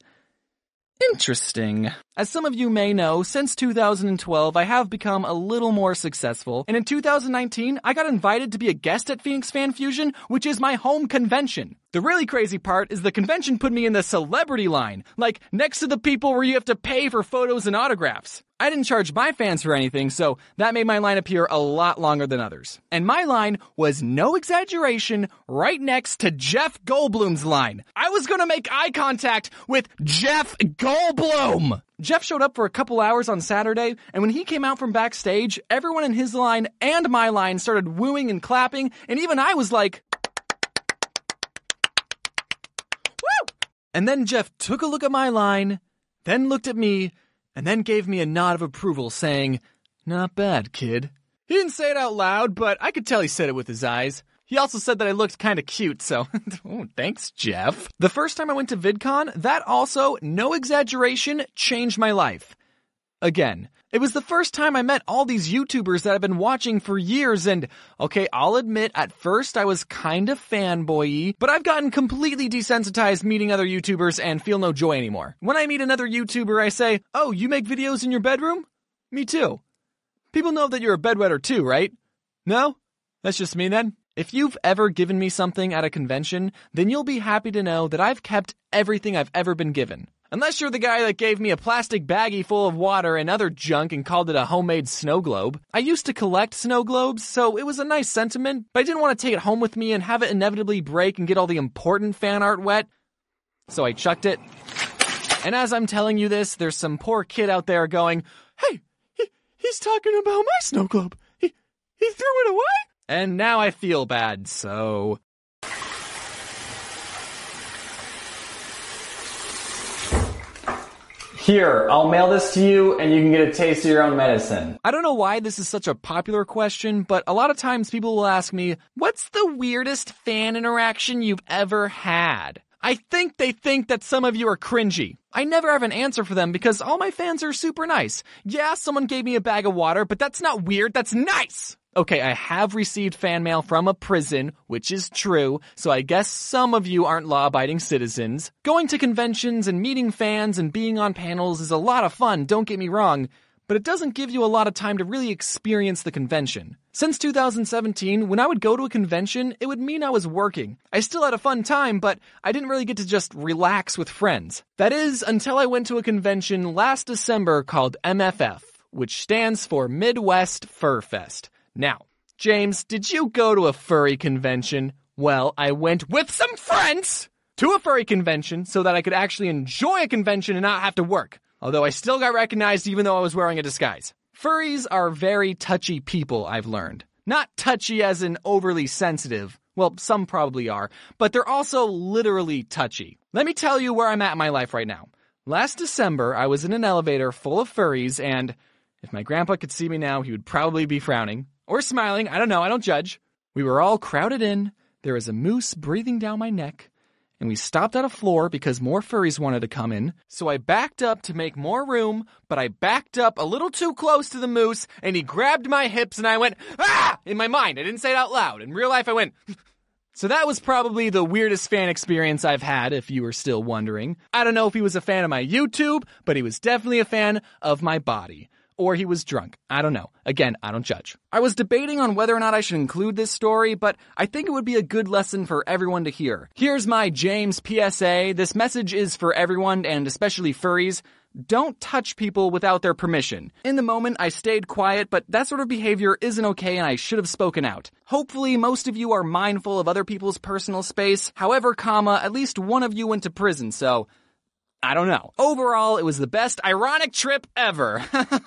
Interesting. As some of you may know, since two thousand twelve, I have become a little more successful, and in two thousand nineteen, I got invited to be a guest at Phoenix Fan Fusion, which is my home convention. The really crazy part is the convention put me in the celebrity line, like next to the people where you have to pay for photos and autographs. I didn't charge my fans for anything, so that made my line appear a lot longer than others. And my line was, no exaggeration, right next to Jeff Goldblum's line. I was gonna make eye contact with Jeff Goldblum! Jeff showed up for a couple hours on Saturday, and when he came out from backstage, everyone in his line and my line started wooing and clapping, and even I was like, woo! And then Jeff took a look at my line, then looked at me, and then gave me a nod of approval, saying, not bad, kid. He didn't say it out loud, but I could tell he said it with his eyes. He also said that I looked kind of cute, so oh, thanks, Jeff. The first time I went to VidCon, that also, no exaggeration, changed my life. Again, it was the first time I met all these YouTubers that I've been watching for years, and, okay, I'll admit, at first I was kind of fanboy-y, but I've gotten completely desensitized meeting other YouTubers and feel no joy anymore. When I meet another YouTuber, I say, oh, you make videos in your bedroom? Me too. People know that you're a bedwetter too, right? No? That's just me then? If you've ever given me something at a convention, then you'll be happy to know that I've kept everything I've ever been given. Unless you're the guy that gave me a plastic baggie full of water and other junk and called it a homemade snow globe. I used to collect snow globes, so it was a nice sentiment, but I didn't want to take it home with me and have it inevitably break and get all the important fan art wet. So I chucked it. And as I'm telling you this, there's some poor kid out there going, hey, he, he's talking about my snow globe. He, he threw it away? And now I feel bad, so... Here, I'll mail this to you and you can get a taste of your own medicine. I don't know why this is such a popular question, but a lot of times people will ask me, what's the weirdest fan interaction you've ever had? I think they think that some of you are cringy. I never have an answer for them because all my fans are super nice. Yeah, someone gave me a bag of water, but that's not weird, that's nice! Okay, I have received fan mail from a prison, which is true, so I guess some of you aren't law-abiding citizens. Going to conventions and meeting fans and being on panels is a lot of fun, don't get me wrong, but it doesn't give you a lot of time to really experience the convention. Since two thousand seventeen, when I would go to a convention, it would mean I was working. I still had a fun time, but I didn't really get to just relax with friends. That is, until I went to a convention last December called M F F, which stands for Midwest Fur Fest. Now, James, did you go to a furry convention? Well, I went with some friends to a furry convention so that I could actually enjoy a convention and not have to work. Although I still got recognized even though I was wearing a disguise. Furries are very touchy people, I've learned. Not touchy as in overly sensitive. Well, some probably are, but they're also literally touchy. Let me tell you where I'm at in my life right now. Last December, I was in an elevator full of furries, and if my grandpa could see me now, he would probably be frowning. Or smiling, I don't know, I don't judge. We were all crowded in, there was a moose breathing down my neck, and we stopped at a floor because more furries wanted to come in, so I backed up to make more room, but I backed up a little too close to the moose, and he grabbed my hips, and I went, ah! In my mind, I didn't say it out loud. In real life, I went... So that was probably the weirdest fan experience I've had, if you were still wondering. I don't know if he was a fan of my YouTube, but he was definitely a fan of my body. Or he was drunk. I don't know. Again, I don't judge. I was debating on whether or not I should include this story, but I think it would be a good lesson for everyone to hear. Here's my James P S A. This message is for everyone, and especially furries. Don't touch people without their permission. In the moment, I stayed quiet, but that sort of behavior isn't okay and I should have spoken out. Hopefully, most of you are mindful of other people's personal space. However, comma, at least one of you went to prison, so... I don't know. Overall, it was the best ironic trip ever.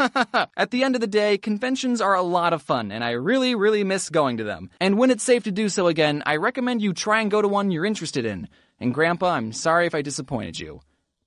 At the end of the day, conventions are a lot of fun, and I really, really miss going to them. And when it's safe to do so again, I recommend you try and go to one you're interested in. And Grandpa, I'm sorry if I disappointed you.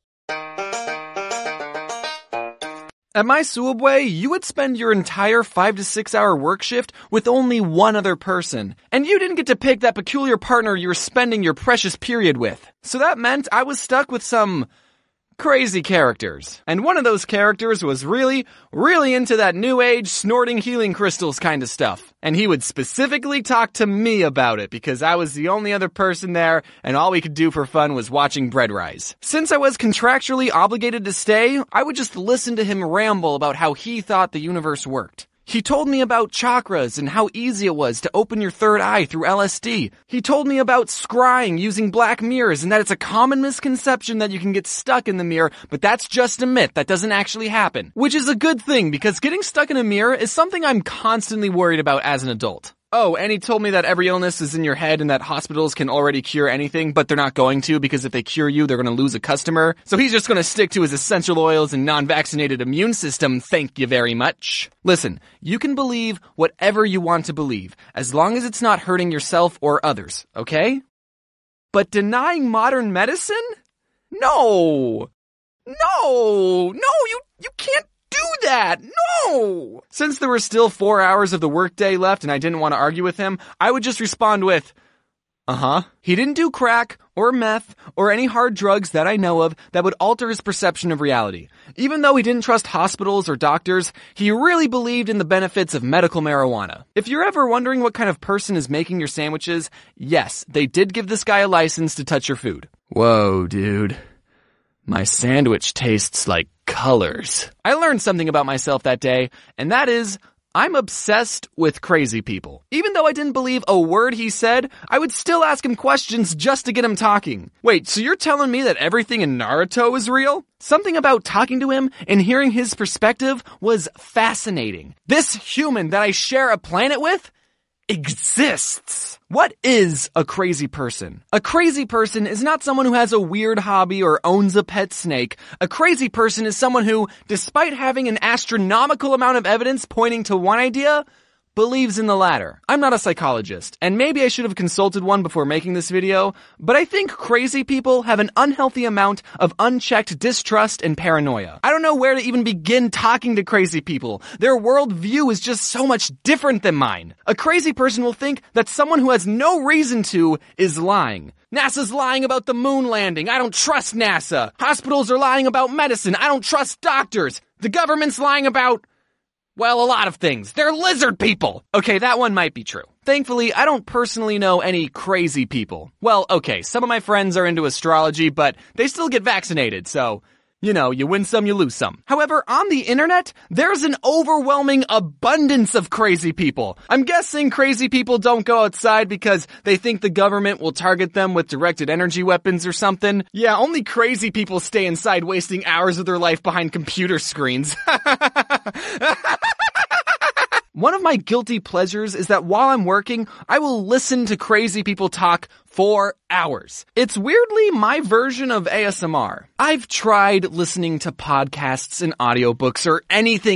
At my Subway, you would spend your entire five to six hour work shift with only one other person. And you didn't get to pick that peculiar partner you were spending your precious period with. So that meant I was stuck with some... crazy characters. And one of those characters was really, really into that new age snorting healing crystals kind of stuff. And he would specifically talk to me about it because I was the only other person there and all we could do for fun was watching bread rise. Since I was contractually obligated to stay, I would just listen to him ramble about how he thought the universe worked. He told me about chakras and how easy it was to open your third eye through L S D. He told me about scrying using black mirrors and that it's a common misconception that you can get stuck in the mirror, but that's just a myth. That doesn't actually happen. Which is a good thing because getting stuck in a mirror is something I'm constantly worried about as an adult. Oh, and he told me that every illness is in your head and that hospitals can already cure anything, but they're not going to because if they cure you, they're going to lose a customer. So he's just going to stick to his essential oils and non-vaccinated immune system. Thank you very much. Listen, you can believe whatever you want to believe, as long as it's not hurting yourself or others, okay? But denying modern medicine? No! No! No, you, you can't do that! No! Since there were still four hours of the workday left and I didn't want to argue with him, I would just respond with, uh-huh. He didn't do crack or meth or any hard drugs that I know of that would alter his perception of reality. Even though he didn't trust hospitals or doctors, he really believed in the benefits of medical marijuana. If you're ever wondering what kind of person is making your sandwiches, yes, they did give this guy a license to touch your food. Whoa, dude. My sandwich tastes like colors. I learned something about myself that day, and that is, I'm obsessed with crazy people. Even though I didn't believe a word he said, I would still ask him questions just to get him talking. Wait, so you're telling me that everything in Naruto is real? Something about talking to him and hearing his perspective was fascinating. This human that I share a planet with exists. What is a crazy person? A crazy person is not someone who has a weird hobby or owns a pet snake. A crazy person is someone who, despite having an astronomical amount of evidence pointing to one idea, believes in the latter. I'm not a psychologist, and maybe I should have consulted one before making this video, but I think crazy people have an unhealthy amount of unchecked distrust and paranoia. I don't know where to even begin talking to crazy people. Their worldview is just so much different than mine. A crazy person will think that someone who has no reason to is lying. NASA's lying about the moon landing. I don't trust NASA. Hospitals are lying about medicine. I don't trust doctors. The government's lying about... well, a lot of things. They're lizard people. Okay, that one might be true. Thankfully, I don't personally know any crazy people. Well, okay, some of my friends are into astrology, but they still get vaccinated, so, you know, you win some, you lose some. However, on the internet, there's an overwhelming abundance of crazy people. I'm guessing crazy people don't go outside because they think the government will target them with directed energy weapons or something. Yeah, only crazy people stay inside wasting hours of their life behind computer screens. One of my guilty pleasures is that while I'm working, I will listen to crazy people talk for hours. It's weirdly my version of A S M R. I've tried listening to podcasts and audiobooks or anything